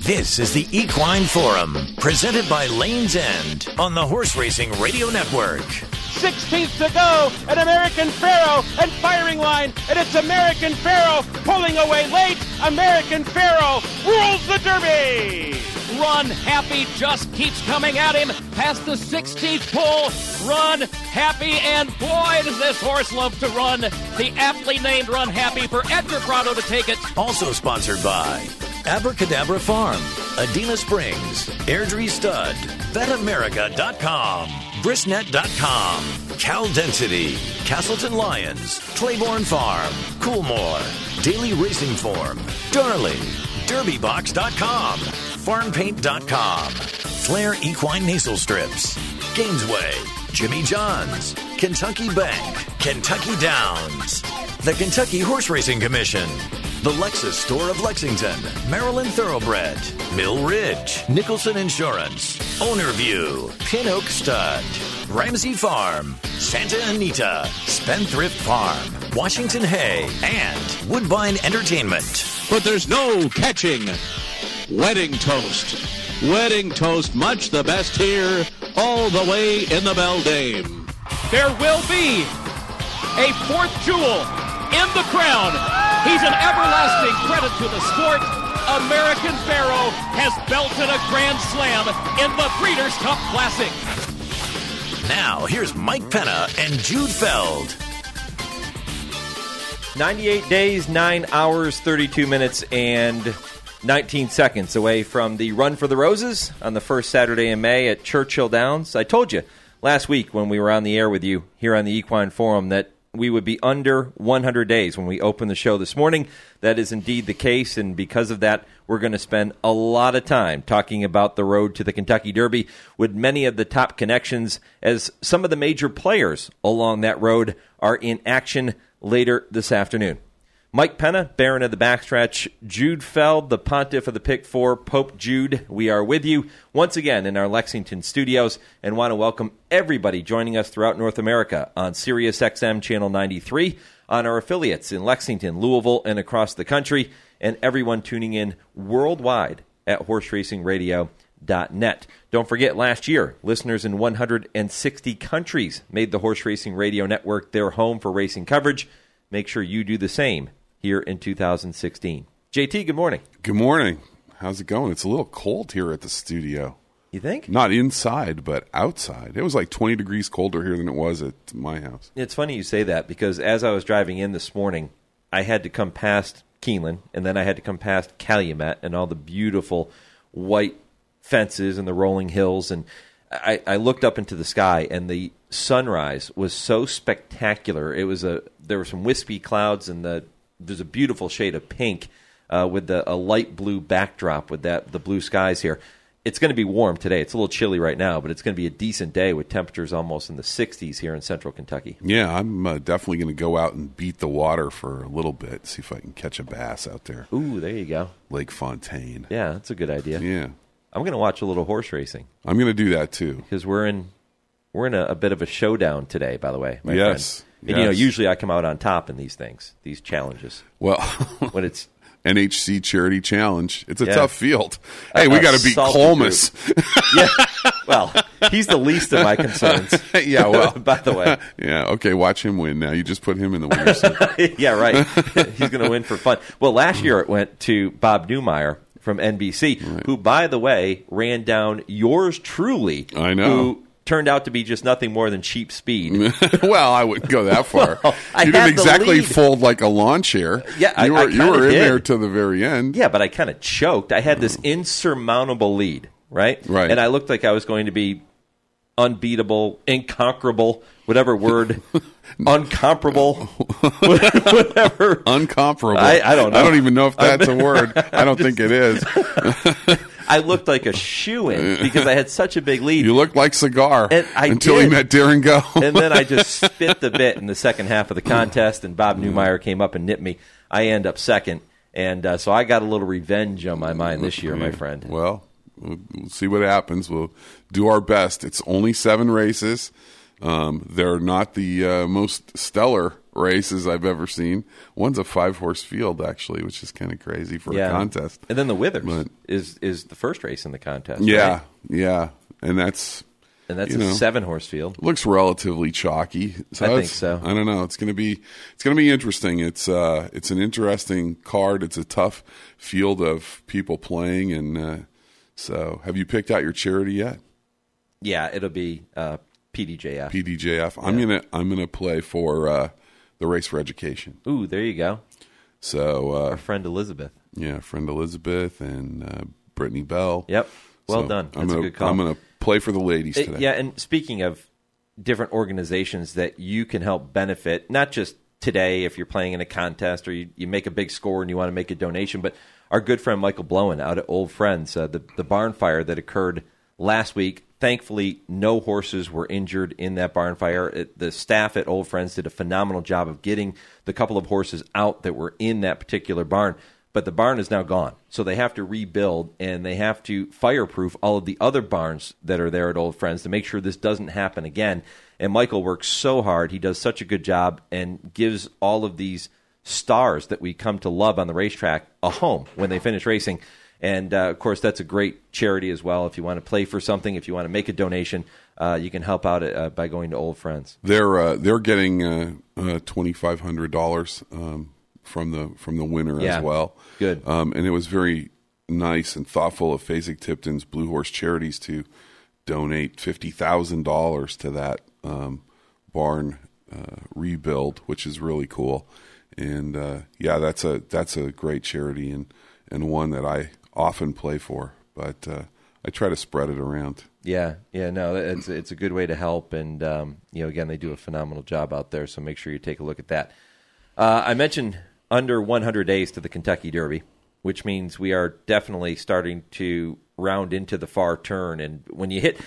This is the Equine Forum, presented by Lane's End on the Horse Racing Radio Network. 16th to go, an American Pharoah and firing line, and it's American Pharoah pulling away late. American Pharoah rules the Derby. Run Happy just keeps coming at him past the 16th pull. Run Happy, and boy, does this horse love to run. The aptly named Run Happy for Edgar Prado to take it. Also sponsored by Abracadabra Farm, Adena Springs, Airdrie Stud, BetAmerica.com, Brisnet.com, Cal Density, Castleton Lions, Claiborne Farm, Coolmore, Daily Racing Form, Darling, DerbyBox.com, FarmPaint.com, Flair Equine Nasal Strips, Gainesway, Jimmy John's, Kentucky Bank, Kentucky Downs, the Kentucky Horse Racing Commission, the Lexus Store of Lexington, Maryland Thoroughbred, Mill Ridge, Nicholson Insurance, Ownerview, Pin Oak Stud, Ramsey Farm, Santa Anita, Spendthrift Farm, Washington Hay, and Woodbine Entertainment. But there's no catching Wedding Toast. Wedding Toast, much the best here, all the way in the Beldame. There will be a fourth jewel in the crown. He's an everlasting credit to the sport. American Pharoah has belted a grand slam in the Breeders' Cup Classic. Now, here's Mike Penna and Jude Feld. 98 days, 9 hours, 32 minutes, and 19 seconds away from the Run for the Roses on the first Saturday in May at Churchill Downs. I told you last week when we were on the air with you here on the Equine Forum that we would be under 100 days when we open the show this morning. That is indeed the case, and because of that, we're going to spend a lot of time talking about the road to the Kentucky Derby with many of the top connections, as some of the major players along that road are in action later this afternoon. Mike Penna, Baron of the Backstretch, Jude Feld, the Pontiff of the Pick 4, Pope Jude. We are with you once again in our Lexington studios and want to welcome everybody joining us throughout North America on Sirius XM Channel 93, on our affiliates in Lexington, Louisville, and across the country, and everyone tuning in worldwide at horseracingradio.net. Don't forget, last year, listeners in 160 countries made the Horse Racing Radio Network their home for racing coverage. Make sure you do the same here in 2016. JT, good morning. Good morning. How's it going? It's a little cold here at the studio. You think? Not inside, but outside. It was like 20 degrees colder here than it was at my house. It's funny you say that, because as I was driving in this morning, I had to come past Keeneland, and then I had to come past Calumet and all the beautiful white fences and the rolling hills, and I looked up into the sky, and the sunrise was so spectacular. There were some wispy clouds, and there's a beautiful shade of pink with a light blue backdrop with the blue skies here. It's going to be warm today. It's a little chilly right now, but it's going to be a decent day with temperatures almost in the 60s here in central Kentucky. Yeah, I'm definitely going to go out and beat the water for a little bit, see if I can catch a bass out there. Ooh, there you go. Lake Fontaine. Yeah, that's a good idea. Yeah. I'm going to watch a little horse racing. I'm going to do that, too. Because we're in a bit of a showdown today, by the way, my yes. friend. And, yes. Usually I come out on top in these things, these challenges. Well, when it's NHC Charity Challenge. It's a Yeah. tough field. Hey, we got to beat Colmus. Yeah. Well, he's the least of my concerns. Yeah, well. By the way. Yeah, okay, watch him win now. You just put him in the winner's seat. Yeah, right. He's going to win for fun. Well, last year it went to Bob Newmeyer from NBC, Right. who, by the way, ran down yours truly. I know. Who turned out to be just nothing more than cheap speed. Well, I wouldn't go that far. Well, I you had didn't the exactly lead. fold like a lawn chair. Yeah, you I were kinda in did. there to the very end. Yeah, but I kind of choked. I had this insurmountable lead, right? Right. And I looked like I was going to be unbeatable, inconquerable, whatever word, uncomparable, whatever. Uncomparable. I don't know. I don't even know if that's a word. I don't think it is. I looked like a shoo-in because I had such a big lead. You looked like Cigar And I until did. he met Darren Go. And then I just spit the bit in the second half of the contest, and Bob Newmeyer came up and nipped me. I end up second, and so I got a little revenge on my mind this year, my friend. Well, we'll see what happens. We'll do our best. It's only 7 races. They're not the most stellar races I've ever seen. One's a 5-horse field, actually, which is kind of crazy for a contest. And then the Withers is the first race in the contest. Yeah, right? yeah. And that's a 7-horse field. Looks relatively chalky. I think so. I don't know. It's going to be interesting. It's an interesting card. It's a tough field of people playing, and so have you picked out your charity yet? Yeah, it'll be PDJF. PDJF. Yeah. I'm gonna play for the Race for Education. Ooh, there you go. So our friend Elizabeth. Yeah, friend Elizabeth and Brittany Bell. Yep. Well done. That's a good call. I'm gonna play for the ladies today. Yeah, and speaking of different organizations that you can help benefit, not just today if you're playing in a contest or you make a big score and you want to make a donation, but our good friend Michael Blowen out at Old Friends, the barn fire that occurred last week. Thankfully, no horses were injured in that barn fire. The staff at Old Friends did a phenomenal job of getting the couple of horses out that were in that particular barn. But the barn is now gone. So they have to rebuild, and they have to fireproof all of the other barns that are there at Old Friends to make sure this doesn't happen again. And Michael works so hard. He does such a good job and gives all of these stars that we come to love on the racetrack a home when they finish racing. And, of course, that's a great charity as well. If you want to play for something, if you want to make a donation, you can help out by going to Old Friends. They're getting $2,500 from the winner as well. Good. And it was very nice and thoughtful of Fasig-Tipton's Blue Horse Charities to donate $50,000 to that barn rebuild, which is really cool. And that's a great charity and one that I often play for, but I try to spread it around. Yeah, no, it's a good way to help, and again, they do a phenomenal job out there. So make sure you take a look at that. I mentioned under 100 days to the Kentucky Derby, which means we are definitely starting to round into the far turn. And when you hit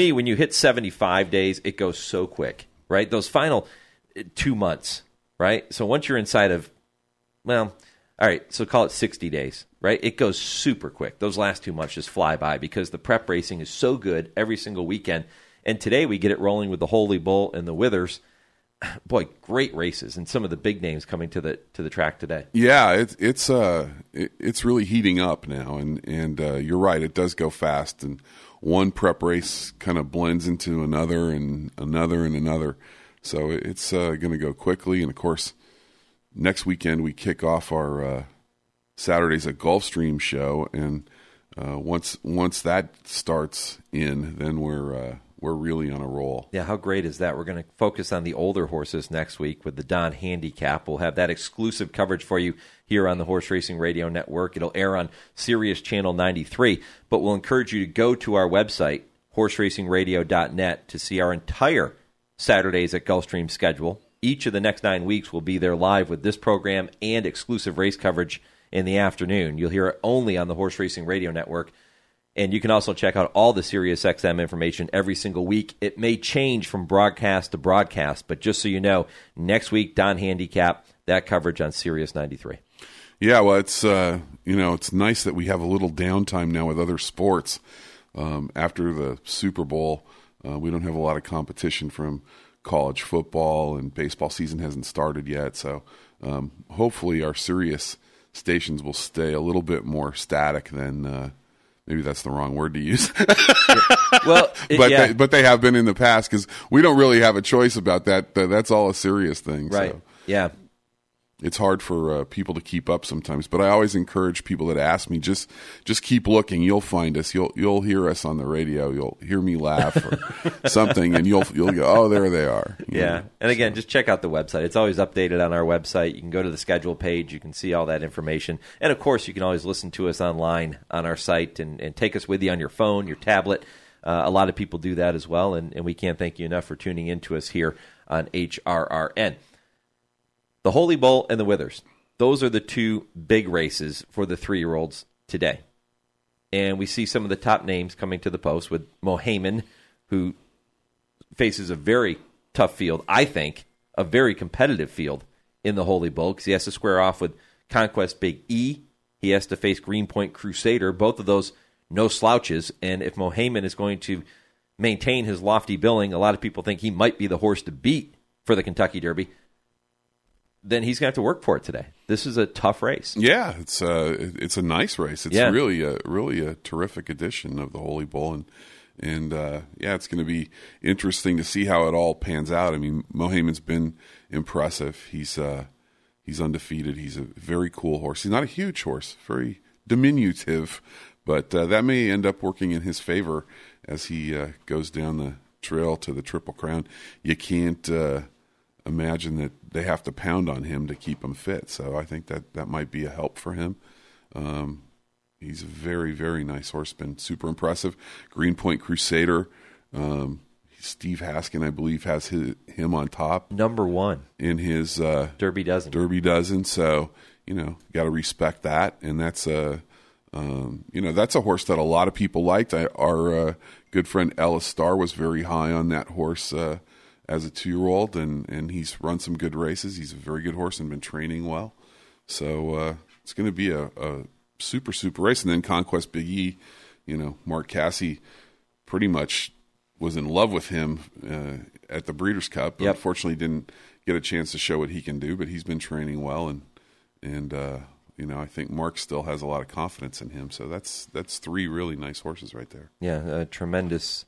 75 days, it goes so quick, right? Those final 2 months, right? So once you're inside of, all right, so call it 60 days, right? It goes super quick. Those last 2 months just fly by because the prep racing is so good every single weekend. And today we get it rolling with the Holy Bull and the Withers. Boy, great races and some of the big names coming to the track today. Yeah, it's really heating up now, and you're right, it does go fast, and one prep race kind of blends into another and another and another. So it's going to go quickly, and of course, next weekend we kick off our Saturdays at Gulfstream show, and once that starts in, then we're really on a roll. Yeah, how great is that? We're going to focus on the older horses next week with the Don Handicap. We'll have that exclusive coverage for you here on the Horse Racing Radio Network. It'll air on Sirius Channel 93, but we'll encourage you to go to our website, horseracingradio.net, to see our entire Saturdays at Gulfstream schedule. Each of the next 9 weeks will be there live with this program and exclusive race coverage in the afternoon. You'll hear it only on the Horse Racing Radio Network. And you can also check out all the SiriusXM information every single week. It may change from broadcast to broadcast, but just so you know, next week, Don Handicap, that coverage on Sirius 93. Yeah, well, it's it's nice that we have a little downtime now with other sports. After the Super Bowl, we don't have a lot of competition from college football, and baseball season hasn't started yet. So hopefully our Sirius stations will stay a little bit more static than maybe that's the wrong word to use. But they have been in the past because we don't really have a choice about that. That's all a serious thing. Right. So yeah. It's hard for people to keep up sometimes, but I always encourage people that ask me, just keep looking. You'll find us. You'll hear us on the radio. You'll hear me laugh or something, and you'll go, oh, there they are. Yeah. And again, just check out the website. It's always updated on our website. You can go to the schedule page. You can see all that information. And, of course, you can always listen to us online on our site and take us with you on your phone, your tablet. A lot of people do that as well, and we can't thank you enough for tuning in to us here on HRRN. The Holy Bull and the Withers, those are the two big races for the 3-year-olds today. And we see some of the top names coming to the post with Mohaymen, who faces a very tough field, I think, a very competitive field in the Holy Bull, because he has to square off with Conquest Big E. He has to face Greenpoint Crusader, both of those no slouches. And if Mohaymen is going to maintain his lofty billing, a lot of people think he might be the horse to beat for the Kentucky Derby. then he's going to have to work for it today. This is a tough race. Yeah, it's a nice race. It's really a terrific edition of the Holy Bull, and it's going to be interesting to see how it all pans out. I mean, Mohaymen's been impressive. He's undefeated. He's a very cool horse. He's not a huge horse, very diminutive, but that may end up working in his favor as he goes down the trail to the Triple Crown. You can't imagine that they have to pound on him to keep him fit. So I think that might be a help for him. He's a very, very nice horse, been super impressive. Greenpoint Crusader, Steve Haskin, I believe, has him on top. Number one. In his Derby Dozen. Derby Dozen. So, got to respect that. And that's that's a horse that a lot of people liked. Our good friend Ellis Starr was very high on that horse as a 2-year-old, and he's run some good races. He's a very good horse and been training well. So it's going to be a super, super race. And then Conquest Big E, Mark Casse pretty much was in love with him at the Breeders' Cup. But unfortunately didn't get a chance to show what he can do, but he's been training well, and I think Mark still has a lot of confidence in him. So that's 3 really nice horses right there. Yeah, a tremendous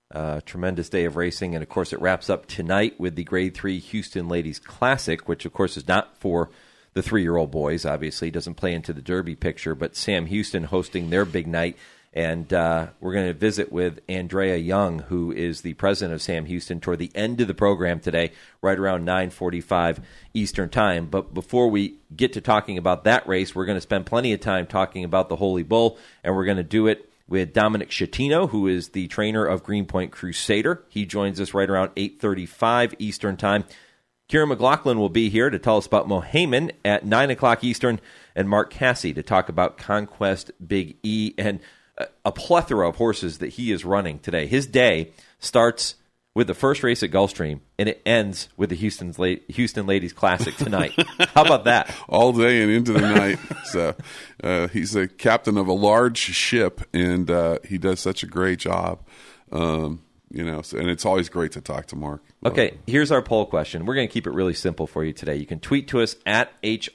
day of racing. And, of course, it wraps up tonight with the Grade 3 Houston Ladies Classic, which, of course, is not for the 3-year-old boys, obviously. Doesn't play into the Derby picture, but Sam Houston hosting their big night. And we're going to visit with Andrea Young, who is the president of Sam Houston, toward the end of the program today, right around 9:45 Eastern Time. But before we get to talking about that race, we're going to spend plenty of time talking about the Holy Bull, and we're going to do it with Dominic Schettino, who is the trainer of Greenpoint Crusader. He joins us right around 8:35 Eastern Time. Kieran McLaughlin will be here to tell us about Mohaymen at 9 o'clock Eastern, and Mark Casse to talk about Conquest Big E and a plethora of horses that he is running today. His day starts with the first race at Gulfstream, and it ends with the Houston Ladies Classic tonight. How about that? All day and into the night. So he's a captain of a large ship, and he does such a great job. And it's always great to talk to Mark. Okay, here's our poll question. We're going to keep it really simple for you today. You can tweet to us at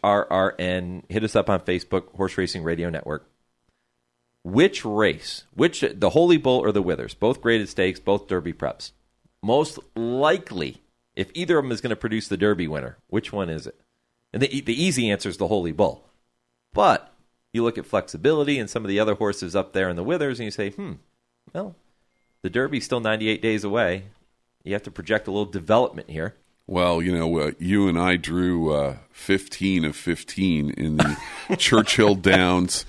HRRN. Hit us up on Facebook, Horse Racing Radio Network. Which race, the Holy Bull or the Withers, both graded stakes, both Derby preps, most likely, if either of them is going to produce the Derby winner, which one is it? And the easy answer is the Holy Bull. But you look at flexibility and some of the other horses up there in the Withers, and you say, well, the Derby's still 98 days away. You have to project a little development here. Well, you and I drew 15 of 15 in the Churchill Downs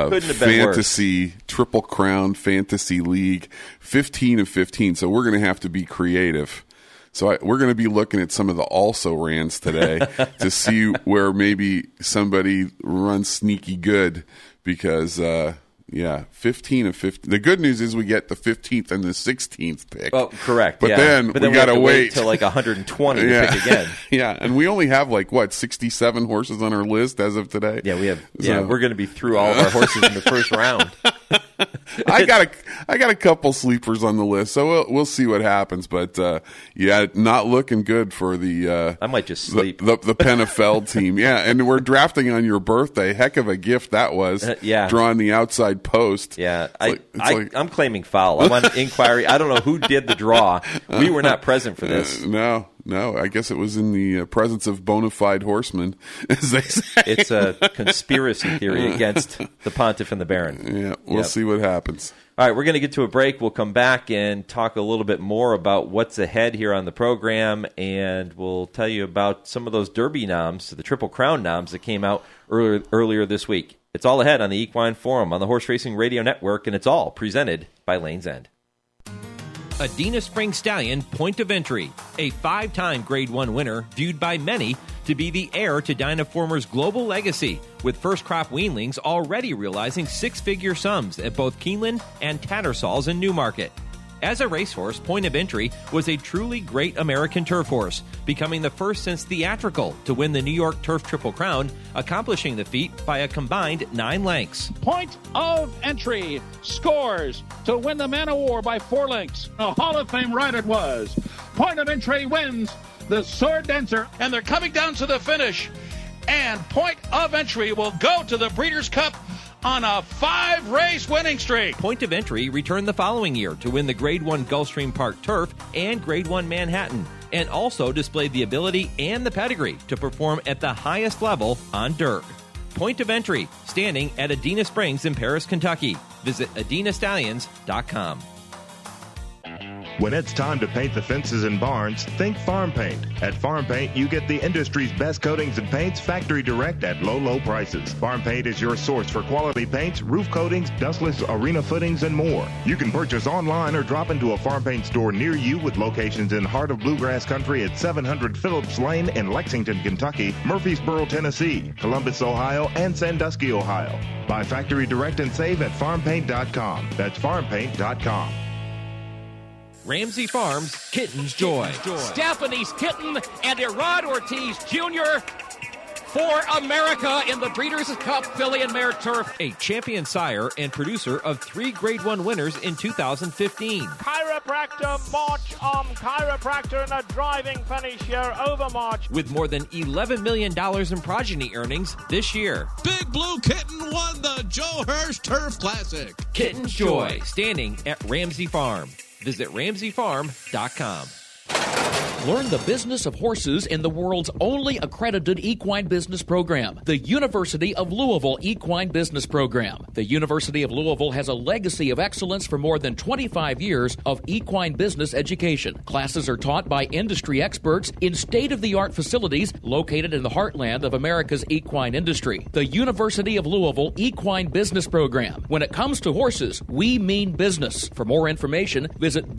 Fantasy Triple Crown Fantasy League. 15 of 15. So we're going to have to be creative. So we're going to be looking at some of the also-rans today to see where maybe somebody runs sneaky good because 15 of 15. The good news is we get the 15th and the 16th pick. Oh, correct. But then we got to wait till like 120 to pick again. Yeah, and we only have 67 horses on our list as of today. Yeah, we have. So. We're going to be through all of our horses in the first round. I got a couple sleepers on the list, so we'll see what happens. But not looking good for the. I might just sleep. The Pennefeld team. Yeah, and we're drafting on your birthday. Heck of a gift that was. Drawing the outside post. Yeah, I'm claiming foul. I'm on inquiry. I don't know who did the draw. We were not present for this. No. I guess it was in the presence of bona fide horsemen, as they say. It's a conspiracy theory against the Pontiff and the Baron. Yeah, we'll see what happens. All right, we're going to get to a break. We'll come back and talk a little bit more about what's ahead here on the program, and we'll tell you about some of those Derby noms, the Triple Crown noms that came out earlier this week. It's all ahead on the Equine Forum on the Horse Racing Radio Network, and it's all presented by Lane's End. Adena Spring Stallion Point of Entry, a 5-time Grade 1 winner viewed by many to be the heir to Dynaformer's global legacy, with first-crop weanlings already realizing 6-figure sums at both Keeneland and Tattersall's in Newmarket. As a racehorse, Point of Entry was a truly great American turf horse, becoming the first since Theatrical to win the New York Turf Triple Crown, accomplishing the feat by a combined 9 lengths. Point of Entry scores to win the Man of War by 4 lengths. A Hall of Fame ride it was. Point of Entry wins the Sword Dancer. And they're coming down to the finish. And Point of Entry will go to the Breeders' Cup on a 5-race winning streak. Point of Entry returned the following year to win the Grade 1 Gulfstream Park Turf and Grade 1 Manhattan, and also displayed the ability and the pedigree to perform at the highest level on dirt. Point of Entry, standing at Adena Springs in Paris, Kentucky. Visit AdenaStallions.com. When it's time to paint the fences and barns, think Farm Paint. At Farm Paint, you get the industry's best coatings and paints factory direct at low, low prices. Farm Paint is your source for quality paints, roof coatings, dustless arena footings, and more. You can purchase online or drop into a Farm Paint store near you with locations in Heart of Bluegrass Country at 700 Phillips Lane in Lexington, Kentucky, Murfreesboro, Tennessee, Columbus, Ohio, and Sandusky, Ohio. Buy factory direct and save at farmpaint.com. That's farmpaint.com. Ramsey Farms Kitten's Joy. Stephanie's Kitten and Erod Ortiz Jr. for America in the Breeders' Cup Filly and Mare Turf. A champion sire and producer of 3 Grade 1 winners in 2015. Chiropractor March Chiropractor in a driving finish here over March. With more than $11 million in progeny earnings this year. Big Blue Kitten won the Joe Hirsch Turf Classic. Kitten's Joy, standing at Ramsey Farm. Visit RamseyFarm.com. Learn the business of horses in the world's only accredited equine business program, the University of Louisville Equine Business Program. The University of Louisville has a legacy of excellence for more than 25 years of equine business education. Classes are taught by industry experts in state-of-the-art facilities located in the heartland of America's equine industry. The University of Louisville Equine Business Program. When it comes to horses, we mean business. For more information, visit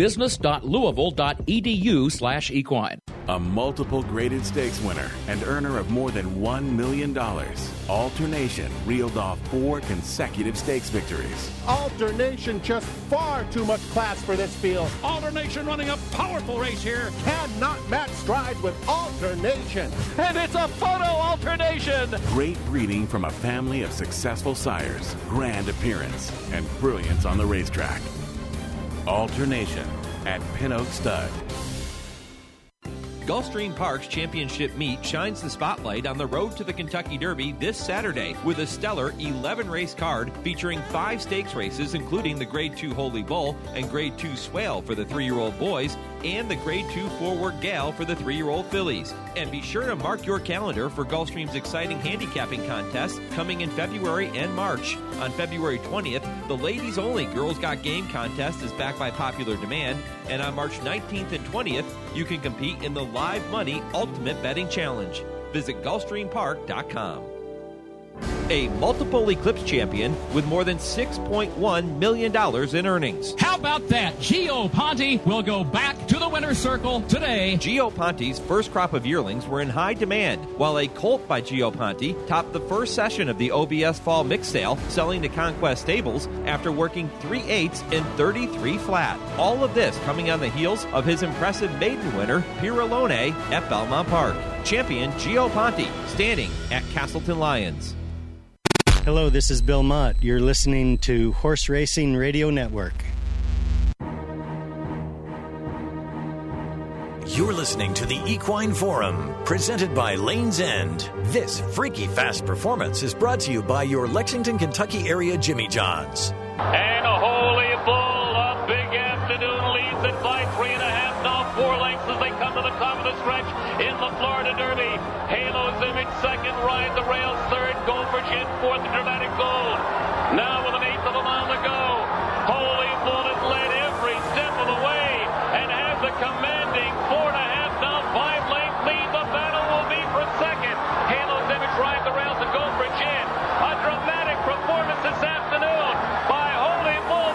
business.louisville.edu/equine. A multiple graded stakes winner and earner of more than $1 million. Alternation reeled off 4 consecutive stakes victories. Alternation, just far too much class for this field. Alternation running a powerful race here. Cannot match strides with Alternation. And it's a photo alternation. Great breeding from a family of successful sires, grand appearance, and brilliance on the racetrack. Alternation at Pin Oak Stud. Gulfstream Park's championship meet shines the spotlight on the road to the Kentucky Derby this Saturday with a stellar 11-race card featuring 5 stakes races, including the Grade 2 Holy Bull and Grade 2 Swale for the 3-year-old boys and the Grade 2 Forward Gal for the 3-year-old fillies. And be sure to mark your calendar for Gulfstream's exciting handicapping contest coming in February and March. On February 20th, the ladies-only Girls Got Game contest is back by popular demand, and on March 19th and 20th, you can compete in the Live Money Ultimate Betting Challenge. Visit GulfstreamPark.com. A multiple Eclipse champion with more than $6.1 million in earnings. How about that? Gio Ponte will go back to the winner's circle today. Gio Ponte's first crop of yearlings were in high demand, while a colt by Gio Ponte topped the first session of the OBS Fall Mix Sale, selling to Conquest Stables after working 3/8 and 33 flat. All of this coming on the heels of his impressive maiden winner, Pirellone, at Belmont Park. Champion Gio Ponte, standing at Castleton Lions. Hello, this is Bill Mott. You're listening to Horse Racing Radio Network. You're listening to the Equine Forum, presented by Lane's End. This freaky fast performance is brought to you by your Lexington, Kentucky area Jimmy John's. And a Holy Bull, a big afternoon, leads it by 3.5, now 4 lengths as they come to the top of the stretch in the Florida Derby. Halo's Image second, Ride the Rails third, Gold for Gin fourth, Dramatic Gold. Now with 1/8 of a mile to go, Holy Bull has led every step of the way and has a commanding 4.5, now 5 length lead. The battle will be for second. Halo's Image, Ride the Rails, and Gold for Gin. A dramatic performance this afternoon by Holy Bull.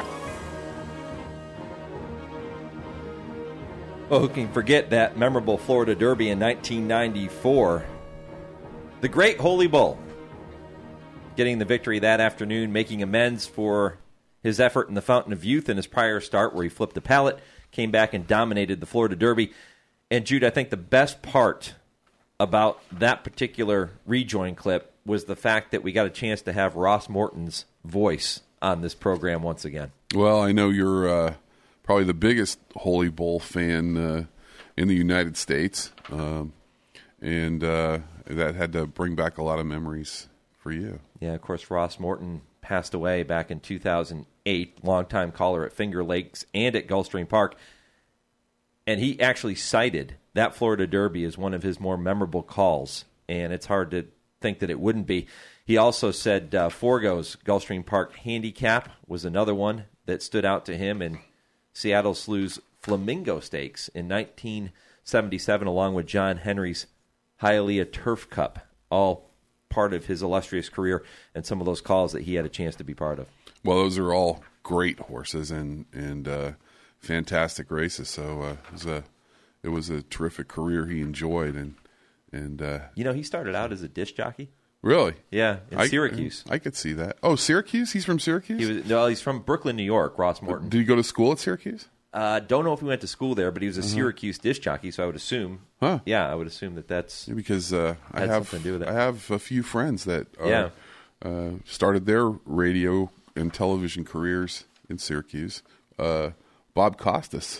Well, who can forget that memorable Florida Derby in 1994? The great Holy Bull getting the victory that afternoon, making amends for his effort in the Fountain of Youth in his prior start where he flipped the pallet, came back and dominated the Florida Derby. And, Jude, I think the best part about that particular rejoin clip was the fact that we got a chance to have Ross Morton's voice on this program once again. Well, I know you're probably the biggest Holy Bull fan in the United States, and that had to bring back a lot of memories for you. Yeah, of course, Ross Morton passed away back in 2008, longtime caller at Finger Lakes and at Gulfstream Park, and he actually cited that Florida Derby as one of his more memorable calls, and it's hard to think that it wouldn't be. He also said Forgo's Gulfstream Park handicap was another one that stood out to him, and Seattle Slew's Flamingo Stakes in 1977, along with John Henry's Hialeah Turf Cup, all part of his illustrious career and some of those calls that he had a chance to be part of. Well, those are all great horses and fantastic races. So it was a terrific career he enjoyed, and he started out as a disc jockey. Really? Yeah, in Syracuse. I could see that. Oh, Syracuse? He's from Syracuse? He's from Brooklyn, New York, Ross Morton. Did he go to school at Syracuse? Don't know if he went to school there, but he was a Syracuse disc jockey, so I would assume. Huh. Yeah, I would assume that's because I have something to do with it. I have a few friends that started their radio and television careers in Syracuse. Bob Costas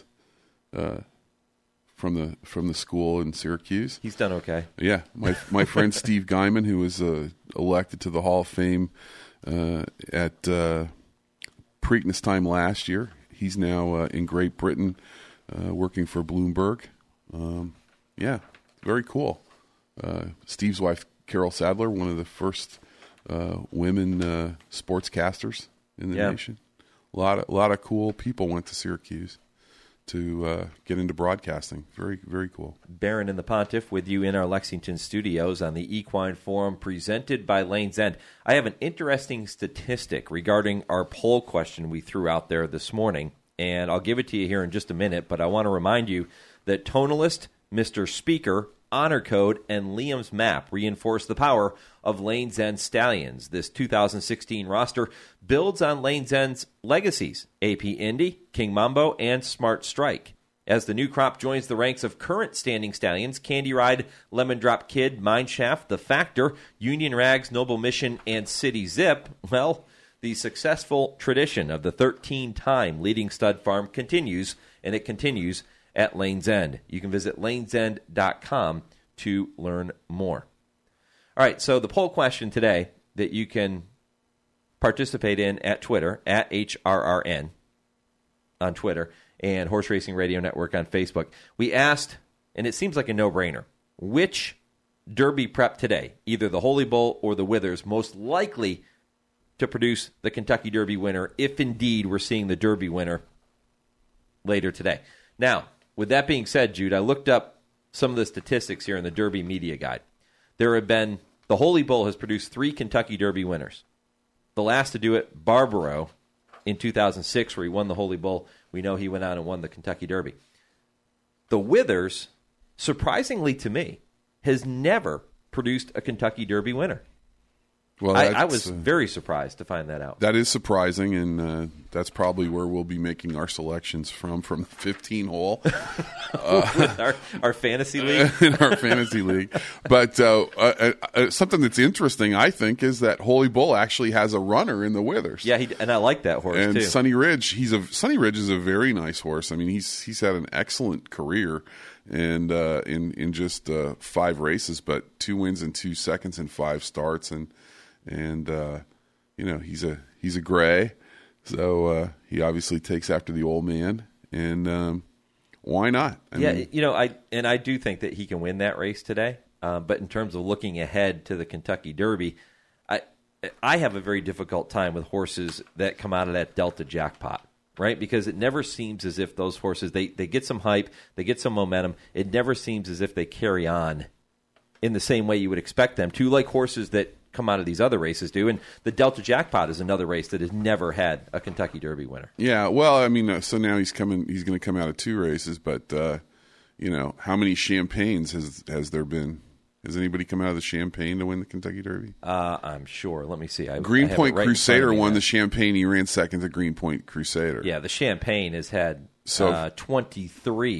from the school in Syracuse. He's done okay. Yeah, my friend Steve Guyman, who was elected to the Hall of Fame at Preakness time last year. He's now in Great Britain working for Bloomberg. Yeah, very cool. Steve's wife, Carol Sadler, one of the first women sportscasters in the nation. A lot of cool people went to Syracuse to get into broadcasting. Very, very cool. Barron and the Pontiff with you in our Lexington studios on the Equine Forum presented by Lane's End. I have an interesting statistic regarding our poll question we threw out there this morning, and I'll give it to you here in just a minute, but I want to remind you that Tonalist, Mr. Speaker, Honor Code, and Liam's Map reinforce the power of Lane's End Stallions. This 2016 roster builds on Lane's End's legacies, AP Indy, King Mambo, and Smart Strike. As the new crop joins the ranks of current standing stallions, Candy Ride, Lemon Drop Kid, Mineshaft, The Factor, Union Rags, Noble Mission, and City Zip, well, the successful tradition of the 13-time leading stud farm continues, and it continues at Lane's End. You can visit lanesend.com to learn more. All right, so the poll question today that you can participate in at Twitter, at HRRN on Twitter, and Horse Racing Radio Network on Facebook. We asked, and it seems like a no-brainer, which Derby prep today, either the Holy Bull or the Withers, most likely to produce the Kentucky Derby winner, if indeed we're seeing the Derby winner later today. Now, with that being said, Jude, I looked up some of the statistics here in the Derby Media Guide. The Holy Bull has produced 3 Kentucky Derby winners. The last to do it, Barbaro, in 2006, where he won the Holy Bull. We know he went on and won the Kentucky Derby. The Withers, surprisingly to me, has never produced a Kentucky Derby winner. Well, I was very surprised to find that out. That is surprising, and that's probably where we'll be making our selections from the 15-hole. With our fantasy league? In our fantasy league. But something that's interesting, I think, is that Holy Bull actually has a runner in the Withers. Yeah, and I like that horse, and too. Sunny Ridge, Sunny Ridge is a very nice horse. I mean, he's had an excellent career and in just 5 races, but 2 wins and 2 seconds in 5 starts, and he's a gray, so he obviously takes after the old man, and why not? I mean, I do think that he can win that race today. But in terms of looking ahead to the Kentucky Derby, I have a very difficult time with horses that come out of that Delta jackpot, right? Because it never seems as if those horses they get some hype, they get some momentum. It never seems as if they carry on in the same way you would expect them to, like horses that come out of these other races do. And the Delta Jackpot is another race that has never had a Kentucky Derby winner. Yeah, well, I mean, so now he's going to come out of 2 races, but how many Champagnes has there been? Has anybody come out of the Champagne to win the Kentucky Derby? I'm sure. Let me see. Greenpoint Crusader won the Champagne. He ran second to Greenpoint Crusader. Yeah, the Champagne has had 23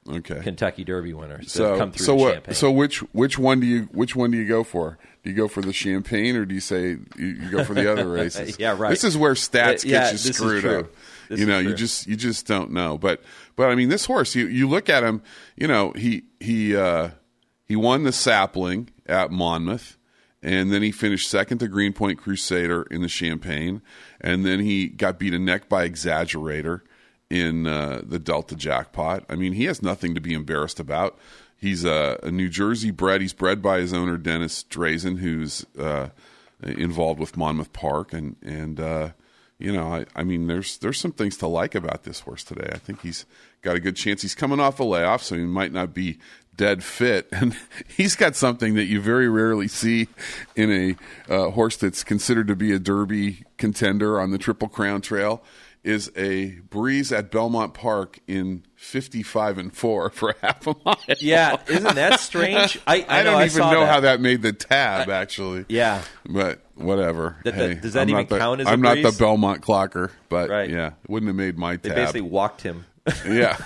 Kentucky Derby winners. So, come through Champaign. So which one do you go for? Do you go for the Champaign, or do you say you go for the other races? Yeah, right. This is where stats get you this screwed is true. up. This You know, is you true. just don't know. But I mean, this horse, you look at him. You know, he won the Sapling at Monmouth, and then he finished second to Greenpoint Crusader in the Champaign, and then he got beaten neck by Exaggerator in the Delta Jackpot. I mean, he has nothing to be embarrassed about. He's a New Jersey bred. He's bred by his owner, Dennis Drazen, who's involved with Monmouth Park. And you know, I mean, there's some things to like about this horse today. I think he's got a good chance. He's coming off a layoff, so he might not be dead fit. And he's got something that you very rarely see in a horse that's considered to be a Derby contender on the Triple Crown Trail, is a breeze at Belmont Park in 55-4 for half a mile. Yeah, isn't that strange? I don't even know that. how that made the tab, actually. Yeah. But whatever. Does that even count as a I'm not breeze? the Belmont clocker, but Right. yeah, it wouldn't have made my tab. They basically walked him. Yeah.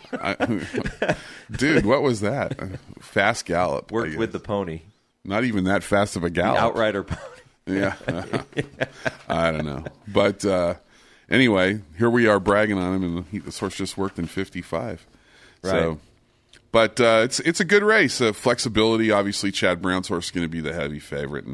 Dude, what was that? Fast gallop. Worked with the pony. Not even that fast of a gallop. The outrider pony. Yeah. I don't know. But anyway, here we are bragging on him, and this horse just worked in 55. Right. So, but it's a good race. Flexibility, obviously, Chad Brown's horse is going to be the heavy favorite,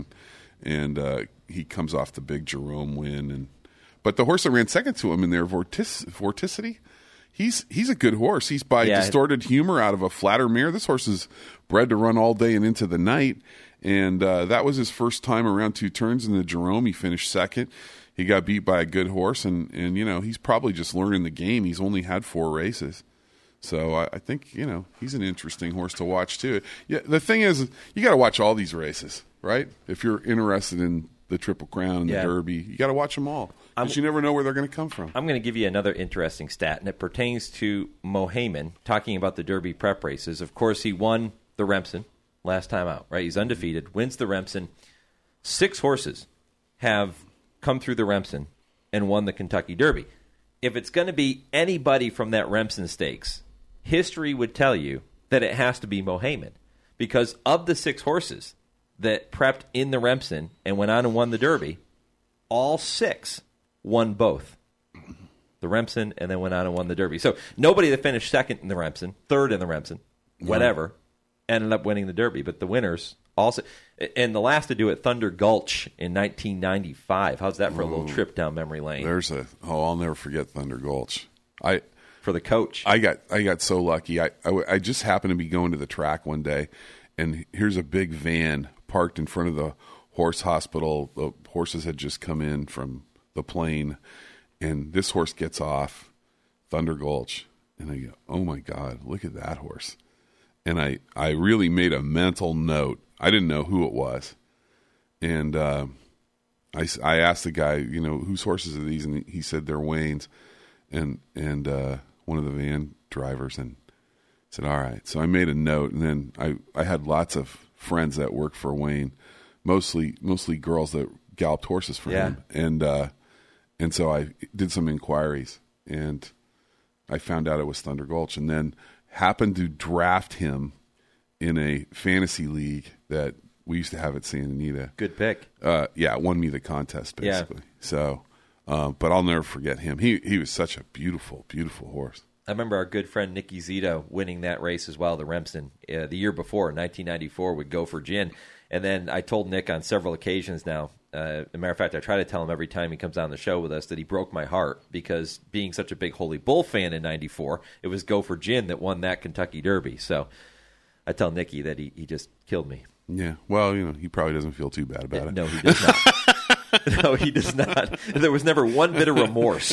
and he comes off the big Jerome win. But the horse that ran second to him in there, Vorticity, he's a good horse. He's by Distorted Humor out of a flatter mare. This horse is bred to run all day and into the night, and that was his first time around 2 turns in the Jerome. He finished second. He got beat by a good horse, and you know, he's probably just learning the game. He's only had 4 races. So I think, you know, he's an interesting horse to watch too. Yeah, the thing is, you got to watch all these races, right? If you're interested in the Triple Crown and the Derby, you got to watch them all, because you never know where they're going to come from. I'm going to give you another interesting stat, and it pertains to Mohaymen, talking about the Derby prep races. Of course, he won the Remsen last time out, right? He's undefeated, wins the Remsen. 6 horses have come through the Remsen and won the Kentucky Derby. If it's going to be anybody from that Remsen Stakes, history would tell you that it has to be Mohaymen, because of the 6 horses that prepped in the Remsen and went on and won the Derby, all 6 won both the Remsen and then went on and won the Derby. So nobody that finished second in the Remsen, third in the Remsen, whatever, ended up winning the Derby. But the winners also, and the last to do it, Thunder Gulch in 1995. How's that for a little trip down memory lane? I'll never forget Thunder Gulch. For the coach. I got so lucky. I just happened to be going to the track one day, and here's a big van parked in front of the horse hospital. The horses had just come in from the plane, and this horse gets off, Thunder Gulch, and I go, oh my God, look at that horse. And I really made a mental note. I didn't know who it was. And I asked the guy, you know, whose horses are these? And he said they're Wayne's. And one of the van drivers, and said, all right. So I made a note, and then I had lots of friends that worked for Wayne, mostly girls that galloped horses for him. And so I did some inquiries, and I found out it was Thunder Gulch, and then happened to draft him in a fantasy league that we used to have at Santa Anita. Good pick. Won me the contest, basically. Yeah. So, but I'll never forget him. He was such a beautiful, beautiful horse. I remember our good friend Nicky Zito winning that race as well, the Remsen, the year before, 1994, with Gopher Gin. And then I told Nick on several occasions now, as a matter of fact, I try to tell him every time he comes on the show with us that he broke my heart, because being such a big Holy Bull fan in 94, it was Gopher Gin that won that Kentucky Derby. So I tell Nicky that he just killed me. Yeah, well, you know, he probably doesn't feel too bad about it. No, he does not. No, he does not. There was never one bit of remorse.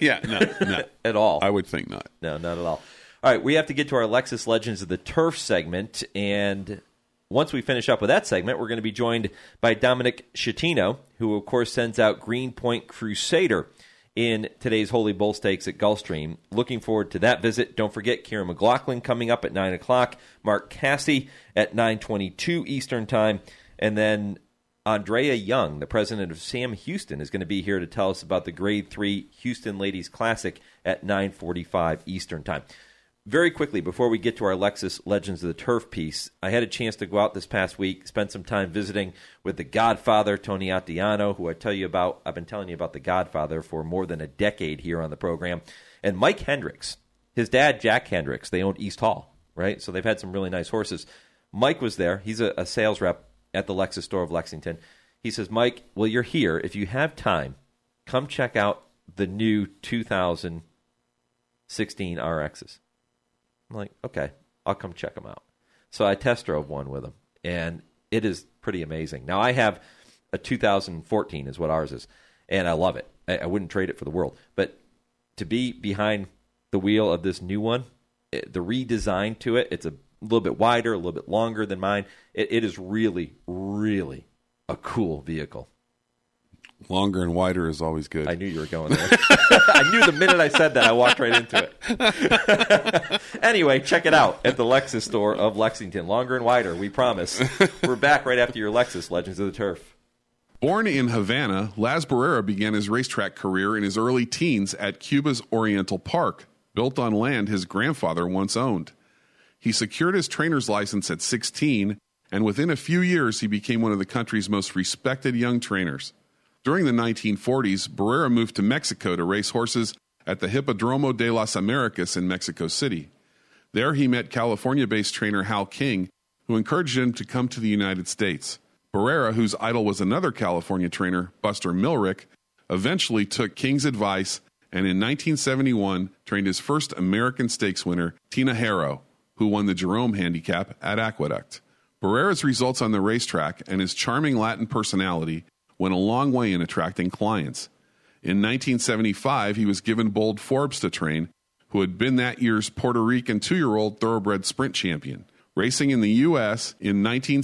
No. At all. I would think not. No, not at all. All right, we have to get to our Lexus Legends of the Turf segment, and once we finish up with that segment, we're going to be joined by Dominic Schettino, who, of course, sends out Greenpoint Crusader in today's Holy Bull Stakes at Gulfstream. Looking forward to that visit. Don't forget Kieran McLaughlin coming up at 9 o'clock, Mark Casse at 9:22 Eastern Time, and then Andrea Young, the president of Sam Houston, is going to be here to tell us about the Grade 3 Houston Ladies Classic at 9:45 Eastern Time. Very quickly, before we get to our Lexus Legends of the Turf piece, I had a chance to go out this past week, spend some time visiting with the Godfather, Tony Attiano, who I've been telling you about the Godfather for more than a decade here on the program, and Mike Hendricks, his dad, Jack Hendricks. They owned East Hall, right? So they've had some really nice horses. Mike was there. He's a sales rep at the Lexus store of Lexington. He says, Mike, well, you're here. If you have time, come check out the new 2016 RXs. I'm like, okay, I'll come check them out. So I test drove one with him, and it is pretty amazing. Now, I have a 2014 is what ours is, and I love it. I wouldn't trade it for the world. But to be behind the wheel of this new one, the redesign to it, it's a little bit wider, a little bit longer than mine. It is really, really a cool vehicle. Longer and wider is always good. I knew you were going there. I knew the minute I said that, I walked right into it. Anyway, check it out at the Lexus store of Lexington. Longer and wider, we promise. We're back right after your Lexus Legends of the Turf. Born in Havana, Laz Barrera began his racetrack career in his early teens at Cuba's Oriental Park, built on land his grandfather once owned. He secured his trainer's license at 16, and within a few years he became one of the country's most respected young trainers. During the 1940s, Barrera moved to Mexico to race horses at the Hippodromo de las Americas in Mexico City. There he met California-based trainer Hal King, who encouraged him to come to the United States. Barrera, whose idol was another California trainer, Buster Milrick, eventually took King's advice and in 1971 trained his first American Stakes winner, Tina Harrow, who won the Jerome Handicap at Aqueduct. Barrera's results on the racetrack and his charming Latin personality went a long way in attracting clients. In 1975, he was given Bold Forbes to train, who had been that year's Puerto Rican 2-year-old thoroughbred sprint champion. Racing in the U.S. in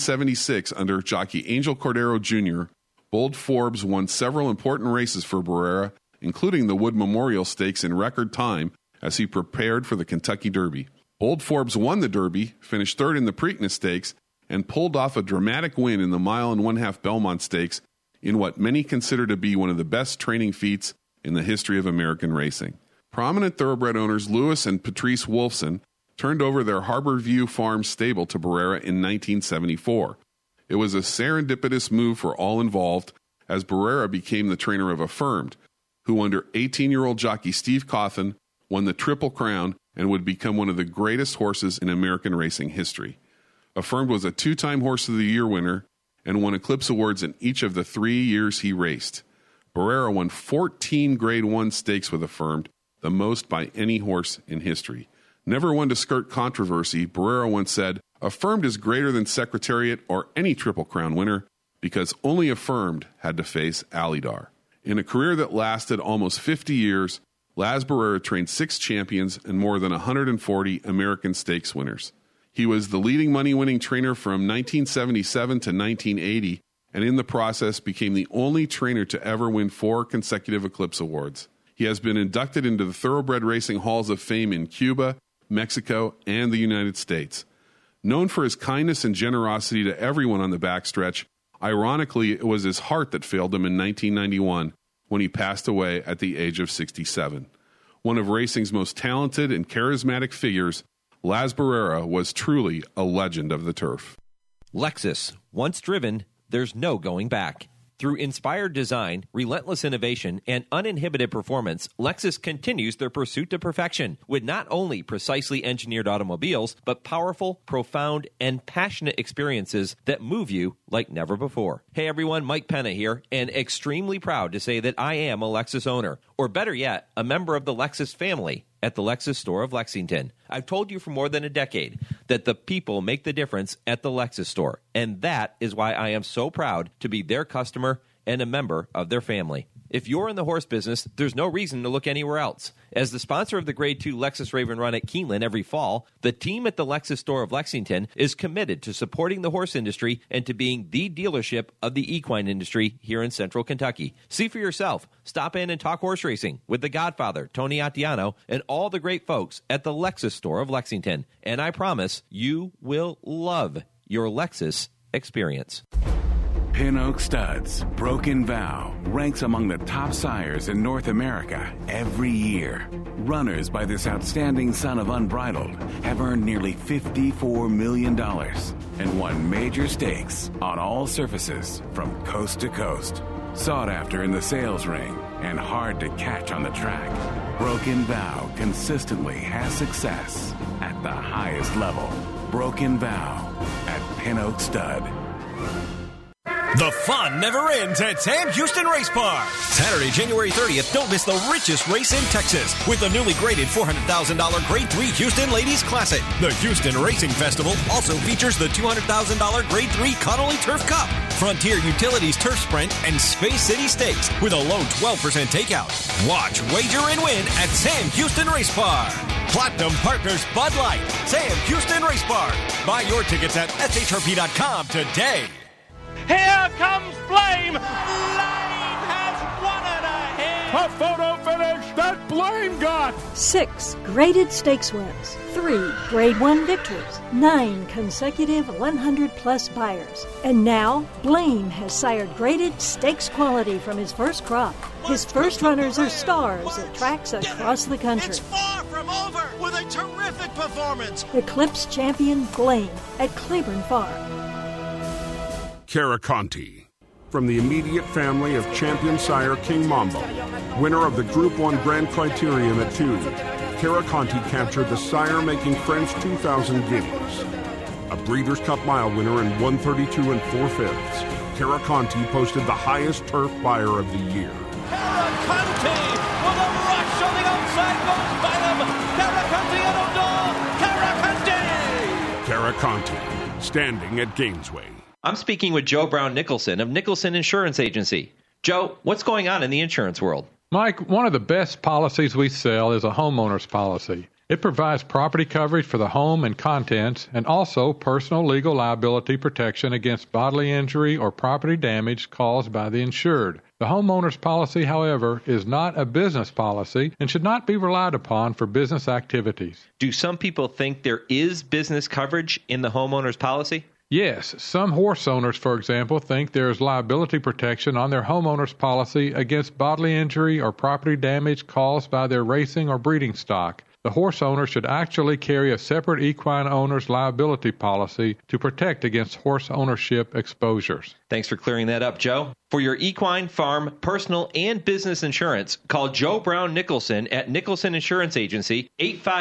1976 under jockey Angel Cordero Jr., Bold Forbes won several important races for Barrera, including the Wood Memorial Stakes in record time as he prepared for the Kentucky Derby. Bold Forbes won the Derby, finished third in the Preakness Stakes, and pulled off a dramatic win in the mile and one-half Belmont Stakes in what many consider to be one of the best training feats in the history of American racing. Prominent thoroughbred owners Louis and Patrice Wolfson turned over their Harbor View Farm stable to Barrera in 1974. It was a serendipitous move for all involved, as Barrera became the trainer of Affirmed, who under 18-year-old jockey Steve Cawthon won the Triple Crown and would become one of the greatest horses in American racing history. Affirmed was a 2-time Horse of the Year winner and won Eclipse Awards in each of the 3 years he raced. Barrera won 14 Grade 1 stakes with Affirmed, the most by any horse in history. Never one to skirt controversy, Barrera once said, Affirmed is greater than Secretariat or any Triple Crown winner because only Affirmed had to face Alydar. In a career that lasted almost 50 years, Laz Barrera trained 6 champions and more than 140 American Stakes winners. He was the leading money-winning trainer from 1977 to 1980, and in the process became the only trainer to ever win 4 consecutive Eclipse Awards. He has been inducted into the Thoroughbred Racing Halls of Fame in Cuba, Mexico, and the United States. Known for his kindness and generosity to everyone on the backstretch, ironically, it was his heart that failed him in 1991 when he passed away at the age of 67. One of racing's most talented and charismatic figures, Laz Barrera was truly a legend of the turf. Lexus, once driven, there's no going back. Through inspired design, relentless innovation, and uninhibited performance, Lexus continues their pursuit to perfection with not only precisely engineered automobiles, but powerful, profound, and passionate experiences that move you like never before. Hey everyone, Mike Penna here, and extremely proud to say that I am a Lexus owner, or better yet, a member of the Lexus family at the Lexus store of Lexington. I've told you for more than a decade that the people make the difference at the Lexus store, and that is why I am so proud to be their customer and a member of their family. If you're in the horse business, there's no reason to look anywhere else. As the sponsor of the Grade 2 Lexus Raven Run at Keeneland every fall, the team at the Lexus store of Lexington is committed to supporting the horse industry and to being the dealership of the equine industry here in Central Kentucky. See for yourself. Stop in and talk horse racing with the Godfather, Tony Attiano, and all the great folks at the Lexus store of Lexington. And I promise you will love your Lexus experience. Pin Oak Studs Broken Vow ranks among the top sires in North America every year. Runners by this outstanding son of Unbridled have earned nearly $54 million and won major stakes on all surfaces from coast to coast. Sought after in the sales ring and hard to catch on the track, Broken Vow consistently has success at the highest level. Broken Vow at Pin Oak Stud. The fun never ends at Sam Houston Race Park. Saturday, January 30th, don't miss the richest race in Texas with the newly graded $400,000 Grade 3 Houston Ladies Classic. The Houston Racing Festival also features the $200,000 Grade 3 Connolly Turf Cup, Frontier Utilities Turf Sprint, and Space City Stakes with a low 12% takeout. Watch, wager, and win at Sam Houston Race Park. Platinum Partners Bud Light. Sam Houston Race Park. Buy your tickets at SHRP.com today. Here comes Blame! Blame has won it ahead! A photo finish that Blame got! 6 graded stakes wins, 3 Grade 1 victories, 9 consecutive 100-plus buyers. And now, Blame has sired graded stakes quality from his first crop. His first runners are stars at tracks across the country. It's far from over with a terrific performance. Eclipse champion Blame at Claiborne Farm. Caraconte, from the immediate family of champion sire King Mambo, winner of the Group 1 Grand Criterium at Tude, Caraconte captured the sire-making French 2000 Guineas. A Breeders' Cup Mile winner in 132 and 4/5, Caraconte posted the highest turf buyer of the year. Caraconte with a rush on the outside goes by them. Caraconte and O'Donnell. Caraconte, standing at Gainesway. I'm speaking with Joe Brown Nicholson of Nicholson Insurance Agency. Joe, what's going on in the insurance world? Mike, one of the best policies we sell is a homeowner's policy. It provides property coverage for the home and contents and also personal legal liability protection against bodily injury or property damage caused by the insured. The homeowner's policy, however, is not a business policy and should not be relied upon for business activities. Do some people think there is business coverage in the homeowner's policy? Yes, some horse owners, for example, think there is liability protection on their homeowner's policy against bodily injury or property damage caused by their racing or breeding stock. The horse owner should actually carry a separate equine owner's liability policy to protect against horse ownership exposures. Thanks for clearing that up, Joe. For your equine, farm, personal, and business insurance, call Joe Brown Nicholson at Nicholson Insurance Agency,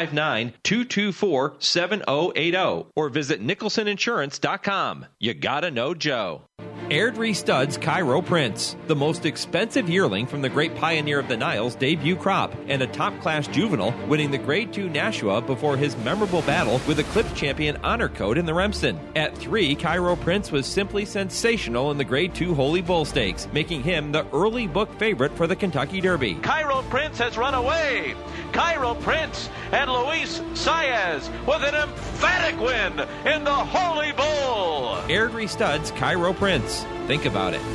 859-224-7080, or visit nicholsoninsurance.com. You gotta know Joe. Airdrie Studs Cairo Prince, the most expensive yearling from the great pioneer of the Niles debut crop, and a top-class juvenile winning the Grade 2 Nashua before his memorable battle with Eclipse champion Honor Code in the Remsen. At 3, Cairo Prince was simply sensational in the Grade 2 Holy Bull Stakes, making him the early book favorite for the Kentucky Derby. Cairo Prince has run away. Cairo Prince and Luis Saez with an emphatic win in the Holy Bull. Airdrie Studs Cairo Prince. Think about it.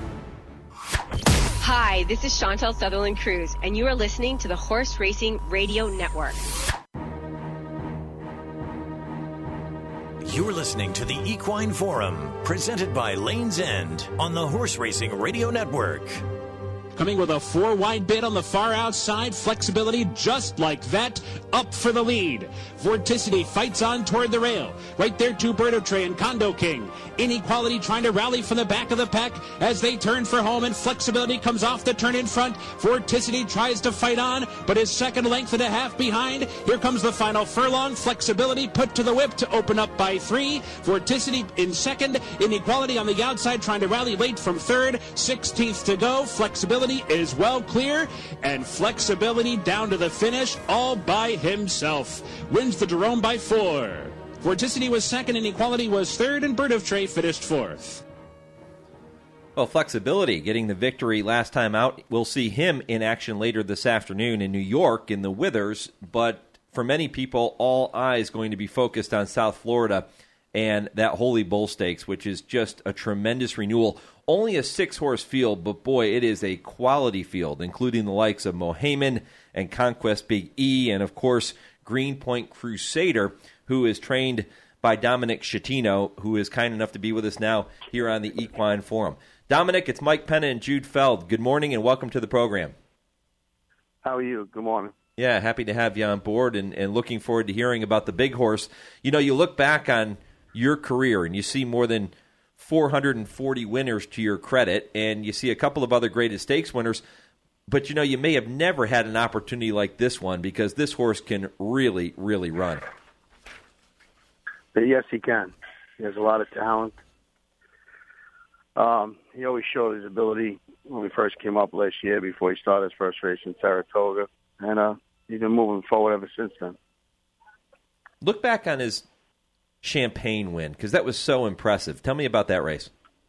Hi, this is Chantal Sutherland Cruz, and you are listening to the Horse Racing Radio Network. You're listening to the Equine Forum, presented by Lane's End on the Horse Racing Radio Network. Coming with a 4-wide bid on the far outside, flexibility just like that, up for the lead. Vorticity fights on toward the rail. Right there to Birdo Tray and Condo King. Inequality trying to rally from the back of the pack as they turn for home, and Flexibility comes off the turn in front. Vorticity tries to fight on, but is second length and a half behind. Here comes the final furlong. Flexibility put to the whip to open up by 3. Vorticity in second. Inequality on the outside trying to rally late from third. 16th to go. Flexibility is well clear, and Flexibility down to the finish all by himself. Wins the Jerome by 4. Vorticity was second, Inequality was third, and Bird of Tray finished fourth. Well, Flexibility getting the victory last time out. We'll see him in action later this afternoon in New York in the Withers, but for many people, all eyes going to be focused on South Florida and that Holy Bull Stakes, which is just a tremendous renewal. Only a 6-horse field, but boy, it is a quality field, including the likes of Mohaymen and Conquest Big E, and of course, Greenpoint Crusader, who is trained by Dominic Schettino, who is kind enough to be with us now here on the Equine Forum. Dominic, it's Mike Penna and Jude Feld. Good morning and welcome to the program. How are you? Good morning. Yeah, happy to have you on board and looking forward to hearing about the big horse. You know, you look back on your career and you see more than 440 winners to your credit, and you see a couple of other Greatest Stakes winners, but you know, you may have never had an opportunity like this one because this horse can really, really run. Yes, he can. He has a lot of talent. He always showed his ability when we first came up last year before he started his first race in Saratoga. And he's been moving forward ever since then. Look back on his Champaign win, because that was so impressive. Tell me about that race.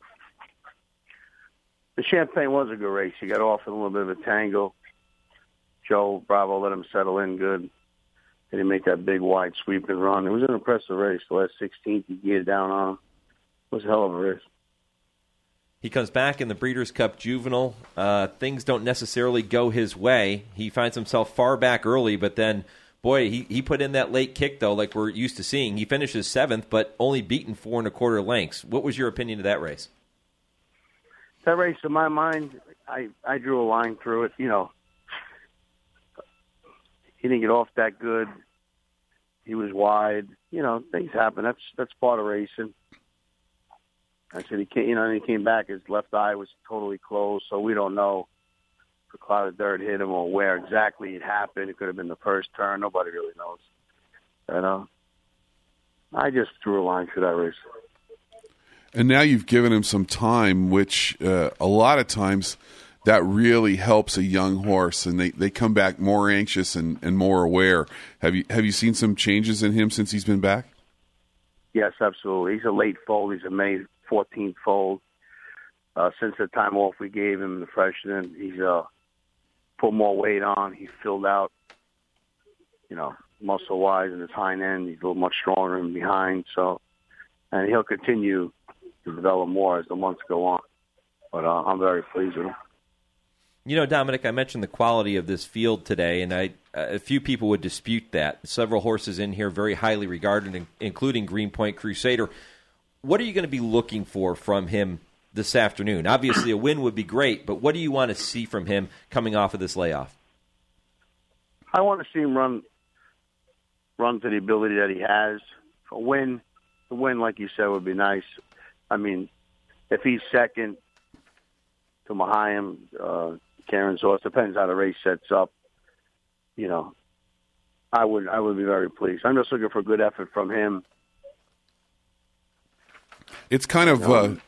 The Champaign was a good race. He got off in a little bit of a tangle. Joe Bravo let him settle in good. Then he make that big wide sweep and run. It was an impressive race. The last 16th, he geared down on him. It was a hell of a race. He comes back in the Breeders' Cup Juvenile. Things don't necessarily go his way. He finds himself far back early, but then, boy, he put in that late kick, though, like we're used to seeing. He finishes 7th, but only beaten 4 1/4 lengths. What was your opinion of that race? That race, in my mind, I drew a line through it. You know, he didn't get off that good. He was wide. You know, things happen. That's part of racing. I said he came back. His left eye was totally closed, so we don't know if a cloud of dirt hit him or where exactly it happened. It could have been the first turn. Nobody really knows. And I just drew a line through that race. And now you've given him some time, which a lot of times that really helps a young horse, and they come back more anxious and more aware. Have you seen some changes in him since he's been back? Yes, absolutely. He's a late fold. He's a May 14th fold. Since the time off we gave him the freshman, he's put more weight on. He filled out, you know, muscle-wise in his hind end. He's a little much stronger in behind. So, and he'll continue to develop more as the months go on. But I'm very pleased with him. You know, Dominic, I mentioned the quality of this field today, and a few people would dispute that. Several horses in here very highly regarded, including Greenpoint Crusader. What are you going to be looking for from him this afternoon? Obviously, a win would be great, but what do you want to see from him coming off of this layoff? I want to see him run to the ability that he has. A win, like you said, would be nice. I mean, if he's second to Mahayim, Karen's horse, depends how the race sets up. You know, I would be very pleased. I'm just looking for a good effort from him. It's kind of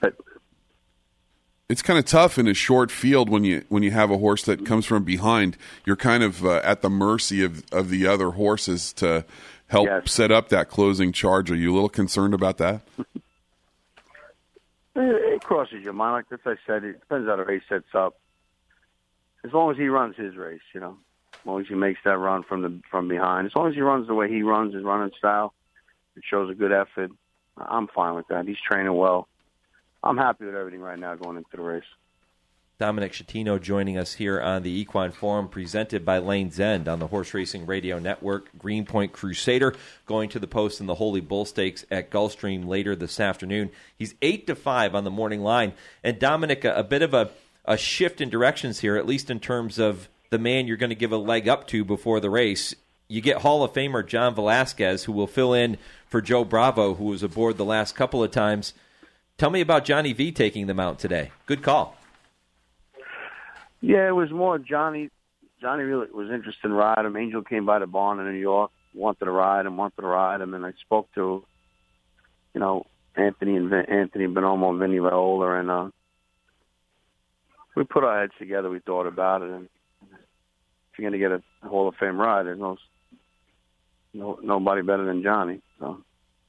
tough in a short field when you have a horse that comes from behind. You're kind of at the mercy of the other horses to help set up that closing charge. Are you a little concerned about that? It crosses your mind. Like I said, it depends how the race sets up. As long as he runs his race, you know, as long as he makes that run from behind, as long as he runs the way he runs his running style, it shows a good effort. I'm fine with that. He's training well. I'm happy with everything right now going into the race. Dominic Schettino joining us here on the Equine Forum, presented by Lane's End on the Horse Racing Radio Network. Greenpoint Crusader going to the post in the Holy Bull Stakes at Gulfstream later this afternoon. He's 8-5 on the morning line. And Dominic, a bit of a shift in directions here, at least in terms of the man you're going to give a leg up to before the race. You get Hall of Famer John Velasquez, who will fill in for Joe Bravo, who was aboard the last couple of times. Tell me about Johnny V taking them out today. Good call. Yeah, it was more Johnny. Johnny really was interested in riding him. Angel came by the barn in New York, wanted to ride him, and I spoke to, you know, Anthony Bonomo and Vinny Raiola, and we put our heads together. We thought about it, and if you're going to get a Hall of Fame ride, there's nobody better than Johnny. So.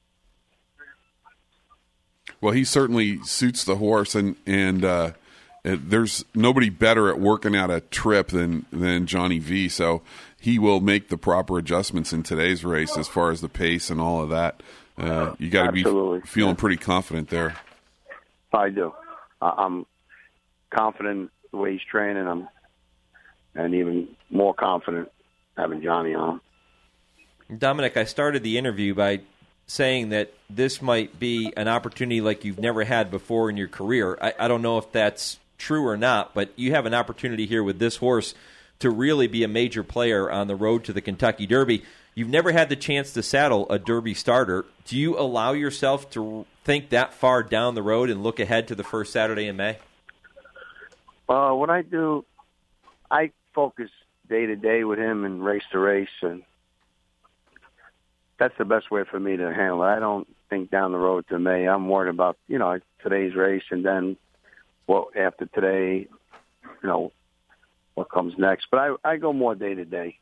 Well, he certainly suits the horse, and there's nobody better at working out a trip than Johnny V. So he will make the proper adjustments in today's race as far as the pace and all of that. You got to be feeling pretty confident there. I do. I'm confident the way he's training. And even more confident having Johnny on. Dominic, I started the interview by saying that this might be an opportunity like you've never had before in your career. I don't know if that's true or not, but you have an opportunity here with this horse to really be a major player on the road to the Kentucky Derby. You've never had the chance to saddle a Derby starter. Do you allow yourself to think that far down the road and look ahead to the first Saturday in May? What I do, I focus day to day with him and race to race, and that's the best way for me to handle it. I don't think down the road to May. I'm worried about, today's race, and then after today, what comes next. But I go more day to day,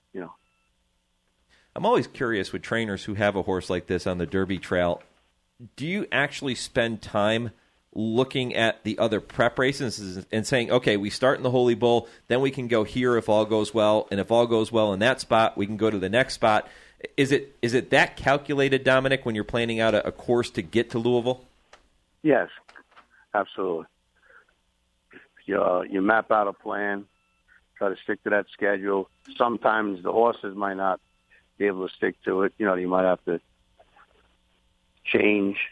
I'm always curious with trainers who have a horse like this on the Derby trail, do you actually spend time looking at the other prep races and saying, okay, we start in the Holy Bull, then we can go here if all goes well, and if all goes well in that spot, we can go to the next spot. Is it that calculated, Dominic, when you're planning out a course to get to Louisville? Yes, absolutely. You map out a plan, try to stick to that schedule. Sometimes the horses might not be able to stick to it. You might have to change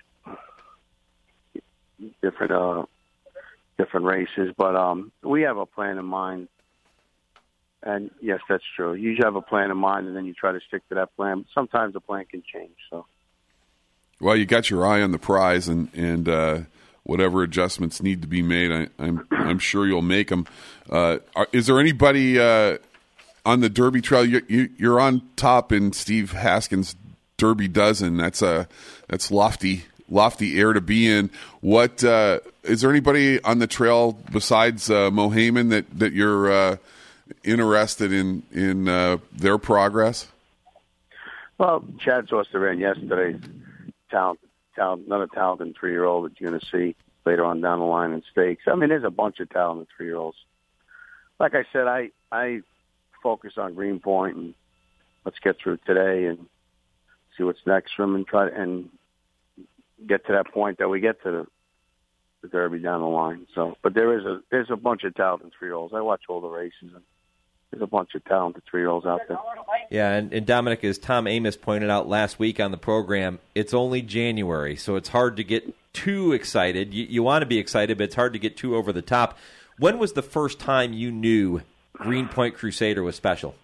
different races, but we have a plan in mind. And yes, that's true. You usually have a plan in mind, and then you try to stick to that plan. But sometimes the plan can change. So, well, you got your eye on the prize, and whatever adjustments need to be made, I'm sure you'll make them. Is there anybody on the Derby trail? You're on top in Steve Haskins' Derby Dozen. That's lofty air to be in. What is there anybody on the trail besides Mo Heyman that you're interested in their progress? Well, Chad Soster ran yesterday. Another talented 3-year-old that you're going to see later on down the line in stakes. I mean, there's a bunch of talented 3-year-olds. Like I said, I focus on Greenpoint, and let's get through today and see what's next for him, and try and get to that point that we get to the Derby down the line. So, but there's a bunch of talented 3-year-olds. I watch all the races, and there's a bunch of talented 3-year-olds out there. Yeah, and Dominic, as Tom Amos pointed out last week on the program, it's only January, so it's hard to get too excited. You want to be excited, but it's hard to get too over the top. When was the first time you knew Greenpoint Crusader was special?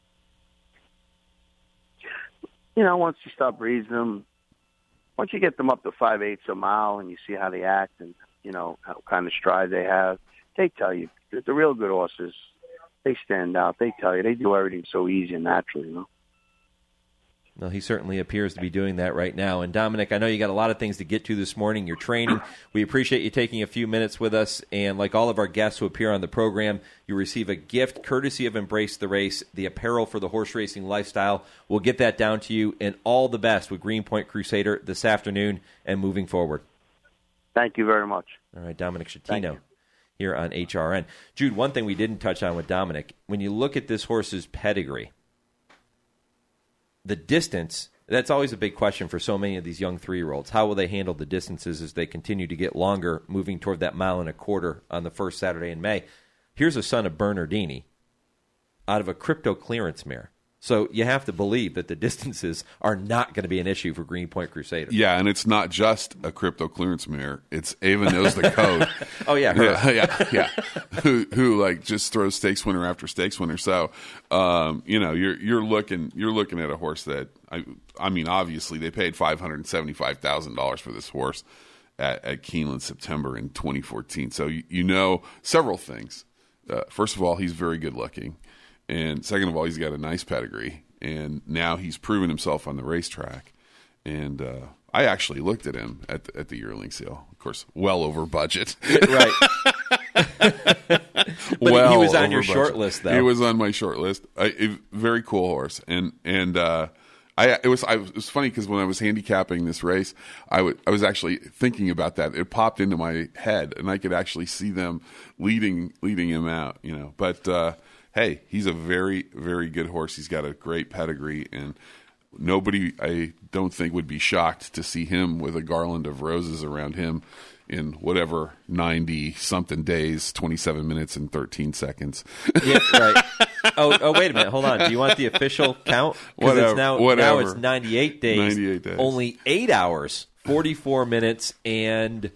Once you start breeding them, once you get them up to 5/8 a mile and you see how they act and, how kind of stride they have, they tell you. The real good horses, they stand out. They tell you. They do everything so easy and naturally, Well, he certainly appears to be doing that right now. And, Dominic, I know you got a lot of things to get to this morning. You're training. We appreciate you taking a few minutes with us. And like all of our guests who appear on the program, you receive a gift courtesy of Embrace the Race, the apparel for the horse racing lifestyle. We'll get that down to you. And all the best with Greenpoint Crusader this afternoon and moving forward. Thank you very much. All right, Dominic Schettino here on HRN. Jude, one thing we didn't touch on with Dominic, when you look at this horse's pedigree, the distance, that's always a big question for so many of these young 3-year-olds. How will they handle the distances as they continue to get longer, moving toward that 1.25 miles on the first Saturday in May? Here's a son of Bernardini out of a crypto clearance mare. So you have to believe that the distances are not going to be an issue for Greenpoint Crusader. Yeah, and it's not just a crypto clearance mare. It's Ava Knows the Code. Oh, yeah. Yeah. Who just throws stakes winner after stakes winner. So, you're looking at a horse that, I mean, obviously they paid $575,000 for this horse at Keeneland September in 2014. So, several things. First of all, he's very good looking. And second of all, he's got a nice pedigree, and now he's proven himself on the racetrack. And I actually looked at him at the yearling sale. Of course, well over budget. Right. But he was on your short list, though. He was on my short list. A very cool horse, and it was funny because when I was handicapping this race, I was actually thinking about that. It popped into my head, and I could actually see them leading him out. But. Hey, he's a very, very good horse. He's got a great pedigree, and nobody, I don't think, would be shocked to see him with a garland of roses around him in whatever 90-something days, 27 minutes and 13 seconds. Yeah, right. Oh, wait a minute. Hold on. Do you want the official count? Whatever. Now it's 98 days. 98 days. Only 8 hours, 44 minutes, and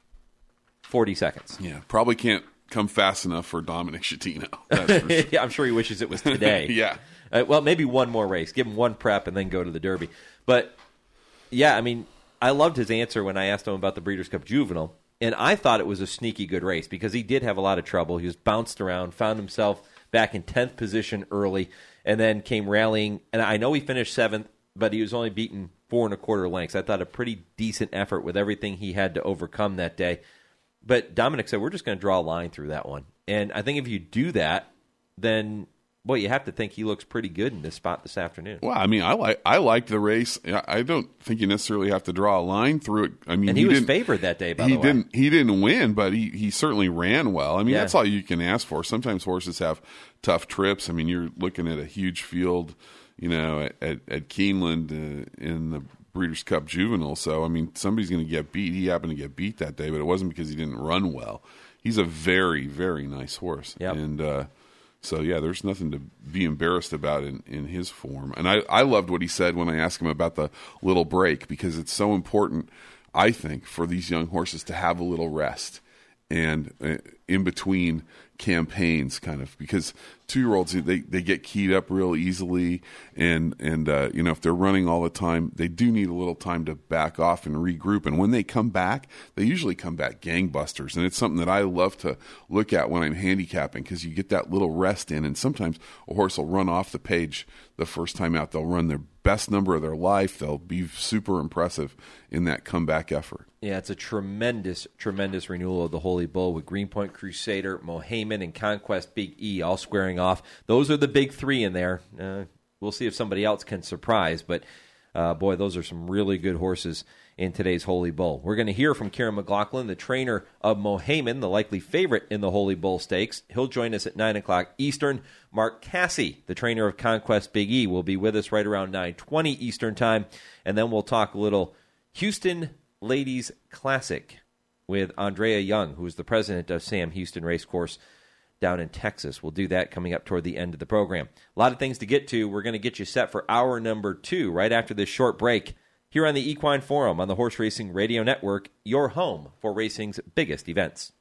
40 seconds. Yeah, probably can't come fast enough for Dominic Schettino. That's for sure. Yeah, I'm sure he wishes it was today. Yeah. Well, maybe one more race. Give him one prep and then go to the Derby. But, yeah, I mean, I loved his answer when I asked him about the Breeders' Cup Juvenile, and I thought it was a sneaky good race because he did have a lot of trouble. He was bounced around, found himself back in 10th position early, and then came rallying. And I know he finished 7th, but he was only beaten 4 1/4 lengths. I thought a pretty decent effort with everything he had to overcome that day. But Dominic said, we're just going to draw a line through that one. And I think if you do that, then, boy, you have to think he looks pretty good in this spot this afternoon. Well, I mean, I liked the race. I don't think you necessarily have to draw a line through it. I mean, and he was favored that day, by the way. He didn't win, but he certainly ran well. I mean, that's all you can ask for. Sometimes horses have tough trips. I mean, you're looking at a huge field, you know, at Keeneland in the Breeders' Cup Juvenile. So, I mean, somebody's going to get beat. He happened to get beat that day, but it wasn't because he didn't run well. He's a very, very nice horse. Yep. And so, yeah, there's nothing to be embarrassed about in his form. And I loved what he said when I asked him about the little break, because it's so important, I think, for these young horses to have a little rest and in between campaigns, kind of, because 2-year-olds, they get keyed up real easily, and you know, if they're running all the time, they do need a little time to back off and regroup. And when they come back, they usually come back gangbusters, and it's something that I love to look at when I'm handicapping, because you get that little rest in, and sometimes a horse will run off the page the first time out. They'll run their best number of their life. They'll be super impressive in that comeback effort. Yeah, it's a tremendous, tremendous renewal of the Holy Bull with Greenpoint Crusader, Mohaymen, and Conquest Big E all squaring off. Those are the big three in there. We'll see if somebody else can surprise, but boy, those are some really good horses in today's Holy Bull. We're going to hear from Kieran McLaughlin, the trainer of Mohaymen, the likely favorite in the Holy Bull Stakes. He'll join us at 9 o'clock Eastern. Mark Cassey, the trainer of Conquest Big E, will be with us right around 9:20 Eastern Time, and then we'll talk a little Houston Ladies Classic with Andrea Young, who is the president of Sam Houston Racecourse down in Texas. We'll do that coming up toward the end of the program. A lot of things to get to. We're going to get you set for hour number 2 right after this short break here on the Equine Forum on the Horse Racing Radio Network, your home for racing's biggest events.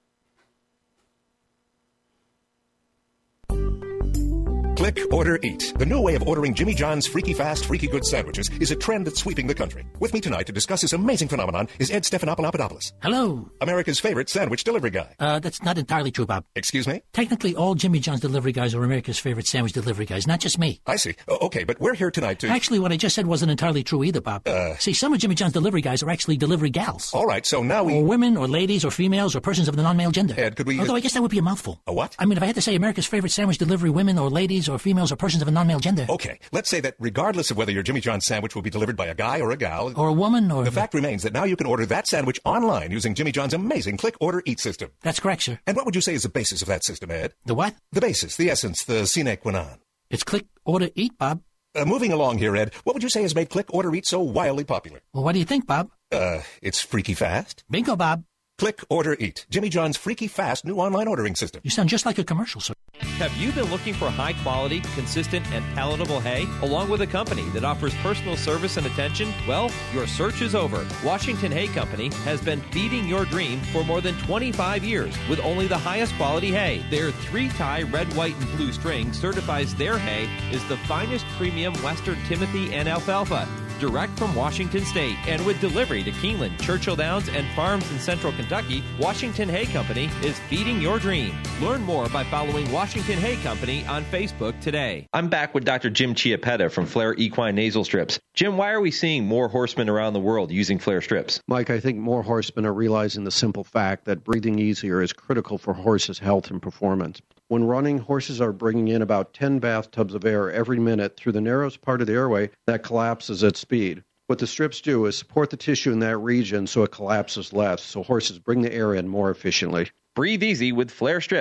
Click, order, eat. The new way of ordering Jimmy John's Freaky Fast, Freaky Good sandwiches is a trend that's sweeping the country. With me tonight to discuss this amazing phenomenon is Ed Stephanopoulos. Hello. America's favorite sandwich delivery guy. That's not entirely true, Bob. Excuse me? Technically, all Jimmy John's delivery guys are America's favorite sandwich delivery guys, not just me. I see. Okay, but we're here tonight to... Actually, what I just said wasn't entirely true either, Bob. See, some of Jimmy John's delivery guys are actually delivery gals. All right, so now we... Or women, or ladies, or females, or persons of the non-male gender. Ed, could we... Although I guess that would be a mouthful. A what? I mean, if I had to say America's favorite sandwich delivery women, or ladies, or females, or persons of a non-male gender. Okay, let's say that regardless of whether your Jimmy John's sandwich will be delivered by a guy or a gal... Or a woman, or... The fact remains that now you can order that sandwich online using Jimmy John's amazing Click, Order, Eat system. That's correct, sir. And what would you say is the basis of that system, Ed? The what? The basis, the essence, the sine qua non. It's Click, Order, Eat, Bob. Moving along here, Ed, what would you say has made Click, Order, Eat so wildly popular? Well, what do you think, Bob? It's freaky fast. Bingo, Bob. Click, Order, Eat. Jimmy John's freaky fast new online ordering system. You sound just like a commercial, sir. Have you been looking for high-quality, consistent, and palatable hay, along with a company that offers personal service and attention? Well, your search is over. Washington Hay Company has been feeding your dream for more than 25 years with only the highest quality hay. Their 3-tie red, white, and blue string certifies their hay is the finest premium Western Timothy and alfalfa, direct from Washington State. And with delivery to Keeneland, Churchill Downs, and farms in central Kentucky, Washington Hay Company is feeding your dream. Learn more by following Washington Hay Company on Facebook today. I'm back with Dr. Jim Chiappetta from Flair Equine Nasal Strips. Jim, why are we seeing more horsemen around the world using Flair strips? Mike, I think more horsemen are realizing the simple fact that breathing easier is critical for horses' health and performance. When running, horses are bringing in about 10 bathtubs of air every minute through the narrowest part of the airway that collapses at speed. What the strips do is support the tissue in that region so it collapses less, so horses bring the air in more efficiently. Breathe easy with Flair strips.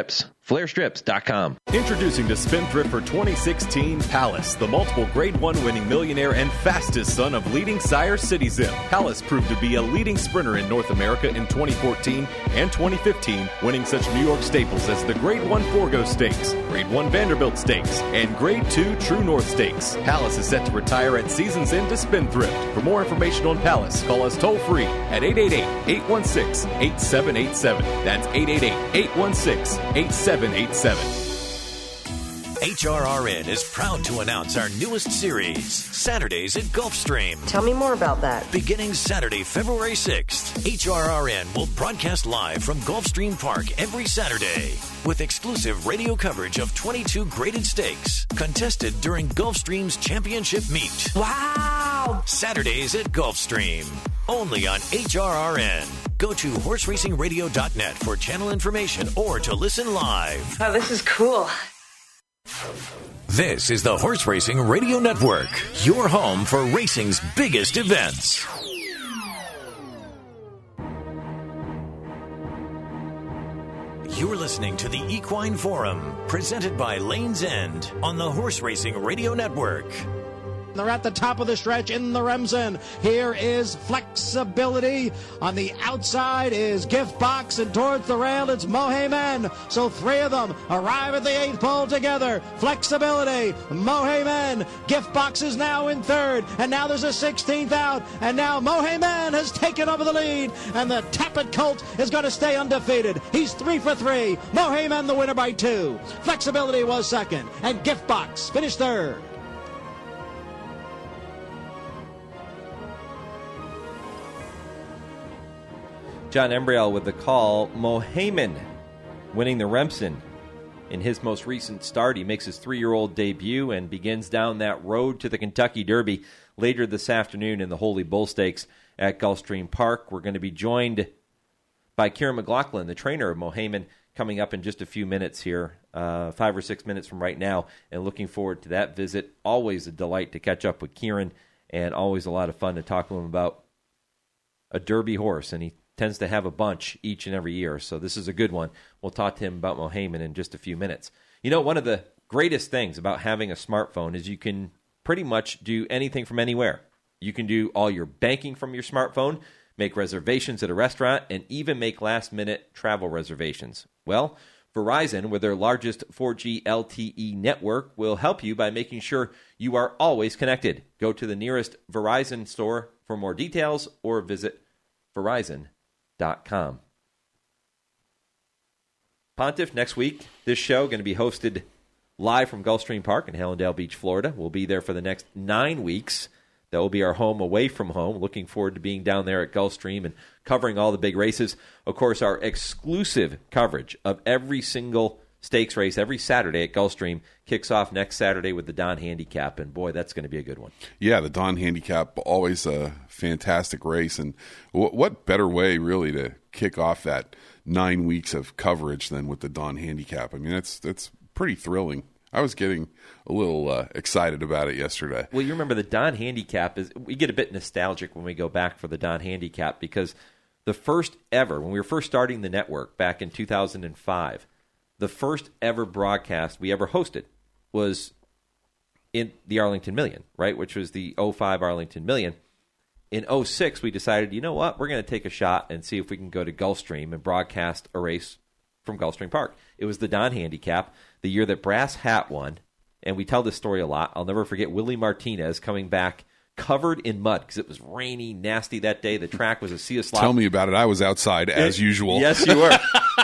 FlairStrips.com. Introducing to Spendthrift for 2016, Palace, the multiple Grade 1 winning millionaire and fastest son of leading sire Citizen. Palace proved to be a leading sprinter in North America in 2014 and 2015, winning such New York staples as the Grade 1 Forgo Stakes, Grade 1 Vanderbilt Stakes, and Grade 2 True North Stakes. Palace is set to retire at season's end to Spendthrift. For more information on Palace, call us toll-free at 888-816-8787. That's 888-816-8787. HRRN is proud to announce our newest series, Saturdays at Gulfstream. Tell me more about that. Beginning Saturday, February 6th, HRRN will broadcast live from Gulfstream Park every Saturday with exclusive radio coverage of 22 graded stakes contested during Gulfstream's championship meet. Wow! Saturdays at Gulfstream, only on HRRN. Go to horseracingradio.net for channel information or to listen live. Oh, this is cool. This is the Horse Racing Radio Network, your home for racing's biggest events. You're listening to the Equine Forum, presented by Lane's End on the Horse Racing Radio Network. They're at the top of the stretch in the Remsen. Here is Flexibility. On the outside is Gift Box, and towards the rail it's Mohaymen. So three of them arrive at the 8th pole together. Flexibility, Mohaymen. Gift Box is now in third, and now there's a 16th out, and now Mohaymen has taken over the lead, and the Tappet Colt is going to stay undefeated. He's 3 for 3. Mohaymen the winner by 2. Flexibility was second, and Gift Box finished third. John Embriel with the call. Mohaymen winning the Remsen in his most recent start. He makes his 3-year-old debut and begins down that road to the Kentucky Derby later this afternoon in the Holy Bull Stakes at Gulfstream Park. We're going to be joined by Kieran McLaughlin, the trainer of Mohaymen, coming up in just a few minutes here, 5 or 6 minutes from right now, and looking forward to that visit. Always a delight to catch up with Kieran, and always a lot of fun to talk to him about a Derby horse, and he tends to have a bunch each and every year, so this is a good one. We'll talk to him about Mohaymen in just a few minutes. You know, one of the greatest things about having a smartphone is you can pretty much do anything from anywhere. You can do all your banking from your smartphone, make reservations at a restaurant, and even make last-minute travel reservations. Well, Verizon, with their largest 4G LTE network, will help you by making sure you are always connected. Go to the nearest Verizon store for more details or visit Verizon.com. Pontiff, next week, this show going to be hosted live from Gulfstream Park in Hallandale Beach, Florida. We'll be there for the next 9 weeks. That will be our home away from home. Looking forward to being down there at Gulfstream and covering all the big races. Of course, our exclusive coverage of every single stakes race every Saturday at Gulfstream kicks off next Saturday with the Don Handicap, and boy, that's going to be a good one. Yeah, the Don Handicap, always a fantastic race, and what better way really to kick off that 9 weeks of coverage than with the Don Handicap? I mean, that's pretty thrilling. I was getting a little excited about it yesterday. Well, you remember the Don Handicap we get a bit nostalgic when we go back for the Don Handicap, because the first ever, when we were first starting the network back in 2005, the first ever broadcast we ever hosted was in the Arlington Million, right, which was the 05 Arlington Million. In 06, we decided, you know what, we're going to take a shot and see if we can go to Gulfstream and broadcast a race from Gulfstream Park. It was the Don Handicap, the year that Brass Hat won, and we tell this story a lot. I'll never forget Willie Martinez coming back covered in mud because it was rainy, nasty that day. The track was a sea of slop. Tell me about it. I was outside as usual. Yes, you were.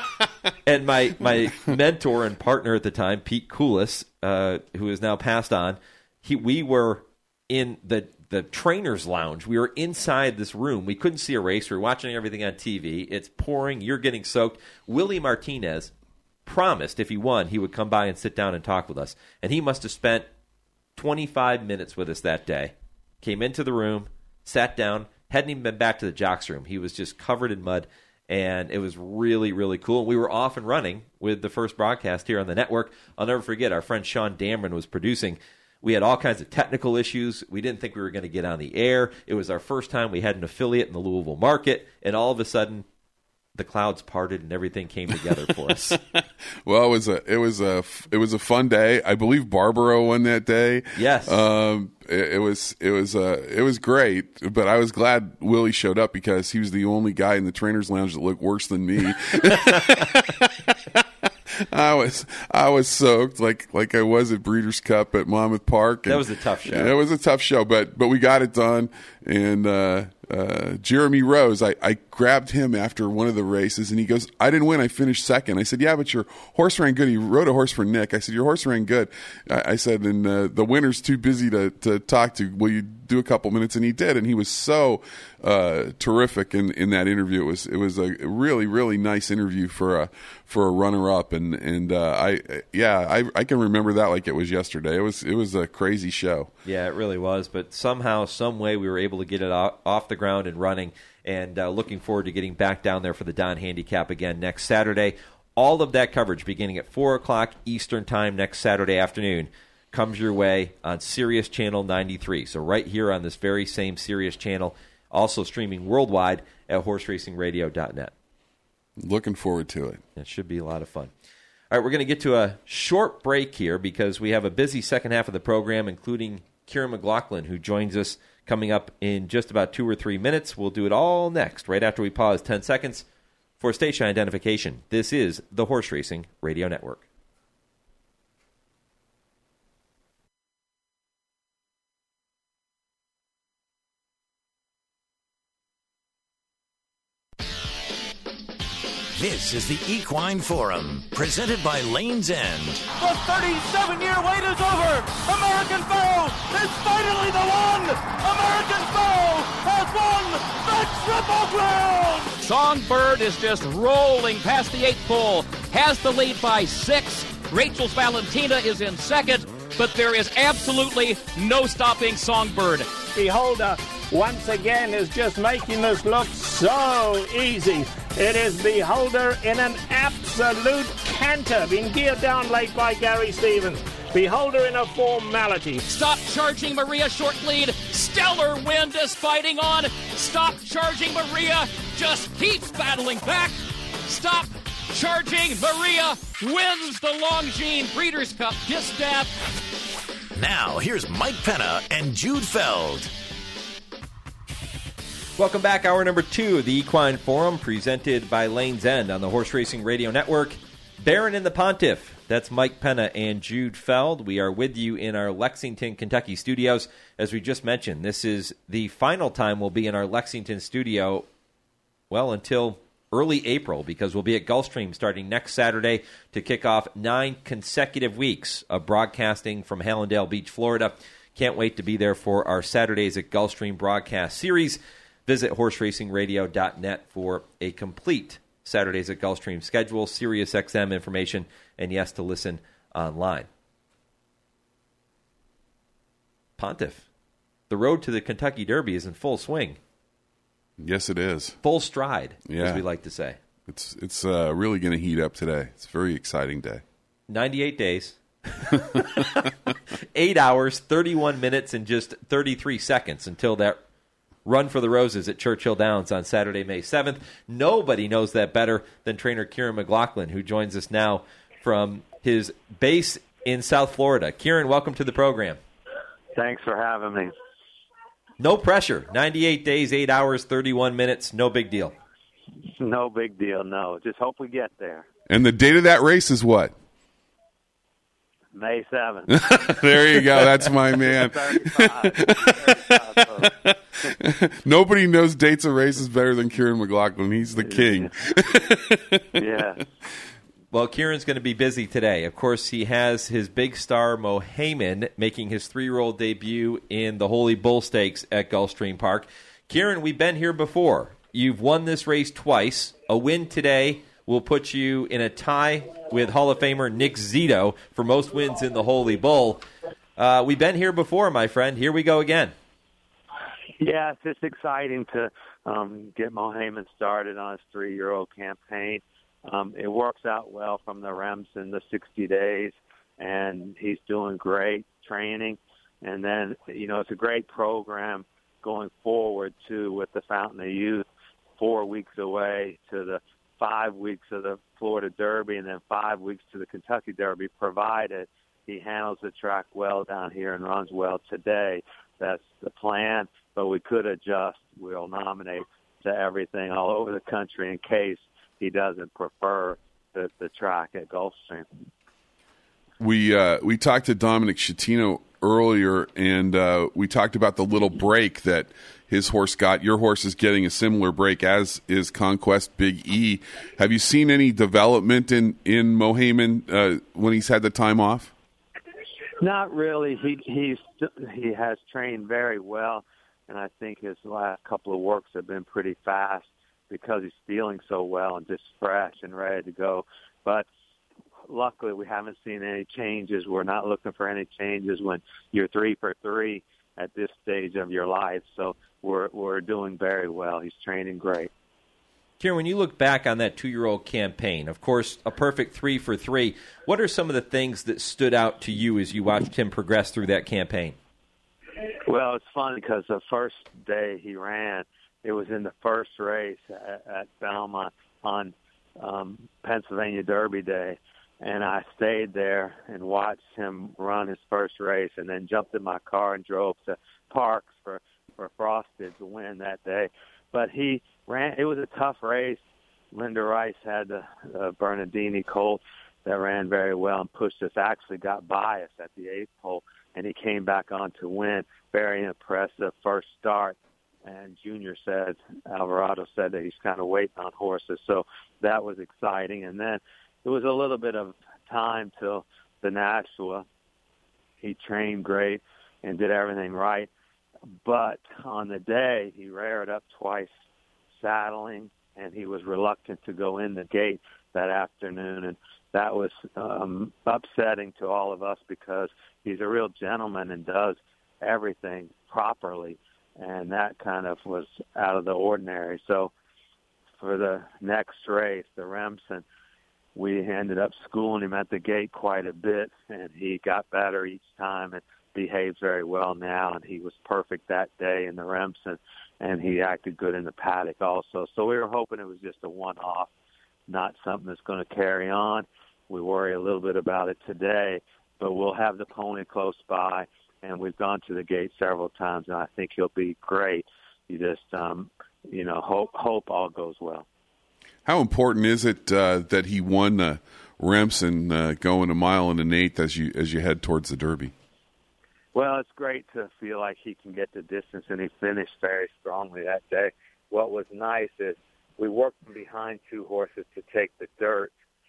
And my mentor and partner at the time, Pete Koulis, who is now passed on, we were in the trainer's lounge. We were inside this room. We couldn't see a race. We were watching everything on TV. It's pouring. You're getting soaked. Willie Martinez promised if he won, he would come by and sit down and talk with us. And he must have spent 25 minutes with us that day. Came into the room, sat down, hadn't even been back to the jocks room. He was just covered in mud. And it was really, really cool. We were off and running with the first broadcast here on the network. I'll never forget, our friend Sean Dameron was producing. We had all kinds of technical issues. We didn't think we were going to get on the air. It was our first time we had an affiliate in the Louisville market. And all of a sudden, the clouds parted and everything came together for us. Well, it was a fun day. I believe Barbaro won that day. Yes. It was great, but I was glad Willie showed up because he was the only guy in the trainer's lounge that looked worse than me. I was soaked like I was at Breeders' Cup at Monmouth Park. That was a tough show. It was a tough show, but we got it done. And Jeremy Rose, I grabbed him after one of the races, and he goes, "I didn't win. I finished second." I said, "Yeah, but your horse ran good." He rode a horse for Nick. I said, "Your horse ran good." I said, "And the winner's too busy to talk to. Will you do a couple minutes?" And he did, and he was so terrific in that interview. It was a really, really nice interview for a runner-up, and I can remember that like it was yesterday. It was a crazy show. Yeah, it really was. But somehow, some way, we were able to get it off the ground and running. And looking forward to getting back down there for the Don Handicap again next Saturday. All of that coverage beginning at 4 o'clock Eastern Time next Saturday afternoon comes your way on Sirius Channel 93. So right here on this very same Sirius channel, also streaming worldwide at horseracingradio.net. Looking forward to it. It should be a lot of fun. All right, we're going to get to a short break here because we have a busy second half of the program, including Kieran McLaughlin, who joins us coming up in just about 2 or 3 minutes. We'll do it all next, right after we pause 10 seconds for station identification. This is the Horse Racing Radio Network. This is the Equine Forum, presented by Lane's End. The 37-year wait is over. American Pharoah is finally the one. American Pharoah has won the Triple Crown. Songbird is just rolling past the 8th pole, has the lead by 6. Rachel's Valentina is in second, but there is absolutely no stopping Songbird. Beholder once again is just making this look so easy. It is Beholder in an absolute canter, being geared down late by Gary Stevens. Beholder in a formality. Stop Charging Maria, short lead. Stellar Wind is fighting on. Stop Charging Maria just keeps battling back. Stop Charging Maria wins the Longines Breeders' Cup Distaff. Now, here's Mike Penna and Jude Feld. Welcome back. Hour number 2 of the Equine Forum, presented by Lane's End on the Horse Racing Radio Network. Baron and the Pontiff. That's Mike Penna and Jude Feld. We are with you in our Lexington, Kentucky studios. As we just mentioned, this is the final time we'll be in our Lexington studio, well, until early April, because we'll be at Gulfstream starting next Saturday to kick off 9 consecutive weeks of broadcasting from Hallandale Beach, Florida. Can't wait to be there for our Saturdays at Gulfstream broadcast series. Visit horseracingradio.net for a complete Saturdays at Gulfstream schedule, Sirius XM information, and yes, to listen online. Pontiff, the road to the Kentucky Derby is in full swing. Yes, it is. Full stride, as we like to say. It's really going to heat up today. It's a very exciting day. 98 days. 8 hours, 31 minutes, and just 33 seconds until that Run for the Roses at Churchill Downs on Saturday, May 7th. Nobody knows that better than trainer Kieran McLaughlin, who joins us now from his base in South Florida. Kieran, welcome to the program. Thanks for having me. No pressure. 98 days, 8 hours, 31 minutes. No big deal. No big deal, no. Just hope we get there. And the date of that race is what? May 7th. There you go. That's my man. 35. Nobody knows dates of races better than Kieran McLaughlin. He's the king. Yeah. Well, Kieran's going to be busy today. Of course, he has his big star, Mo Heyman, making his 3-year-old debut in the Holy Bull Stakes at Gulfstream Park. Kieran, we've been here before. You've won this race twice. A win today will put you in a tie with Hall of Famer Nick Zito for most wins in the Holy Bull. We've been here before, my friend. Here we go again. Yeah, it's just exciting to get Mo Heyman started on his 3-year-old campaign. It works out well from the REMS in the 60 days, and he's doing great training. And then, it's a great program going forward, too, with the Fountain of Youth 4 weeks away to the 5 weeks of the Florida Derby and then 5 weeks to the Kentucky Derby, provided he handles the track well down here and runs well today. That's the plan, but we could adjust. We'll nominate to everything all over the country in case he doesn't prefer the track at Gulfstream. We talked to Dominic Schettino earlier, and we talked about the little break that his horse got. Your horse is getting a similar break, as is Conquest Big E. Have you seen any development in Mohaymen when he's had the time off? Not really. He has trained very well, and I think his last couple of works have been pretty fast because he's feeling so well and just fresh and ready to go. But luckily, we haven't seen any changes. We're not looking for any changes when you're 3 for 3 at this stage of your life. So we're doing very well. He's training great. Kieran, when you look back on that 2-year-old campaign, of course, a perfect 3 for 3, what are some of the things that stood out to you as you watched him progress through that campaign? Well, it's funny because the first day he ran, it was in the first race at Belmont on Pennsylvania Derby Day, and I stayed there and watched him run his first race and then jumped in my car and drove to Parks for Frosted to win that day. But he ran. It was a tough race. Linda Rice had the Bernardini colt that ran very well and pushed us. Actually got by us at the 8th hole, and he came back on to win. Very impressive first start. And Alvarado said that he's kind of waiting on horses. So that was exciting. And then it was a little bit of time till the Nashua. He trained great and did everything right. But on the day, he reared up twice saddling, and he was reluctant to go in the gate that afternoon. And that was upsetting to all of us because he's a real gentleman and does everything properly. And that kind of was out of the ordinary. So for the next race, the Remsen, we ended up schooling him at the gate quite a bit, and he got better each time and behaves very well now. And he was perfect that day in the Remsen, and he acted good in the paddock also. So we were hoping it was just a one-off, not something that's going to carry on. We worry a little bit about it today, but we'll have the pony close by. And we've gone to the gate several times, and I think he'll be great. You just, hope all goes well. How important is it that he won the Remsen going 1 1/8 as you head towards the Derby? Well, it's great to feel like he can get the distance, and he finished very strongly that day. What was nice is we worked from behind 2 horses to take the dirt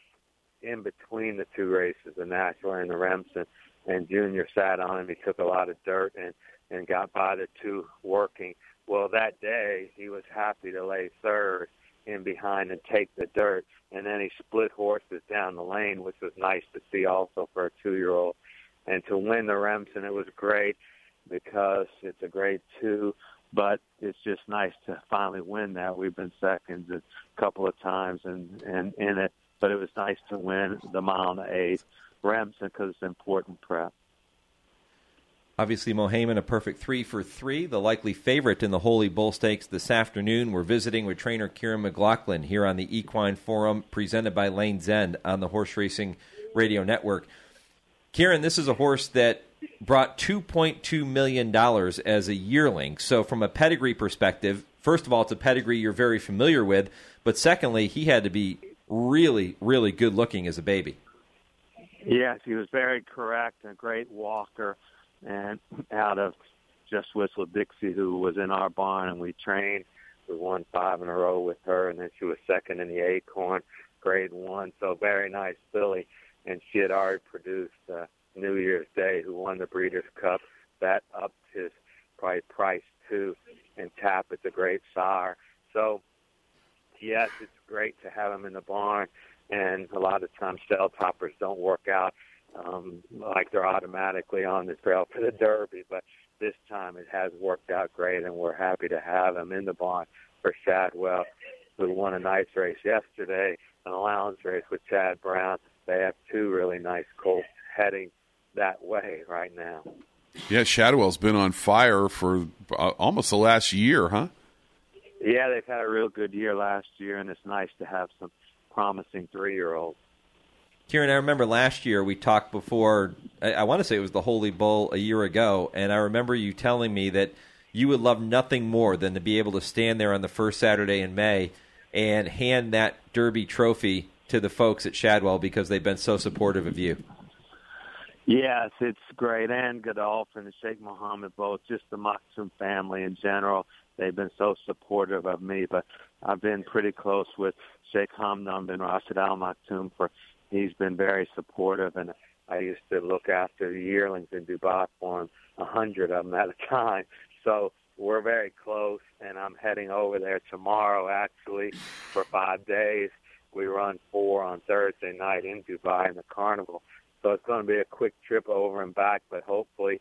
in between the 2 races, the Nashua and the Remsen. And Junior sat on him. He took a lot of dirt and got by the 2 working. Well, that day he was happy to lay third in behind and take the dirt. And then he split horses down the lane, which was nice to see also for a 2-year-old. And to win the Remsen, it was great because it's a grade 2. But it's just nice to finally win that. We've been seconds a couple of times and in it. But it was nice to win the 1 1/8. Remsen because it's important prep. Obviously, Mohaymen, a perfect 3 for 3, the likely favorite in the Holy Bull Stakes this afternoon. We're visiting with trainer Kieran McLaughlin here on the Equine Forum, presented by Lane's End on the Horse Racing Radio Network. Kieran, this is a horse that brought $2.2 million as a yearling. So from a pedigree perspective, first of all, it's a pedigree you're very familiar with, but secondly, he had to be really, really good looking as a baby. Yes, he was very correct, a great walker, and out of Just Whistle Dixie, who was in our barn, and we trained. We won 5 in a row with her, and then she was second in the Acorn, grade 1, so very nice filly. And she had already produced New Year's Day, who won the Breeders' Cup. That upped his price, too, and Tappett's a great sire. So, yes, it's great to have him in the barn. And a lot of times cell toppers don't work out like they're automatically on the trail for the Derby. But this time it has worked out great, and we're happy to have him in the barn for Shadwell, who won a nice race yesterday, an allowance race with Chad Brown. They have 2 really nice colts heading that way right now. Yeah, Shadwell's been on fire for almost the last year, huh? Yeah, they've had a real good year last year, and it's nice to have some – promising 3-year-olds. Kieran, I remember last year we talked before, I want to say it was the Holy Bull a year ago, and I remember you telling me that you would love nothing more than to be able to stand there on the first Saturday in May and hand that Derby trophy to the folks at Shadwell because they've been so supportive of you. Yes, it's great. And Godolphin and Sheikh Mohammed both, just the Maktoum family in general. They've been so supportive of me. But I've been pretty close with Sheikh Hamdan bin Rashid Al Maktoum. He's been very supportive. And I used to look after the yearlings in Dubai for him, 100 of them at a time. So we're very close, and I'm heading over there tomorrow, actually, for 5 days. We run 4 on Thursday night in Dubai in the Carnival. So it's going to be a quick trip over and back, but hopefully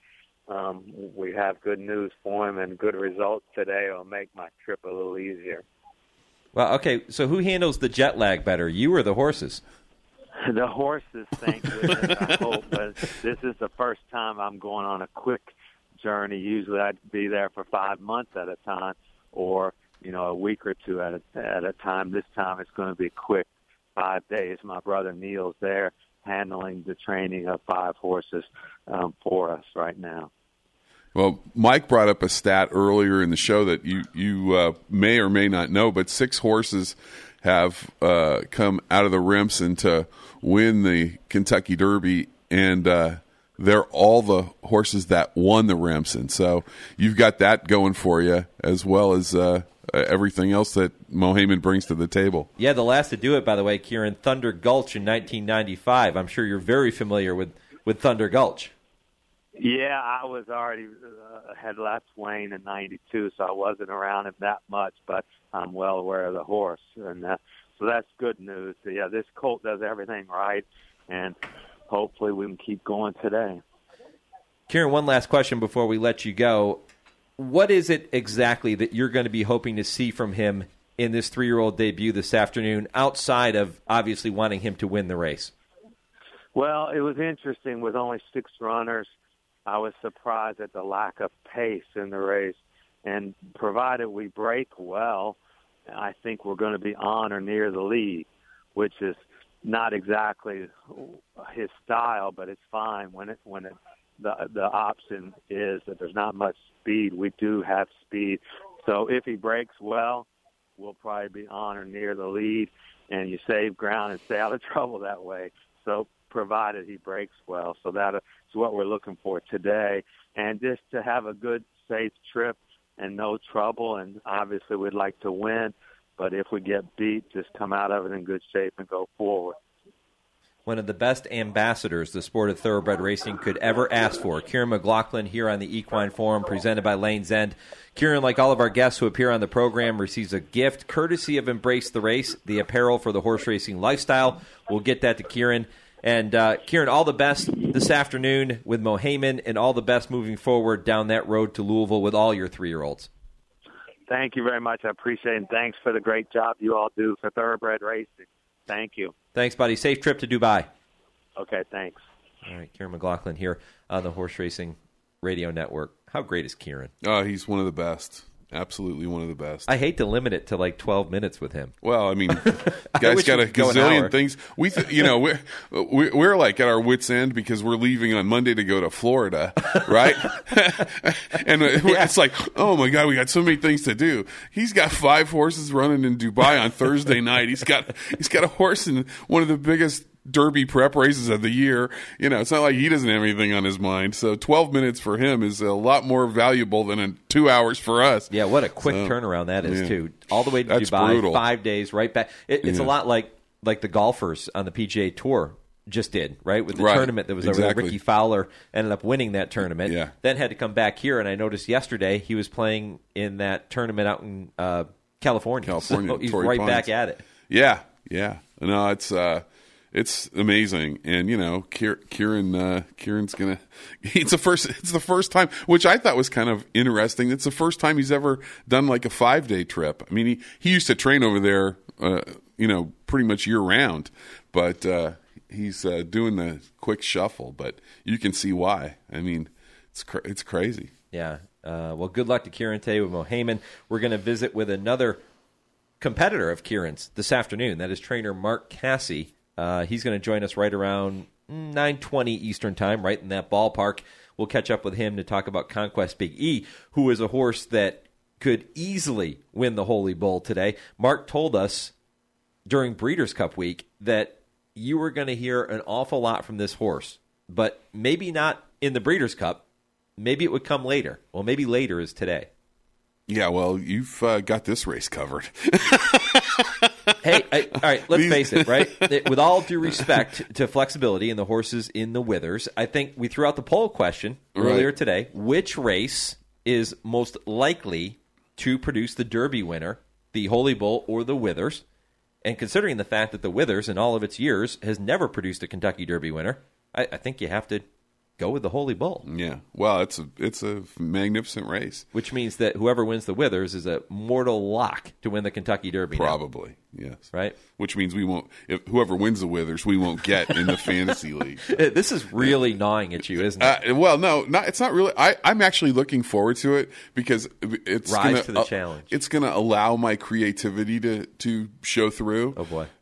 we have good news for him and good results today. It'll make my trip a little easier. Well, okay, so who handles the jet lag better, you or the horses? The horses, thank goodness, I hope. But this is the first time I'm going on a quick journey. Usually I'd be there for 5 months at a time or, a week or two at a time. This time it's going to be quick, 5 days. My brother Neil's there handling the training of 5 horses for us right now. Well, Mike brought up a stat earlier in the show that you may or may not know, but 6 horses have come out of the Remsen to win the Kentucky Derby, and they're all the horses that won the Remsen. So you've got that going for you, as well as everything else that Mohaymen brings to the table. Yeah, the last to do it, by the way, Kieran, Thunder Gulch in 1995. I'm sure you're very familiar with Thunder Gulch. Yeah, I was already had left Wayne in 92, so I wasn't around him that much, but I'm well aware of the horse. And so that's good news. So, yeah, this colt does everything right, and hopefully we can keep going today. Kieran, one last question before we let you go. What is it exactly that you're going to be hoping to see from him in this 3-year-old debut this afternoon, outside of obviously wanting him to win the race? Well, it was interesting. With only 6 runners, I was surprised at the lack of pace in the race. And provided we break well, I think we're going to be on or near the lead, which is not exactly his style, but it's fine the option is that there's not much speed. We do have speed. So if he breaks well, we'll probably be on or near the lead, and you save ground and stay out of trouble that way. So provided he breaks well. So that is what we're looking for today. And just to have a good, safe trip and no trouble. And obviously we'd like to win, but if we get beat, just come out of it in good shape and go forward. One of the best ambassadors the sport of thoroughbred racing could ever ask for. Kieran McLaughlin here on the Equine Forum, presented by Lane's End. Kieran, like all of our guests who appear on the program, receives a gift courtesy of Embrace the Race, the apparel for the horse racing lifestyle. We'll get that to Kieran. And Kieran, all the best this afternoon with Mohaymen, and all the best moving forward down that road to Louisville with all your 3-year-olds. Thank you very much. I appreciate it. And thanks for the great job you all do for thoroughbred racing. Thank you. Thanks, buddy. Safe trip to Dubai. Okay, thanks. All right, Kieran McLaughlin here on the Horse Racing Radio Network. How great is Kieran? Oh, he's one of the best. Absolutely one of the best. I hate to limit it to like 12 minutes with him. Well, I mean, guy's got a gazillion things. We're like at our wits' end because we're leaving on Monday to go to Florida, right? And it's like, oh my God, we got so many things to do. He's got 5 horses running in Dubai on Thursday night. He's got a horse in one of the biggest Derby prep races of the year. It's not like he doesn't have anything on his mind. So 12 minutes for him is a lot more valuable than 2 hours for us. Yeah, what a quick turnaround that is, too. All the way to Dubai, brutal. 5 days, right back. It's a lot like the golfers on the PGA Tour just did, right? With the tournament that was over there. Ricky Fowler ended up winning that tournament. Then had to come back here, and I noticed yesterday he was playing in that tournament out in California. So he's right back at it. Yeah. No, it's amazing, and Kieran's gonna. It's the first time, which I thought was kind of interesting. It's the first time he's ever done like a 5-day trip. I mean, he used to train over there, pretty much year round, but he's doing the quick shuffle. But you can see why. I mean, it's crazy. Yeah. Well, good luck to Kieran today with Mohaymen. We're going to visit with another competitor of Kieran's this afternoon. That is trainer Mark Casse. He's going to join us right around 9:20 Eastern Time, right in that ballpark. We'll catch up with him to talk about Conquest Big E, who is a horse that could easily win the Holy Bull today. Mark told us during Breeders' Cup week that you were going to hear an awful lot from this horse, but maybe not in the Breeders' Cup. Maybe it would come later. Well, maybe later is today. Yeah, well, you've got this race covered. Hey, all right, let's face it, right? With all due respect to Flexibility and the horses in the Withers, I think we threw out the poll question earlier today. Which race is most likely to produce the Derby winner, the Holy Bull or the Withers? And considering the fact that the Withers, in all of its years, has never produced a Kentucky Derby winner, I think you have to go with the Holy Bull. Yeah. Well, it's a magnificent race. Which means that whoever wins the Withers is a mortal lock to win the Kentucky Derby. Probably, yes. Right? Which means we won't. If whoever wins the Withers, we won't get in the fantasy league. This is really gnawing at you, isn't it? Well, no, it's not really. I'm actually looking forward to it because it's rise to the challenge. It's going to allow my creativity to show through. Oh boy,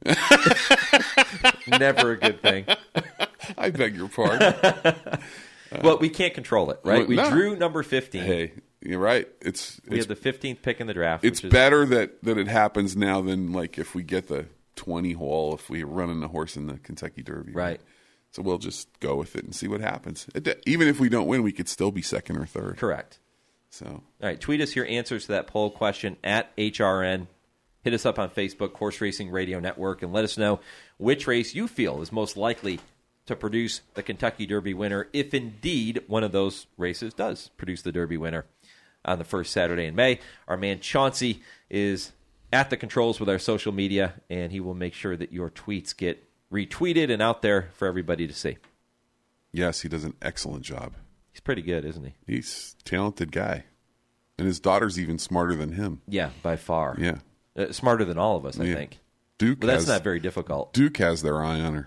never a good thing. I beg your pardon. Well, we can't control it, right? We drew number 15. Hey, you're right. We have the 15th pick in the draft. It's better that it happens now than like if we get the 20 hole, if we run in a horse in the Kentucky Derby. Right. So we'll just go with it and see what happens. Even if we don't win, we could still be second or third. Correct. So, all right, tweet us your answers to that poll question at HRN. Hit us up on Facebook, Horse Racing Radio Network, and let us know which race you feel is most likely to produce the Kentucky Derby winner, if indeed one of those races does produce the Derby winner on the first Saturday in May. Our man Chauncey is at the controls with our social media, and he will make sure that your tweets get retweeted and out there for everybody to see. Yes, he does an excellent job. He's pretty good, isn't he? He's a talented guy. And his daughter's even smarter than him. Yeah, by far. Yeah. Smarter than all of us, I think. Duke but that's not very difficult. Duke has their eye on her.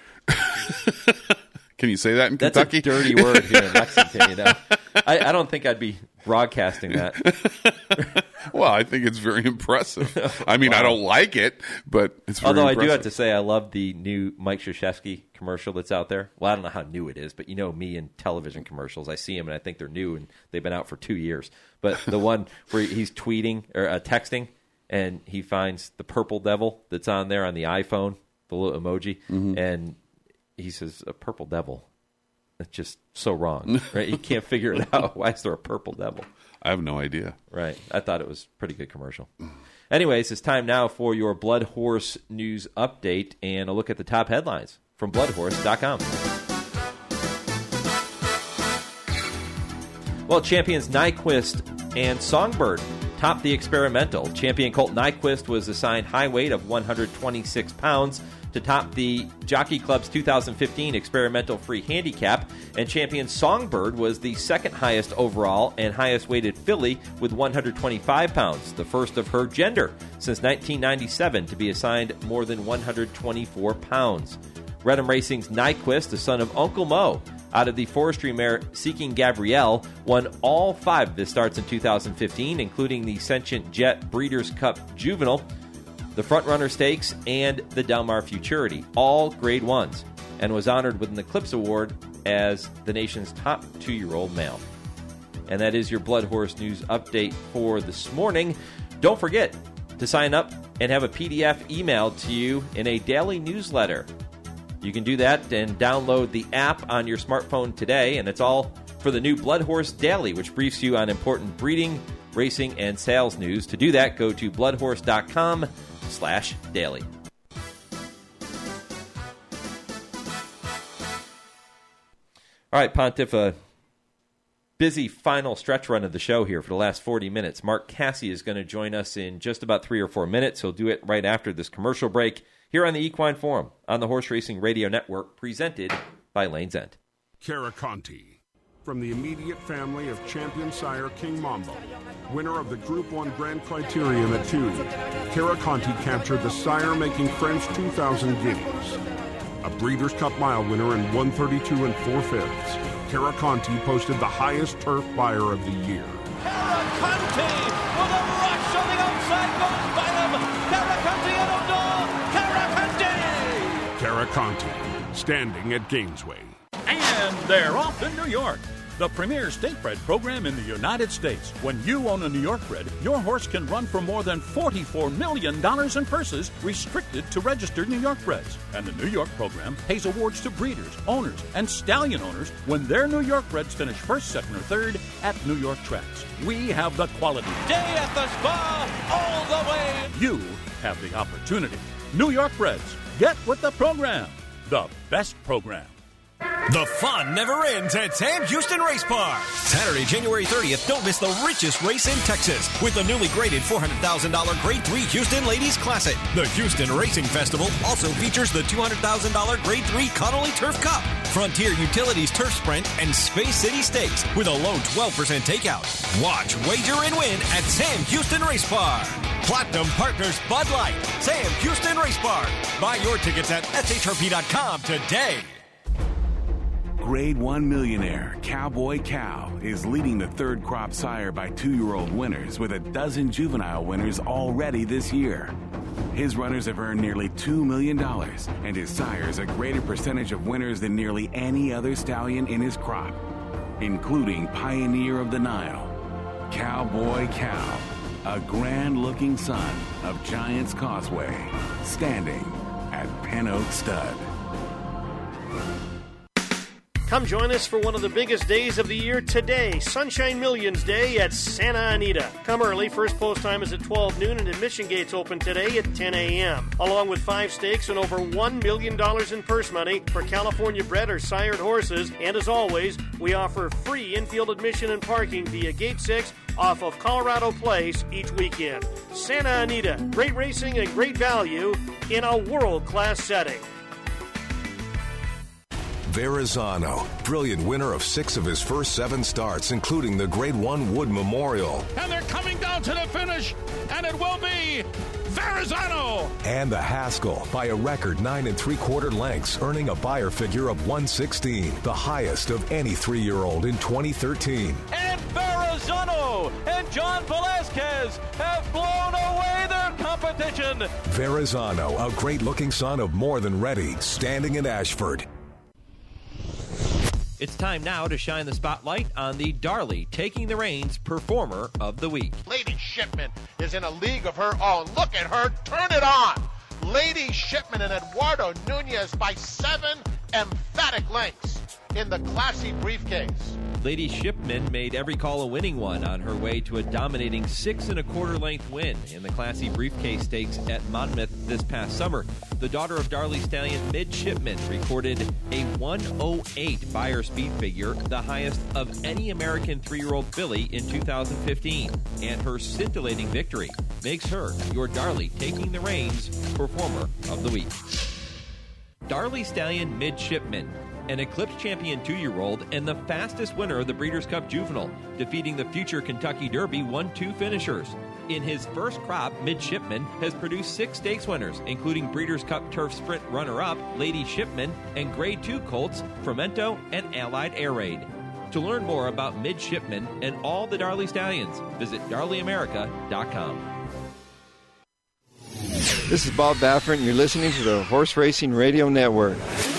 Can you say that in Kentucky? That's a dirty word here in Lexington, you know. I don't think I'd be broadcasting that. Well, I think it's very impressive. I mean, I don't like it, but it's very impressive. I do have impressive. to say I love the new Mike Krzyzewski commercial that's out there. Well, I don't know how new it is, but you know me and television commercials. I see them and I think they're new, and they've been out for 2 years. But the one where he's tweeting or texting, and he finds the purple devil that's on there on the iPhone, the little emoji, and he says, a purple devil. That's just so wrong, right? You can't figure it out. Why is there a purple devil? I have no idea. Right. I thought it was a pretty good commercial. Anyways, it's time now for your Blood Horse news update and a look at the top headlines from bloodhorse.com. Well, champions Nyquist and Songbird topped the experimental. Champion Colt Nyquist was assigned high weight of 126 pounds to top the Jockey Club's 2015 experimental free handicap, and champion Songbird was the second highest overall and highest weighted filly with 125 pounds, the first of her gender since 1997 to be assigned more than 124 pounds. Redham Racing's Nyquist, the son of Uncle Mo, out of the forestry mare Seeking Gabrielle, won all 5 of his starts in 2015, including the Sentient Jet Breeders' Cup Juvenile, the Frontrunner Stakes, and the Del Mar Futurity, all Grade 1s, and was honored with an Eclipse Award as the nation's top 2-year-old male. And that is your Blood Horse news update for this morning. Don't forget to sign up and have a PDF emailed to you in a daily newsletter. You can do that and download the app on your smartphone today, and it's all for the new Blood Horse Daily, which briefs you on important breeding, racing, and sales news. To do that, go to bloodhorse.com/daily. All right, Pontiff, a busy final stretch run of the show here for the last 40 minutes. Mark Casse is going to join us in just about 3 or 4 minutes. He'll do it right after this commercial break here on the Equine Forum on the Horse Racing Radio Network, presented by Lane's End. Caraconti, from the immediate family of champion sire King Mambo, winner of the Group 1 Grand Criterium at 2, Caraconti captured the sire-making French 2000 Guineas. A Breeders' Cup Mile winner in 132 4/5. Caraconti posted the highest turf buyer of the year. Caraconti with a rush on the outside goes by them. Conti, standing at Gainesway. And they're off to New York, the premier state bred program in the United States. When you own a New York bred, your horse can run for more than $44 million in purses, restricted to registered New York breds. And the New York program pays awards to breeders, owners, and stallion owners when their New York breds finish first, second, or third at New York tracks. We have the quality. Day at the spa, all the way. You have the opportunity. New York breds. Get with the program. The best program. The fun never ends at Sam Houston Race Park. Saturday, January 30th, don't miss the richest race in Texas with the newly graded $400,000 Grade 3 Houston Ladies Classic. The Houston Racing Festival also features the $200,000 Grade 3 Connolly Turf Cup, Frontier Utilities Turf Sprint, and Space City Stakes with a low 12% takeout. Watch, wager, and win at Sam Houston Race Park. Platinum Partners Bud Light. Sam Houston Race Park. Buy your tickets at SHRP.com today. Grade 1 millionaire Cowboy Cow is leading the third crop sire by 2-year-old winners with a dozen juvenile winners already this year. His runners have earned nearly $2 million, and his sires a greater percentage of winners than nearly any other stallion in his crop, including Pioneer of the Nile, Cowboy Cow, a grand-looking son of Giants Causeway, standing at Pen Oak Stud. Come join us for one of the biggest days of the year today, Sunshine Millions Day at Santa Anita. Come early. First post time is at 12 noon and admission gates open today at 10 a.m. Along with 5 stakes and over $1 million in purse money for California bred or sired horses. And as always, we offer free infield admission and parking via Gate 6 off of Colorado Place each weekend. Santa Anita, great racing and great value in a world-class setting. Verrazano, brilliant winner of 6 of his first 7 starts, including the Grade 1 Wood Memorial. And they're coming down to the finish, and it will be Verrazano. And the Haskell by a record 9 3/4 lengths, earning a Beyer figure of 116, the highest of any 3-year-old in 2013. And Verrazano and John Velasquez have blown away their competition. Verrazano, a great-looking son of More Than Ready, standing in Ashford. It's time now to shine the spotlight on the Darley Taking the Reins Performer of the Week. Lady Shipman is in a league of her own. Look at her. Turn it on. Lady Shipman and Eduardo Nunez by 7 emphatic lengths in the classy briefcase. Lady Shipman made every call a winning one on her way to a dominating 6 1/4 length win in the Classy Briefcase Stakes at Monmouth this past summer. The daughter of Darley stallion Midshipman recorded a 1:08 Beyer speed figure, the highest of any American 3-year-old filly in 2015. And her scintillating victory makes her your Darley Taking the Reins Performer of the Week. Darley stallion Midshipman, an Eclipse champion 2-year-old and the fastest winner of the Breeders' Cup Juvenile, defeating the future Kentucky Derby 1-2 finishers. In his first crop, Midshipman has produced 6 stakes winners, including Breeders' Cup Turf Sprint runner-up Lady Shipman and Grade 2 colts Fermento and Allied Air Raid. To learn more about Midshipman and all the Darley stallions, visit DarleyAmerica.com. This is Bob Baffert, and you're listening to the Horse Racing Radio Network.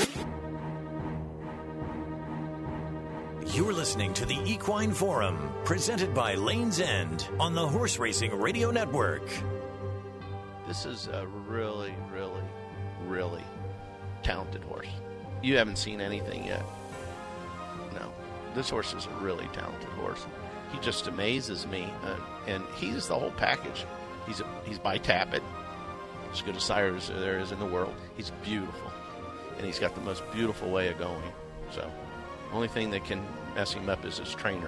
You're listening to the Equine Forum, presented by Lane's End on the Horse Racing Radio Network. This is a really, really, really talented horse. You haven't seen anything yet. No. This horse is a really talented horse. He just amazes me, and he's the whole package. He's by Tappet, as good a sire as there is in the world. He's beautiful, and he's got the most beautiful way of going. So, the only thing that can mess him up is his trainer.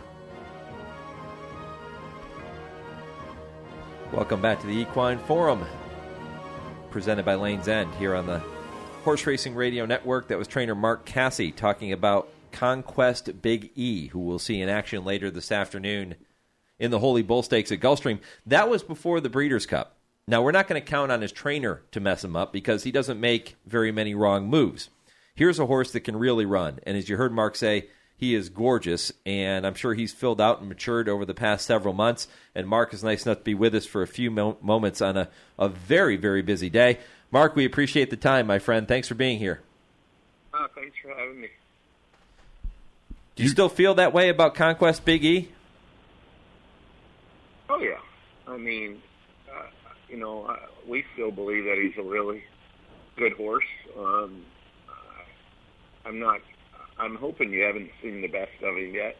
Welcome back to the Equine Forum, presented by Lane's End here on the Horse Racing Radio Network. That was trainer Mark Casse talking about Conquest Big E, who we'll see in action later this afternoon in the Holy Bull Stakes at Gulfstream. That was before the Breeders' Cup. Now, we're not going to count on his trainer to mess him up because he doesn't make very many wrong moves. Here's a horse that can really run, and as you heard Mark say, he is gorgeous, and I'm sure he's filled out and matured over the past several months, and Mark is nice enough to be with us for a few moments on a very, very busy day. Mark, we appreciate the time, my friend. Thanks for being here. Thanks for having me. Do you still feel that way about Conquest Big E? Oh, yeah. I mean, we still believe that he's a really good horse. I'm hoping you haven't seen the best of him yet.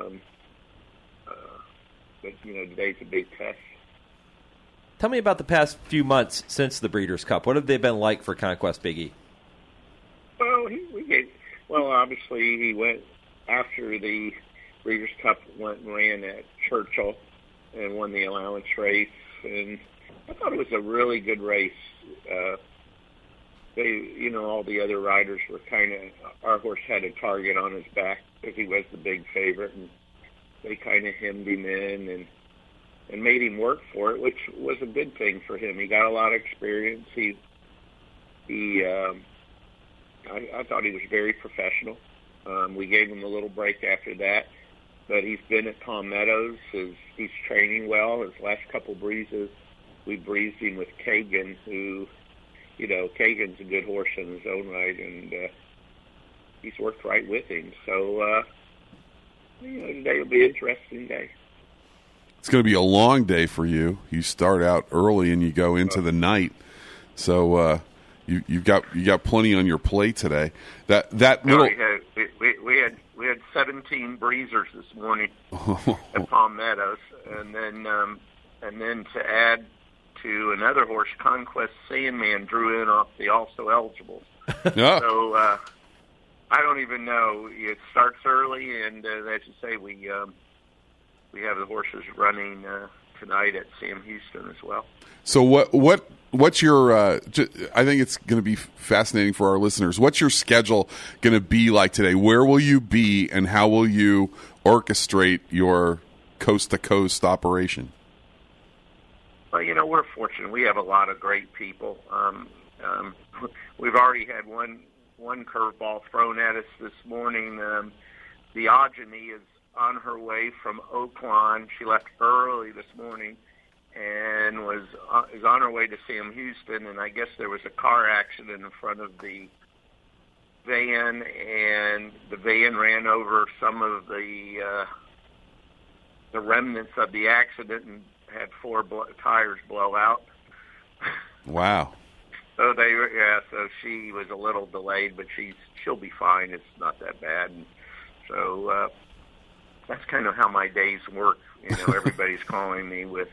But, today's a big test. Tell me about the past few months since the Breeders' Cup. What have they been like for Conquest Big E? Well, obviously he went after the Breeders' Cup, went and ran at Churchill and won the allowance race. And I thought it was a really good race. All the other riders were our horse had a target on his back because he was the big favorite, and they kind of hemmed him in and made him work for it, which was a good thing for him. He got a lot of experience. I thought he was very professional. We gave him a little break after that, but he's been at Palm Meadows. He's training well. His last couple breezes, we breezed him with Kagan, who, Kagan's a good horse in his own right, and he's worked right with him. So, today will be an interesting day. It's going to be a long day for you. You start out early and you go into the night, so you've got plenty on your plate today. That little we had 17 breezers this morning at Palm Meadows, and then to add to another horse, Conquest Sandman drew in off the also eligibles. Yeah. So I don't even know. It starts early, and as you say, we have the horses running tonight at Sam Houston as well. So what's your? I think it's going to be fascinating for our listeners. What's your schedule going to be like today? Where will you be, and how will you orchestrate your coast to coast operation? Well, we're fortunate. We have a lot of great people. We've already had one curveball thrown at us this morning. Theogony is on her way from Oaklawn. She left early this morning and is on her way to Sam Houston, and I guess there was a car accident in front of the van, and the van ran over some of the remnants of the accident and had 4 tires blow out. Wow. So so she was a little delayed, but she'll be fine. It's not that bad. And so that's kind of how my days work. Everybody's calling me with,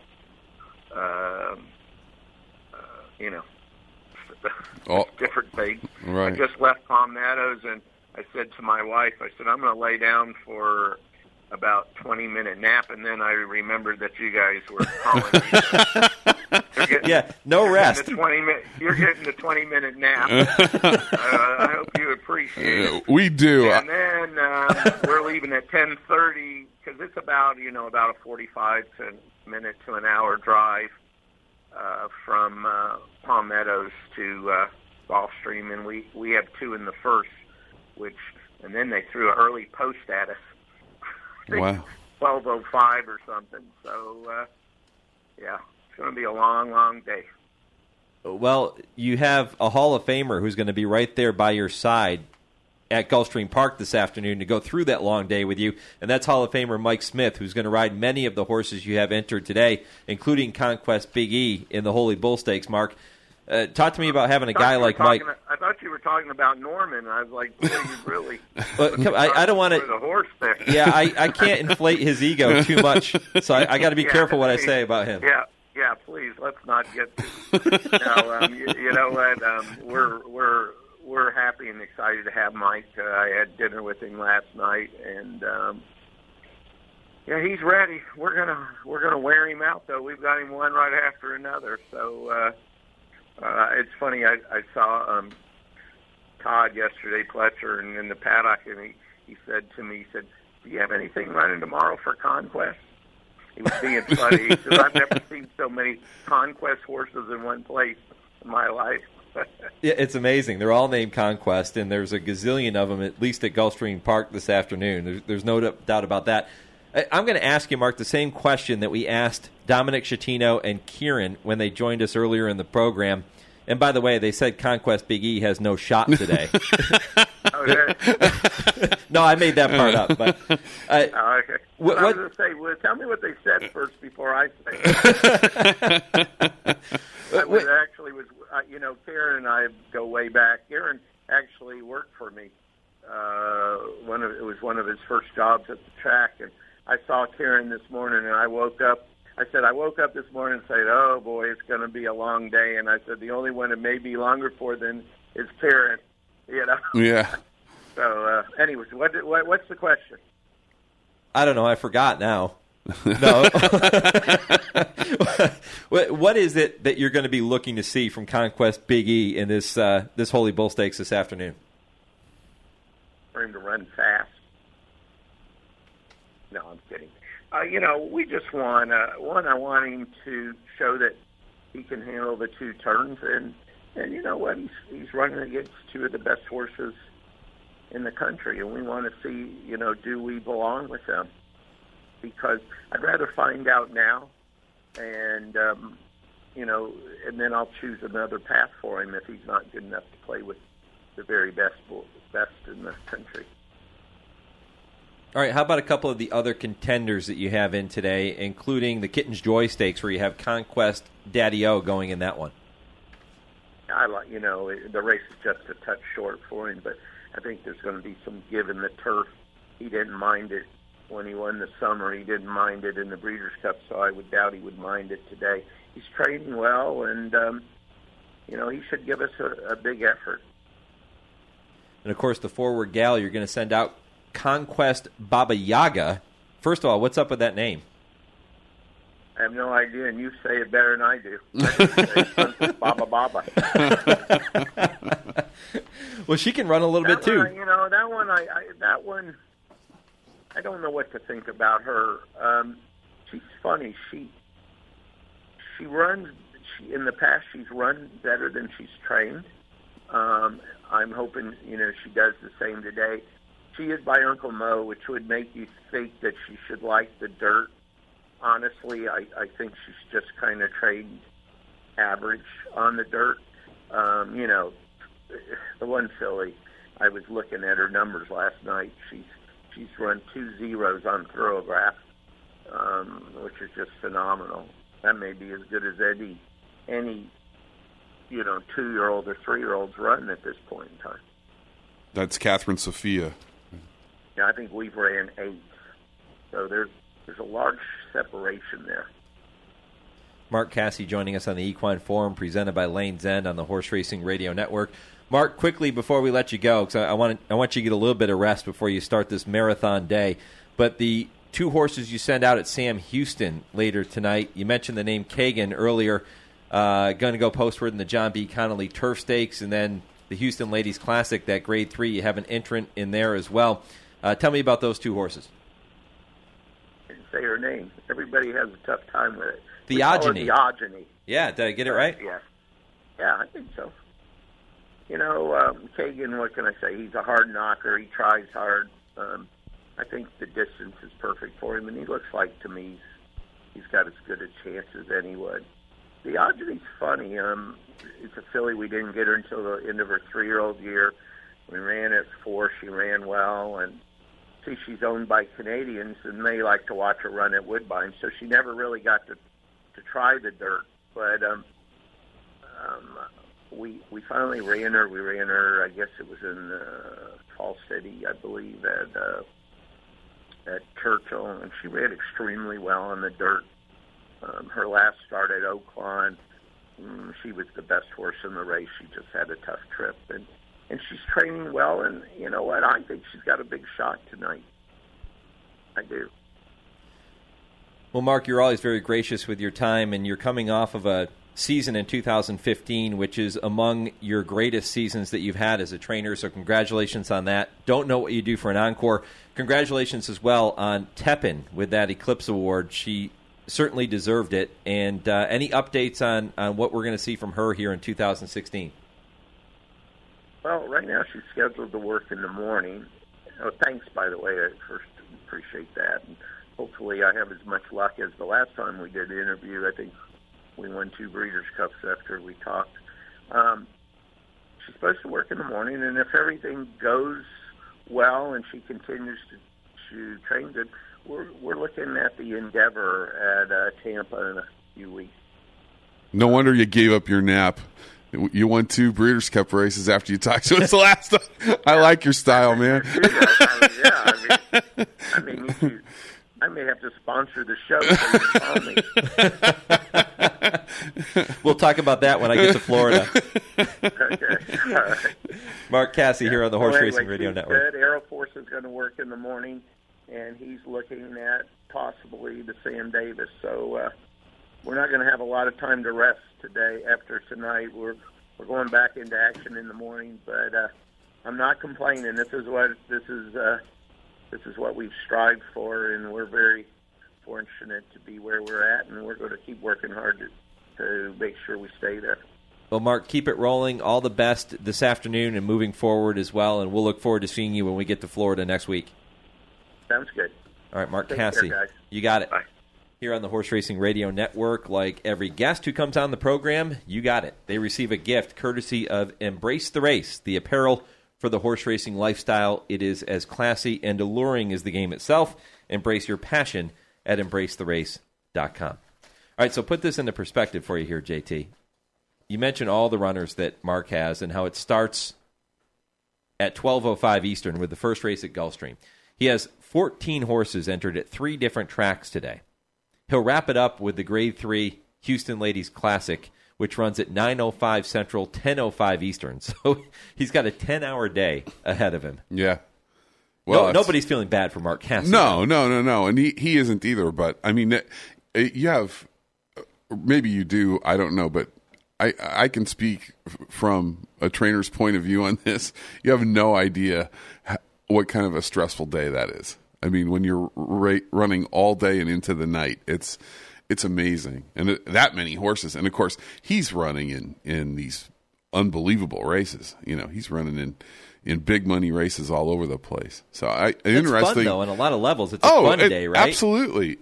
different things. Right. I just left Palm Meadows, and I said to my wife, I'm going to lay down for about 20-minute nap, and then I remembered that you guys were calling me. No rest. You're getting the 20-minute nap. I hope you appreciate it. We do. And then we're leaving at 10:30 because it's about a 45-minute to an hour drive from Palm Meadows to Gulfstream, and we have 2 in the first, and then they threw an early post at us. Wow. 12:05 or something. So, it's going to be a long, long day. Well, you have a Hall of Famer who's going to be right there by your side at Gulfstream Park this afternoon to go through that long day with you, and that's Hall of Famer Mike Smith, who's going to ride many of the horses you have entered today, including Conquest Big E in the Holy Bull Stakes. Mark, talk to me about having a guy like Mike. I thought you were talking about Norman. I was like, boy, you really... I don't want to... The horse there. Yeah, I can't inflate his ego too much, so I got to be careful what I say about him. Yeah, please, let's not get... you know what? We're happy and excited to have Mike. I had dinner with him last night, and he's ready. We're gonna wear him out, though. We've got him one right after another. So it's funny. I saw Todd yesterday, Pletcher, and in the paddock, and he said to me, "Do you have anything running tomorrow for Conquest?" He was being funny because I've never seen so many Conquest horses in one place in my life. Yeah, it's amazing. They're all named Conquest, and there's a gazillion of them, at least at Gulfstream Park this afternoon. There's no doubt about that. I'm going to ask you, Mark, the same question that we asked Dominic Schettino and Kieran when they joined us earlier in the program. And by the way, they said Conquest Big E has no shot today. No, I made that part up. But okay. I was going to say, tell me what they said first before I say it. Karen and I go way back. Karen actually worked for me. It was one of his first jobs at the track, and I saw Karen this morning, and I woke up this morning and said, oh, boy, it's going to be a long day. And I said, the only one it may be longer for than is Karen, Yeah. So, anyways, what's the question? I don't know. I forgot now. No. What is it that you're going to be looking to see from Conquest Big E in this Holy Bull Stakes this afternoon? For him to run fast. No, I'm kidding. We just want I want him to show that he can handle the two turns, and you know what? He's running against two of the best horses in the country, and we want to see, do we belong with them? Because I'd rather find out now, and and then I'll choose another path for him if he's not good enough to play with the very best in the country. All right, how about a couple of the other contenders that you have in today, including the Kitten's Joy Stakes, where you have Conquest Daddy-O going in that one? I like, the race is just a touch short for him, but I think there's going to be some give in the turf. He didn't mind it when he won the summer. He didn't mind it in the Breeders' Cup, so I would doubt he would mind it today. He's training well, and, he should give us a big effort. And, of course, the Forward Gal, you're going to send out Conquest Baba Yaga. First of all, what's up with that name? I have no idea, and you say it better than I do. Baba Baba. Well, she can run a little bit too. That one, I don't know what to think about her. She's funny. She runs. In the past, she's run better than she's trained. I'm hoping she does the same today. She is by Uncle Mo, which would make you think that she should like the dirt. Honestly, I think she's just kind of trained average on the dirt. The one filly, I was looking at her numbers last night. She's run 2 zeros on Thoroughgraph, which is just phenomenal. That may be as good as any 2-year-old or 3-year-olds run at this point in time. That's Catherine Sophia. Yeah, I think we've ran 8. So there's a large separation there. Mark Casse joining us on the Equine Forum, presented by Lane's End on the Horse Racing Radio Network. Mark, quickly before we let you go, because I want you to get a little bit of rest before you start this marathon day, but the 2 horses you send out at Sam Houston later tonight, you mentioned the name Kagan earlier, going to go postward in the John B. Connolly Turf Stakes, and then the Houston Ladies Classic, that Grade 3, you have an entrant in there as well. Tell me about those 2 horses. I didn't say her name. Everybody has a tough time with it. Theogony. Theogony. Yeah, did I get it right? Yeah, I think so. Kagan, what can I say? He's a hard knocker. He tries hard. I think the distance is perfect for him, and he looks like, to me, he's got as good a chance as any would. Theogony's funny. It's a filly. We didn't get her until the end of her 3-year-old year. We ran at 4. She ran well, and she's owned by Canadians, and they like to watch her run at Woodbine, so she never really got to try the dirt. But we finally ran her. We ran her, I guess it was in Fall City, I believe, at Churchill, and she ran extremely well on the dirt. Her last start at Oaklawn, she was the best horse in the race. She just had a tough trip, and she's training well, and you know what? I think she's got a big shot tonight. I do. Well, Mark, you're always very gracious with your time, and you're coming off of a season in 2015, which is among your greatest seasons that you've had as a trainer, so congratulations on that. Don't know what you do for an encore. Congratulations as well on Tepin with that Eclipse Award. She certainly deserved it. And any updates on what we're going to see from her here in 2016? Well, right now she's scheduled to work in the morning. Oh, thanks, by the way. I first appreciate that. And hopefully I have as much luck as the last time we did the interview. I think we won 2 Breeders' Cups after we talked. She's supposed to work in the morning, and if everything goes well and she continues to train good, we're looking at the Endeavor at Tampa in a few weeks. No wonder you gave up your nap. You won 2 Breeders' Cup races after you talked to us the last time. I like your style, man. I may have to sponsor the show so you call me. We'll talk about that when I get to Florida. Okay. All right. Mark Casse here on the Horse Racing Radio he's Network. Good. Aeroforce is going to work in the morning, and he's looking at possibly the Sam Davis. So we're not going to have a lot of time to rest today after tonight. We're going back into action in the morning, but I'm not complaining. This is what we've strived for, and we're very fortunate to be where we're at, and we're going to keep working hard to make sure we stay there. Well, Mark, keep it rolling. All the best this afternoon and moving forward as well, and we'll look forward to seeing you when we get to Florida next week. Sounds good. All right, Mark Take Casse. care, guys. You got it. Bye. Here on the Horse Racing Radio Network, like every guest who comes on the program, you got it. They receive a gift courtesy of Embrace the Race, the apparel for the horse racing lifestyle. It is as classy and alluring as the game itself. Embrace your passion at embracetherace.com. All right, so put this into perspective for you here, JT. You mentioned all the runners that Mark has and how it starts at 12:05 Eastern with the first race at Gulfstream. He has 14 horses entered at 3 different tracks today. He'll wrap it up with the Grade 3 Houston Ladies Classic, which runs at 9:05 Central, 10:05 Eastern. So he's got a 10-hour day ahead of him. Yeah. Well, nobody's feeling bad for Mark Casse. No. And he isn't either. But, I mean, you have – maybe you do. I don't know. But I can speak from a trainer's point of view on this. You have no idea what kind of a stressful day that is. I mean, when you're running all day and into the night, it's amazing. And that many horses. And, of course, he's running in these unbelievable races. You know, he's running in big money races all over the place. So interesting. Fun, though, on a lot of levels. It's a fun day, right? Absolutely.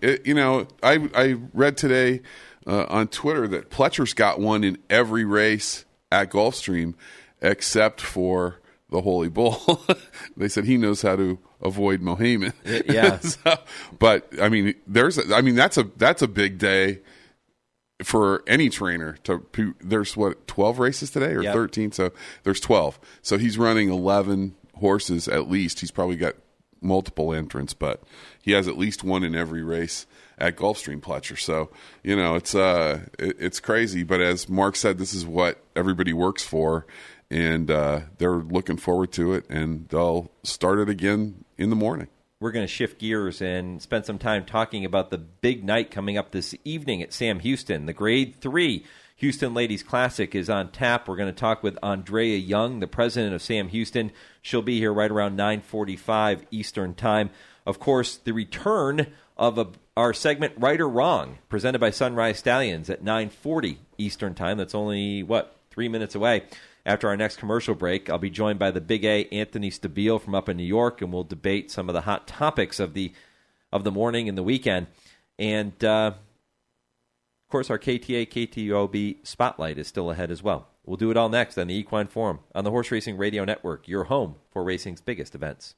I read today on Twitter that Pletcher's got one in every race at Gulfstream except for the Holy Bull. They said he knows how to avoid Mohaymen. Yeah. But I mean, that's a big day for any trainer. There's 12 races today or 13, so there's 12. So he's running 11 horses at least. He's probably got multiple entrants, but he has at least one in every race at Gulfstream, Pletcher. So, it's crazy. But as Mark said, this is what everybody works for. And they're looking forward to it, and they'll start it again in the morning. We're going to shift gears and spend some time talking about the big night coming up this evening at Sam Houston. The Grade 3 Houston Ladies Classic is on tap. We're going to talk with Andrea Young, the president of Sam Houston. She'll be here right around 9:45 Eastern Time. Of course, the return of our segment Right or Wrong, presented by Sunrise Stallions at 9:40 Eastern Time. That's only, 3 minutes away. After our next commercial break, I'll be joined by the Big A, Anthony Stabile from up in New York, and we'll debate some of the hot topics of the morning and the weekend. And, of course, our KTA, KTOB Spotlight is still ahead as well. We'll do it all next on the Equine Forum on the Horse Racing Radio Network, your home for racing's biggest events.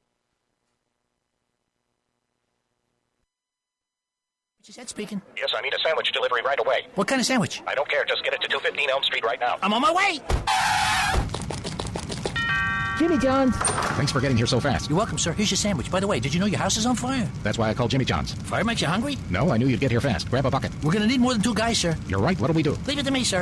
Is that speaking? Yes, I need a sandwich delivery right away. What kind of sandwich? I don't care. Just get it to 215 Elm Street right now. I'm on my way. Jimmy John's. Thanks for getting here so fast. You're welcome, sir. Here's your sandwich. By the way, did you know your house is on fire? That's why I called Jimmy John's. Fire makes you hungry? No, I knew you'd get here fast. Grab a bucket. We're going to need more than 2 guys, sir. You're right. What'll we do? Leave it to me, sir.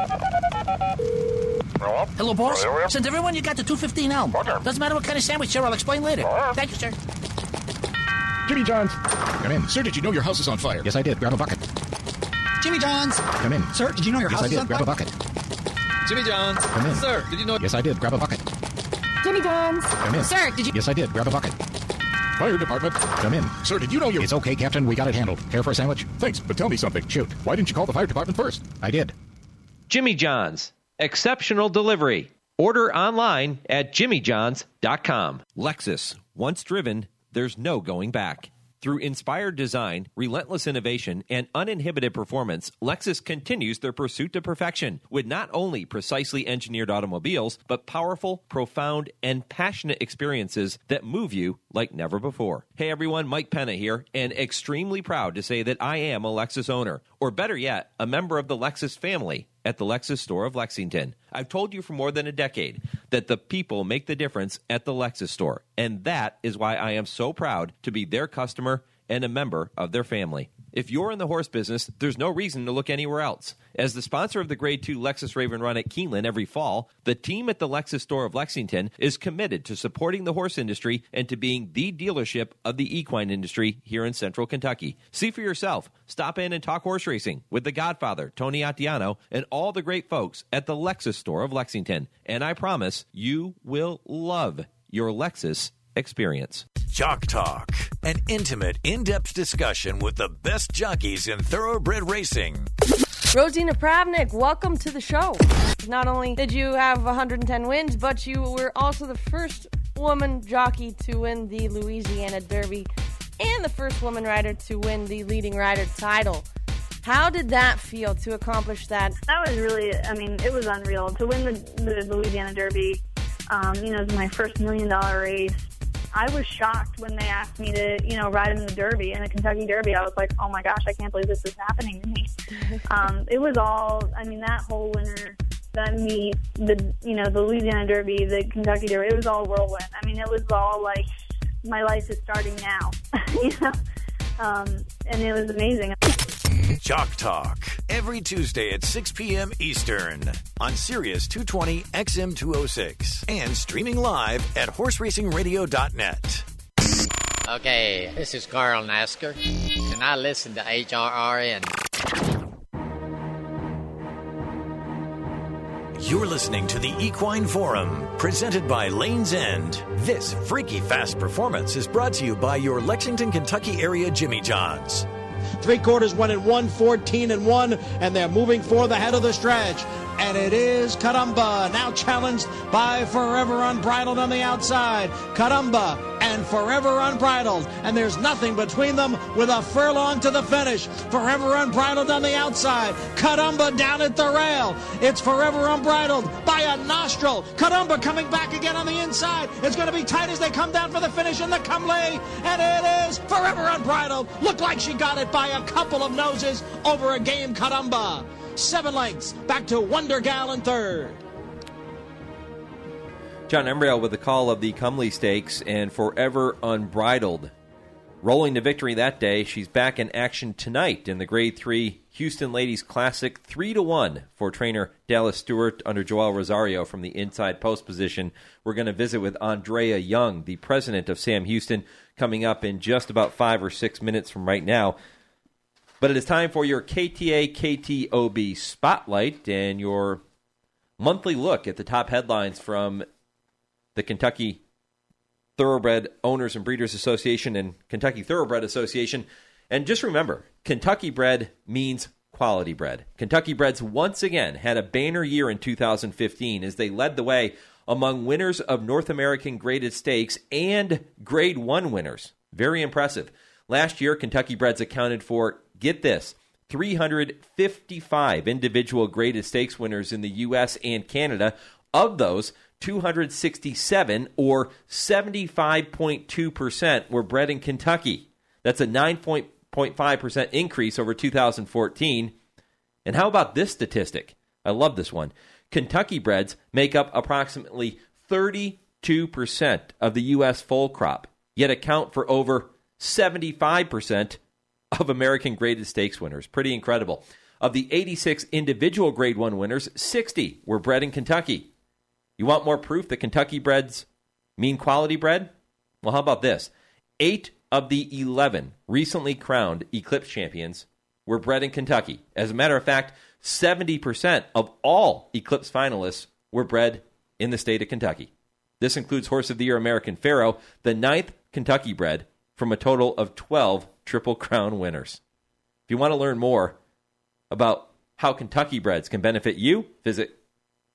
Hello, boss. Send everyone you got to 215 Elm. Doesn't matter what kind of sandwich, sir. I'll explain later. Thank you, sir. Jimmy John's. Come in. Sir, did you know your house is on fire? Yes, I did. Grab a bucket. Jimmy John's. Come in. Sir, did you know your house is on fire? Grab a bucket. Jimmy John's. Come in. Sir, did you know... Yes, I did. Grab a bucket. Jimmy John's. Come in. Sir, did you... Yes, I did. Grab a bucket. Fire department. Come in. Sir, did you know you... It's okay, Captain. We got it handled. Care for a sandwich? Thanks, but tell me something. Shoot. Why didn't you call the fire department first? I did. Jimmy John's. Exceptional delivery. Order online at jimmyjohns.com. Lexus. Once driven, there's no going back. Through inspired design, relentless innovation, and uninhibited performance, Lexus continues their pursuit to perfection with not only precisely engineered automobiles, but powerful, profound, and passionate experiences that move you like never before. Hey everyone, Mike Penna here, and extremely proud to say that I am a Lexus owner, or better yet, a member of the Lexus family at the Lexus store of Lexington. I've told you for more than a decade that the people make the difference at the Lexus store, and that is why I am so proud to be their customer and a member of their family. If you're in the horse business, there's no reason to look anywhere else. As the sponsor of the Grade 2 Lexus Raven Run at Keeneland every fall, the team at the Lexus store of Lexington is committed to supporting the horse industry and to being the dealership of the equine industry here in Central Kentucky. See for yourself. Stop in and talk horse racing with the Godfather, Tony Attiano, and all the great folks at the Lexus store of Lexington. And I promise you will love your Lexus experience. Jock Talk, an intimate, in-depth discussion with the best jockeys in thoroughbred racing. Rosina Pravnik, welcome to the show. Not only did you have 110 wins, but you were also the first woman jockey to win the Louisiana Derby and the first woman rider to win the leading rider title. How did that feel to accomplish that? That was really, it was unreal. To win the Louisiana Derby, it was my first $1 million race. I was shocked when they asked me to, ride in the Derby, in the Kentucky Derby. I was like, oh my gosh, I can't believe this is happening to me. It was all, that whole winter, that meet, the Louisiana Derby, the Kentucky Derby, it was all whirlwind. It was all like, my life is starting now, and it was amazing. Jock Talk, every Tuesday at 6 p.m. Eastern on Sirius 220 XM206 and streaming live at horseracingradio.net. Okay, this is Carl Nasker, and I listen to HRRN. You're listening to the Equine Forum, presented by Lane's End. This freaky fast performance is brought to you by your Lexington, Kentucky area Jimmy John's. 3/4 went in 1:14-1, and they're moving for the head of the stretch. And it is Caramba, now challenged by Forever Unbridled on the outside. Caramba and Forever Unbridled. And there's nothing between them with a furlong to the finish. Forever Unbridled on the outside. Caramba down at the rail. It's Forever Unbridled by a nostril. Caramba coming back again on the inside. It's going to be tight as they come down for the finish in the Cumley. And it is Forever Unbridled. Looked like she got it by a couple of noses over a game Caramba. 7 lengths, back to Wonder Gal in third. John Embriel with the call of the Cumley Stakes and Forever Unbridled. Rolling to victory that day, she's back in action tonight in the Grade 3 Houston Ladies Classic, 3-1 for trainer Dallas Stewart under Joel Rosario from the inside post position. We're going to visit with Andrea Young, the president of Sam Houston, coming up in just about 5 or 6 minutes from right now. But it is time for your KTA KTOB Spotlight and your monthly look at the top headlines from the Kentucky Thoroughbred Owners and Breeders Association and Kentucky Thoroughbred Association. And just remember, Kentucky bred means quality bred. Kentucky Breds once again had a banner year in 2015 as they led the way among winners of North American graded stakes and Grade 1 winners. Very impressive. Last year, Kentucky Breds accounted for, get this, 355 individual graded stakes winners in the U.S. and Canada. Of those, 267, or 75.2%, were bred in Kentucky. That's a 9.5% increase over 2014. And how about this statistic? I love this one. Kentucky Breds make up approximately 32% of the U.S. foal crop, yet account for over 75% of American graded stakes winners. Pretty incredible. Of the 86 individual Grade 1 winners, 60 were bred in Kentucky. You want more proof that Kentucky Breds mean quality bred? Well, how about this? 8 of the 11 recently crowned Eclipse champions were bred in Kentucky. As a matter of fact, 70% of all Eclipse finalists were bred in the state of Kentucky. This includes Horse of the Year American Pharoah, the 9th Kentucky bred from a total of 12 Triple Crown winners. If you want to learn more about how Kentucky Breds can benefit you, visit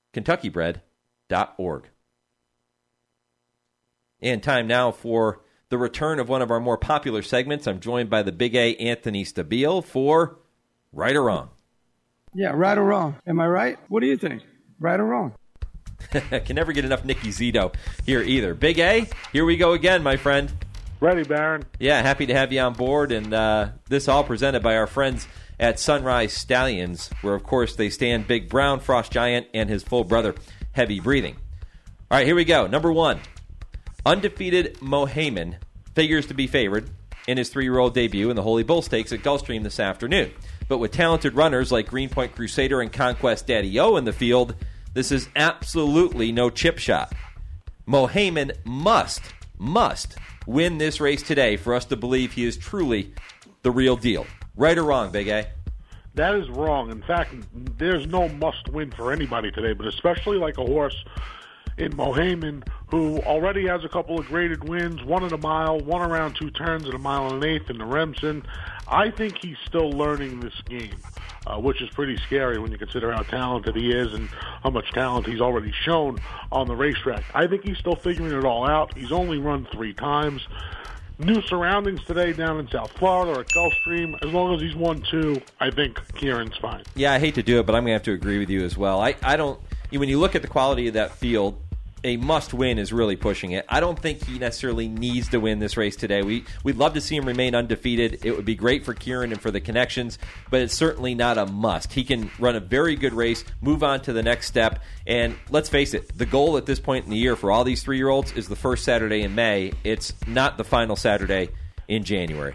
KentuckyBred.org. And time now for the return of one of our more popular segments. I'm joined by the Big A, Anthony Stabile, for Right or Wrong. Yeah, right or wrong. Am I right? What do you think? Right or wrong? Can never get enough Nicky Zito here either. Big A, here we go again, my friend. Ready, Baron. Yeah, happy to have you on board. And this all presented by our friends at Sunrise Stallions, where, of course, they stand Big Brown, Frost Giant, and his full brother, Heavy Breathing. All right, here we go. Number 1, undefeated Mohaymen figures to be favored in his 3-year-old debut in the Holy Bull Stakes at Gulfstream this afternoon. But with talented runners like Greenpoint Crusader and Conquest Daddy-O in the field, this is absolutely no chip shot. Mohaymen must win this race today for us to believe he is truly the real deal. Right or wrong, Big A? That is wrong. In fact, there's no must-win for anybody today, but especially like a horse in Mohaymen, who already has a couple of graded wins, one at a mile, one around 2 turns at a mile and an eighth in the Remsen. I think he's still learning this game, which is pretty scary when you consider how talented he is and how much talent he's already shown on the racetrack. I think he's still figuring it all out. He's only run 3 times. New surroundings today down in South Florida or at Gulfstream. As long as he's won 2, I think Kieran's fine. Yeah, I hate to do it, but I'm going to have to agree with you as well. I don't. When you look at the quality of that field, a must-win is really pushing it. I don't think he necessarily needs to win this race today. We'd love to see him remain undefeated. It would be great for Kieran and for the connections, but it's certainly not a must. He can run a very good race, move on to the next step, and let's face it, the goal at this point in the year for all these 3-year-olds is the first Saturday in May. It's not the final Saturday in January.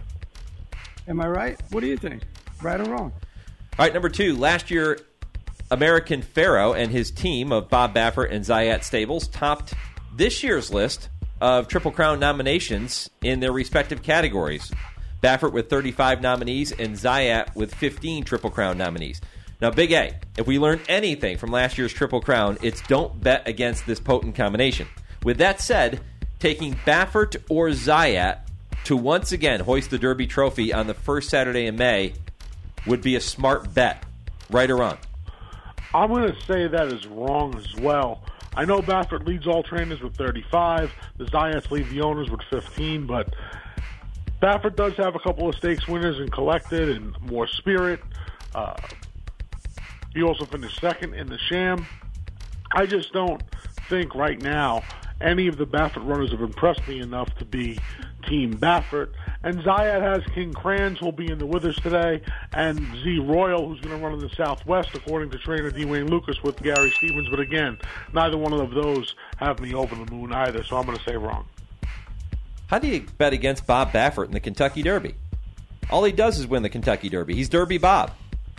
Am I right? What do you think? Right or wrong? All right, number 2, last year, American Pharaoh and his team of Bob Baffert and Zayat Stables topped this year's list of Triple Crown nominations in their respective categories. Baffert with 35 nominees and Zayat with 15 Triple Crown nominees. Now, Big A, if we learn anything from last year's Triple Crown, it's don't bet against this potent combination. With that said, taking Baffert or Zayat to once again hoist the Derby trophy on the first Saturday in May would be a smart bet. Right or wrong? I'm going to say that is wrong as well. I know Baffert leads all trainers with 35. The Zayats lead the owners with 15, but Baffert does have a couple of stakes winners in Collected and More Spirit. He also finished second in the Sham. I just don't think right now any of the Baffert runners have impressed me enough to be Team Baffert. And Zayat has King Kranz, who will be in the Withers today, and Z Royal, who's going to run in the Southwest, according to trainer D. Wayne Lucas with Gary Stevens. But again, neither one of those have me over the moon either, so I'm going to say wrong. How do you bet against Bob Baffert in the Kentucky Derby? All he does is win the Kentucky Derby. He's Derby Bob.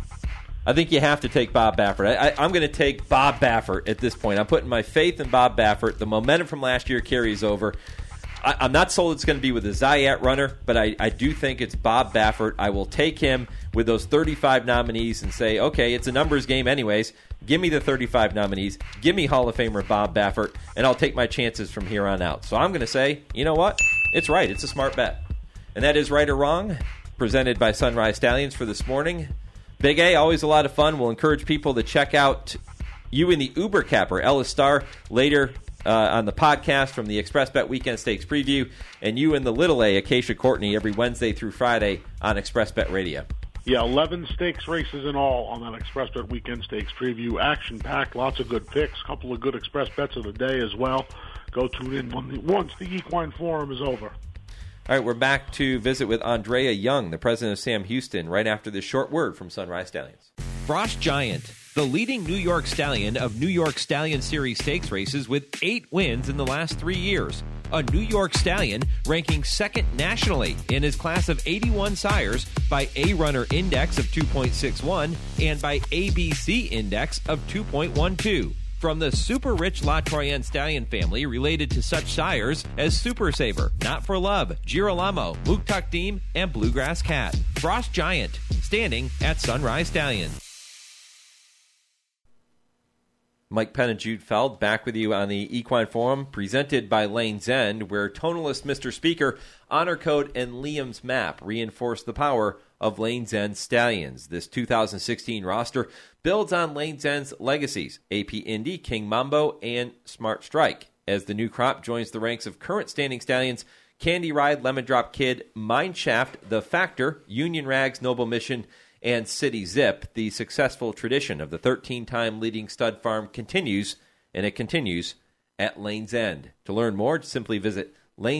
I think you have to take Bob Baffert. I'm going to take Bob Baffert at this point. I'm putting my faith in Bob Baffert. The momentum from last year carries over. I'm not sold it's going to be with a Zayat runner, but I do think it's Bob Baffert. I will take him with those 35 nominees and say, okay, it's a numbers game anyways. Give me the 35 nominees. Give me Hall of Famer Bob Baffert, and I'll take my chances from here on out. So I'm going to say, you know what? It's right. It's a smart bet. And that is Right or Wrong, presented by Sunrise Stallions for this morning. Big A, always a lot of fun. We'll encourage people to check out you in the Uber Capper, Ellis Starr, later on the podcast from the Express Bet Weekend Stakes Preview, and you and the Little A, Acacia Courtney, every Wednesday through Friday on Express Bet Radio. Yeah, 11 stakes races in all on that Express Bet Weekend Stakes Preview. Action-packed, lots of good picks, a couple of good Express Bets of the day as well. Go tune in once the Equine Forum is over. All right, we're back to visit with Andrea Young, the president of Sam Houston, right after this short word from Sunrise Stallions. Frost Giant, the leading New York Stallion of New York Stallion Series stakes races with 8 wins in the last 3 years. A New York Stallion ranking second nationally in his class of 81 sires by A-Runner Index of 2.61 and by ABC Index of 2.12. From the super-rich La Troyenne Stallion family related to such sires as Super Saver, Not for Love, Girolamo, Muktakdim, and Bluegrass Cat. Frost Giant, standing at Sunrise Stallion. Mike Penn and Jude Feld back with you on the Equine Forum, presented by Lane's End, where tonalist Mr. Speaker, Honor Code, and Liam's Map reinforce the power of Lane's End Stallions. This 2016 roster builds on Lane's End's legacies, AP Indy, King Mambo, and Smart Strike. As the new crop joins the ranks of current standing stallions, Candy Ride, Lemon Drop Kid, Mineshaft, The Factor, Union Rags, Noble Mission, and City Zip. The successful tradition of the 13-time leading stud farm continues, and it continues at Lane's End. To learn more, simply visit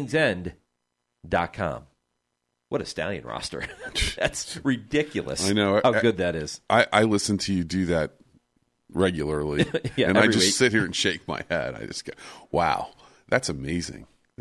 lanesend.com. What a stallion roster. That's ridiculous. I know. How good that is. I listen to you do that regularly, Yeah, and I every just week. sit here and shake my head. I just go, wow, that's amazing.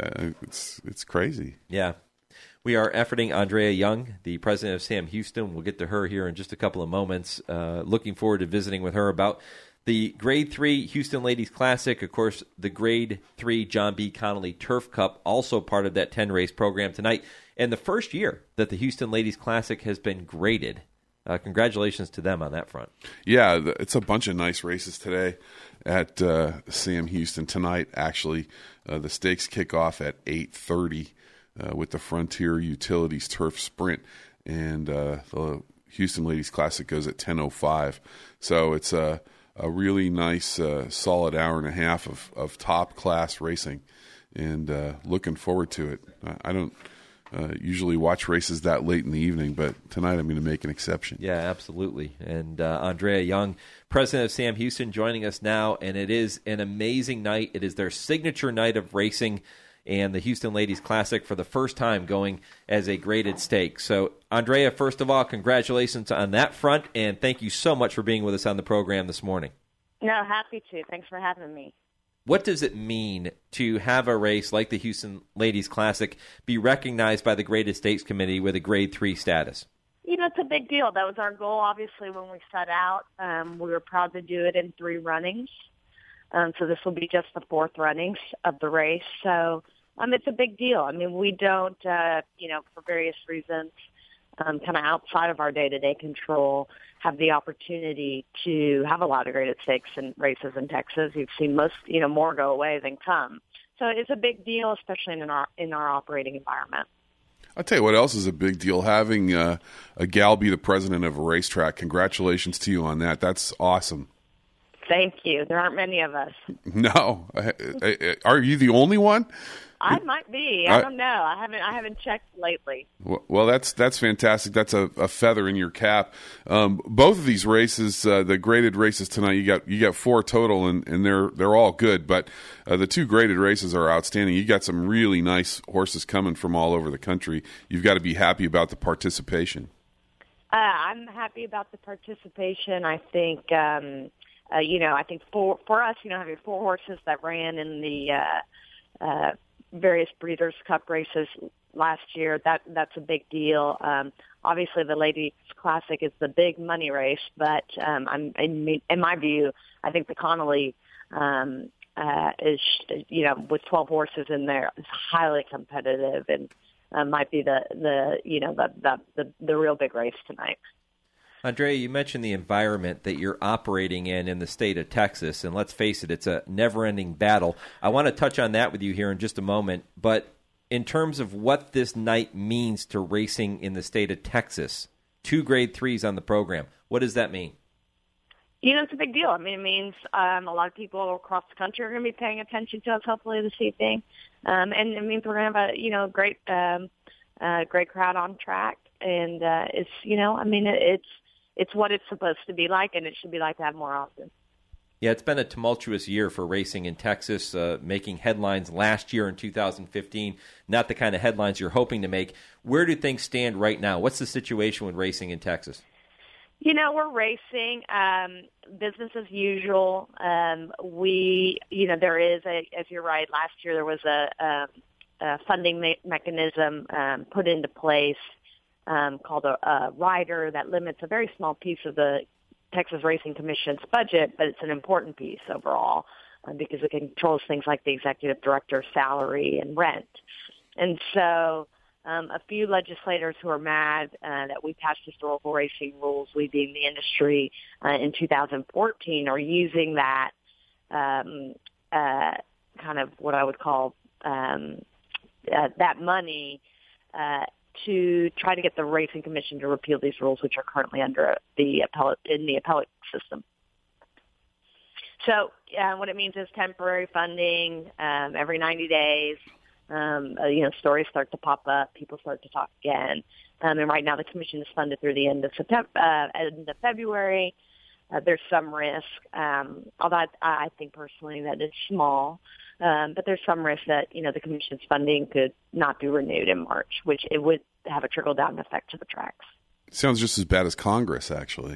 It's crazy. Yeah. We are efforting Andrea Young, the president of Sam Houston. We'll get to her here in just a couple of moments. Looking forward to visiting with her about the Grade 3 Houston Ladies Classic. Of course, the Grade 3 John B. Connolly Turf Cup, also part of that 10-race program tonight. And the first year that the Houston Ladies Classic has been graded. Congratulations to them on that front. Yeah, it's a bunch of nice races today at Sam Houston. Tonight, actually, the stakes kick off at 8:30 with the Frontier Utilities Turf Sprint. And the Houston Ladies Classic goes at 10:05. So it's a really nice, solid hour and a half of top-class racing. And looking forward to it. I don't usually watch races that late in the evening, but tonight I'm going to make an exception. Yeah, absolutely. And Andrea Young, president of Sam Houston, joining us now, and it is an amazing night. It is their signature night of racing, and the Houston Ladies Classic for the first time going as a graded stake. So, Andrea, first of all, congratulations on that front, and thank you so much for being with us on the program this morning. No, happy to. Thanks for having me. What does it mean to have a race like the Houston Ladies Classic be recognized by the Graded Stakes Committee with a Grade 3 status? You know, it's a big deal. That was our goal, obviously, when we set out. We were proud to do it in 3 runnings. So this will be just the 4th runnings of the race. So it's a big deal. I mean, we don't, for various reasons, kind of outside of our day-to-day control, have the opportunity to have a lot of graded stakes and races in Texas. You've seen more go away than come. So it's a big deal, especially in our operating environment. I'll tell you what else is a big deal. Having a gal be the president of a racetrack. Congratulations to you on that. That's awesome. Thank you. There aren't many of us. No. Are you the only one? I might be. I don't know. I haven't checked lately. Well, that's fantastic. That's a feather in your cap. Both of these races, the graded races tonight, you got 4 total, and they're all good. But the 2 graded races are outstanding. You got some really nice horses coming from all over the country. You've got to be happy about the participation. I'm happy about the participation. I think I think for us, having 4 horses that ran in the various Breeders' Cup races last year, that's a big deal. Obviously, the Ladies Classic is the big money race, but in my view, I think the Connolly is, with 12 horses in there, is highly competitive and might be the real big race tonight. Andrea, you mentioned the environment that you're operating in the state of Texas, and let's face it, it's a never-ending battle. I want to touch on that with you here in just a moment, but in terms of what this night means to racing in the state of Texas, 2 Grade 3s on the program, what does that mean? It's a big deal. I mean, it means a lot of people across the country are going to be paying attention to us, hopefully, this evening, and it means we're going to have a great crowd on track, and it's what it's supposed to be like, and it should be like that more often. Yeah, it's been a tumultuous year for racing in Texas, making headlines last year in 2015, not the kind of headlines you're hoping to make. Where do things stand right now? What's the situation with racing in Texas? We're racing business as usual. There is as you're right, last year there was a funding mechanism put into place called a rider that limits a very small piece of the Texas Racing Commission's budget, but it's an important piece overall because it controls things like the executive director's salary and rent. And so a few legislators who are mad that we passed historical racing rules, we being the industry, in 2014 are using that kind of what I would call that money to try to get the Racing Commission to repeal these rules, which are currently under the appellate system. So what it means is temporary funding every 90 days stories start to pop up, people start to talk again. And right now the commission is funded through the end of February. There's some risk, although I think personally that it's small. But there's some risk that, the commission's funding could not be renewed in March, which it would have a trickle-down effect to the tracks. Sounds just as bad as Congress, actually.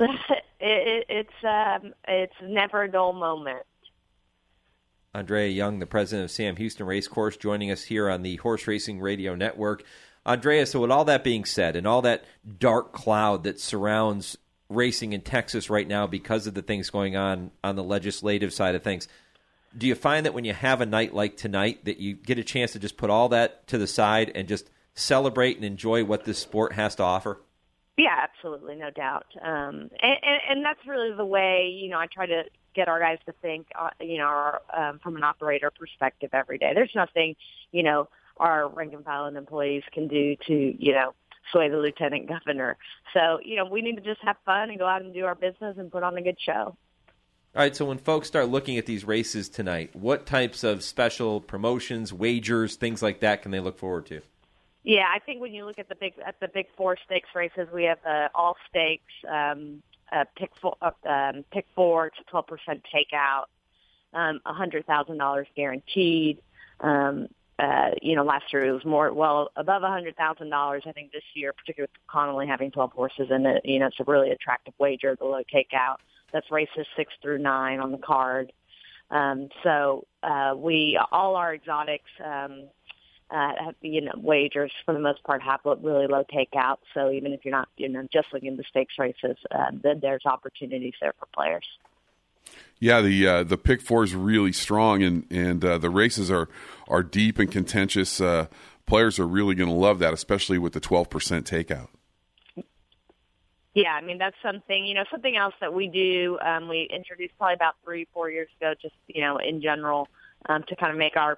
It's never a dull moment. Andrea Young, the president of Sam Houston Racecourse, joining us here on the Horse Racing Radio Network. Andrea, so with all that being said and all that dark cloud that surrounds racing in Texas right now because of the things going on the legislative side of things, do you find that when you have a night like tonight that you get a chance to just put all that to the side and just celebrate and enjoy what this sport has to offer? Yeah, absolutely, no doubt. And that's really the way, I try to get our guys to think, from an operator perspective every day. There's nothing, our rank and file and employees can do to, sway the lieutenant governor. So, we need to just have fun and go out and do our business and put on a good show. All right, so when folks start looking at these races tonight, what types of special promotions, wagers, things like that can they look forward to? Yeah, I think when you look at the big four stakes races, we have all stakes, pick four, it's a 12% takeout, $100,000 guaranteed. Last year it was above $100,000. I think this year, particularly with Connolly having 12 horses in it, it's a really attractive wager, the low takeout. That's races 6 through 9 on the card. All our exotics, wagers for the most part have really low takeout. So even if you're not, just looking at the stakes races, then there's opportunities there for players. Yeah, the pick four is really strong, and the races are deep and contentious. Players are really going to love that, especially with the 12% takeout. Yeah, I mean, that's something, something else that we do. We introduced probably about 3-4 years ago, just, in general, to kind of make our,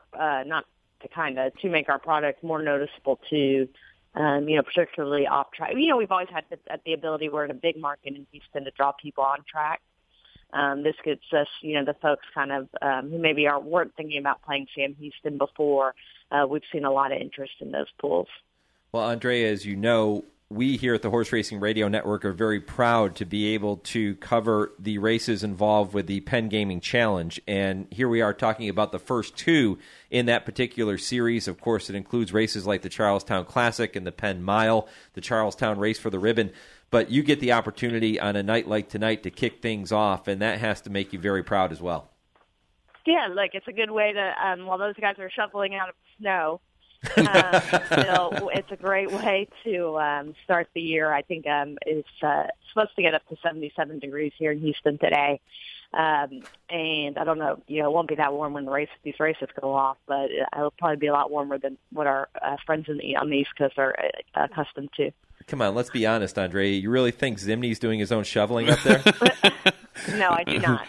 to make our product more noticeable to, particularly off track. We've always had the ability, we're in a big market in Houston, to draw people on track. This gets us, the folks kind of who maybe weren't thinking about playing Sam Houston before. We've seen a lot of interest in those pools. Well, Andrea, as you know, we here at the Horse Racing Radio Network are very proud to be able to cover the races involved with the Penn Gaming Challenge. And here we are talking about the first two in that particular series. Of course, it includes races like the Charlestown Classic and the Penn Mile, the Charlestown Race for the Ribbon. But you get the opportunity on a night like tonight to kick things off, and that has to make you very proud as well. Yeah, look, it's a good way to, while those guys are shoveling out of snow, it's a great way to start the year. I think it's supposed to get up to 77 degrees here in Houston today. And I don't know, it won't be that warm when these races go off, but it'll probably be a lot warmer than what our friends on the East Coast are accustomed to. Come on, let's be honest, Andre. You really think Zimny's doing his own shoveling up there? No, I do not.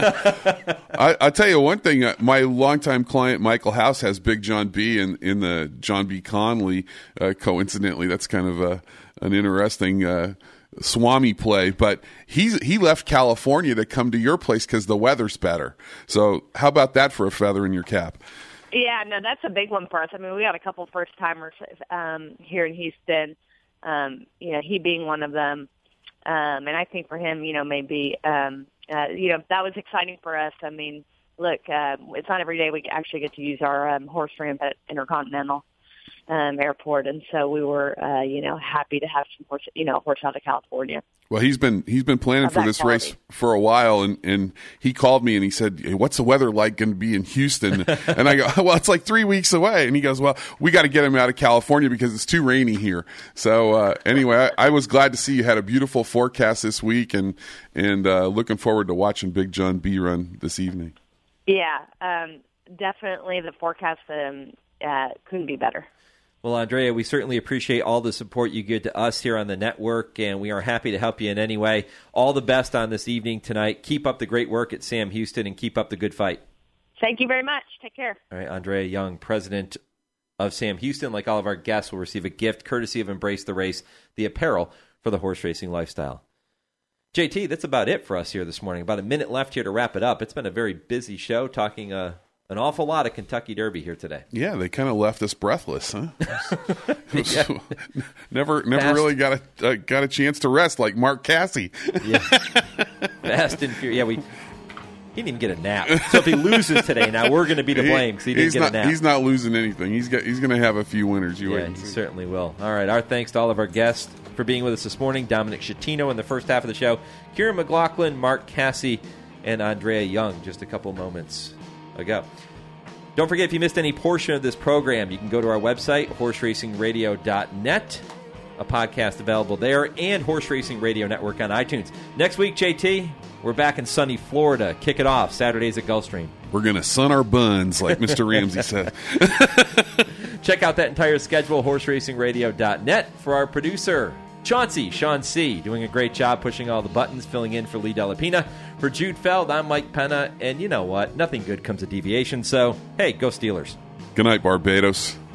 I'll tell you one thing. My longtime client, Michael House, has Big John B. in the John B. Conley. Coincidentally, that's kind of an interesting Swami play. But he left California to come to your place because the weather's better. So how about that for a feather in your cap? Yeah, no, that's a big one for us. I mean, we got a couple first-timers here in Houston. He being one of them. And I think for him, maybe, that was exciting for us. I mean, look, it's not every day we actually get to use our horse ramp at Intercontinental Airport. And so we were, happy to have some horse out of California. Well, he's been planning for this race for a while, and he called me and he said, hey, what's the weather like going to be in Houston? And I go, well, it's like 3 weeks away. And he goes, well, we got to get him out of California because it's too rainy here. So anyway, I was glad to see you had a beautiful forecast this week, and looking forward to watching Big John B run this evening. Yeah, definitely the forecast couldn't be better. Well, Andrea, we certainly appreciate all the support you give to us here on the network, and we are happy to help you in any way. All the best on this evening tonight. Keep up the great work at Sam Houston, and keep up the good fight. Thank you very much. Take care. All right, Andrea Young, president of Sam Houston, like all of our guests, will receive a gift courtesy of Embrace the Race, the apparel for the horse racing lifestyle. JT, that's about it for us here this morning. About a minute left here to wrap it up. It's been a very busy show talking An awful lot of Kentucky Derby here today. Yeah, they kind of left us breathless, huh? Yeah. Never really got a chance to rest like Mark Casse. Yeah. Fast and furious. Yeah, he didn't even get a nap. So if he loses today, now we're going to be to blame because he didn't get a nap. He's not losing anything. He's going to have a few winners. Wait and he see. certainly will. All right, our thanks to all of our guests for being with us this morning. Dominic Schettino in the first half of the show. Kieran McLaughlin, Mark Casse, and Andrea Young just a couple moments ago. Don't forget, if you missed any portion of this program, you can go to our website, horseracingradio.net. A podcast available there, and Horse Racing Radio Network on iTunes. Next week, JT, we're back in sunny Florida. Kick it off Saturdays at Gulfstream. We're going to sun our buns, like Mr. Ramsey said. Check out that entire schedule, horseracingradio.net. For our producer, Chauncey, Sean C., doing a great job pushing all the buttons, filling in for Lee Delapina. For Jude Feld, I'm Mike Penna, and you know what? Nothing good comes of deviation, so, hey, go Steelers. Good night, Barbados.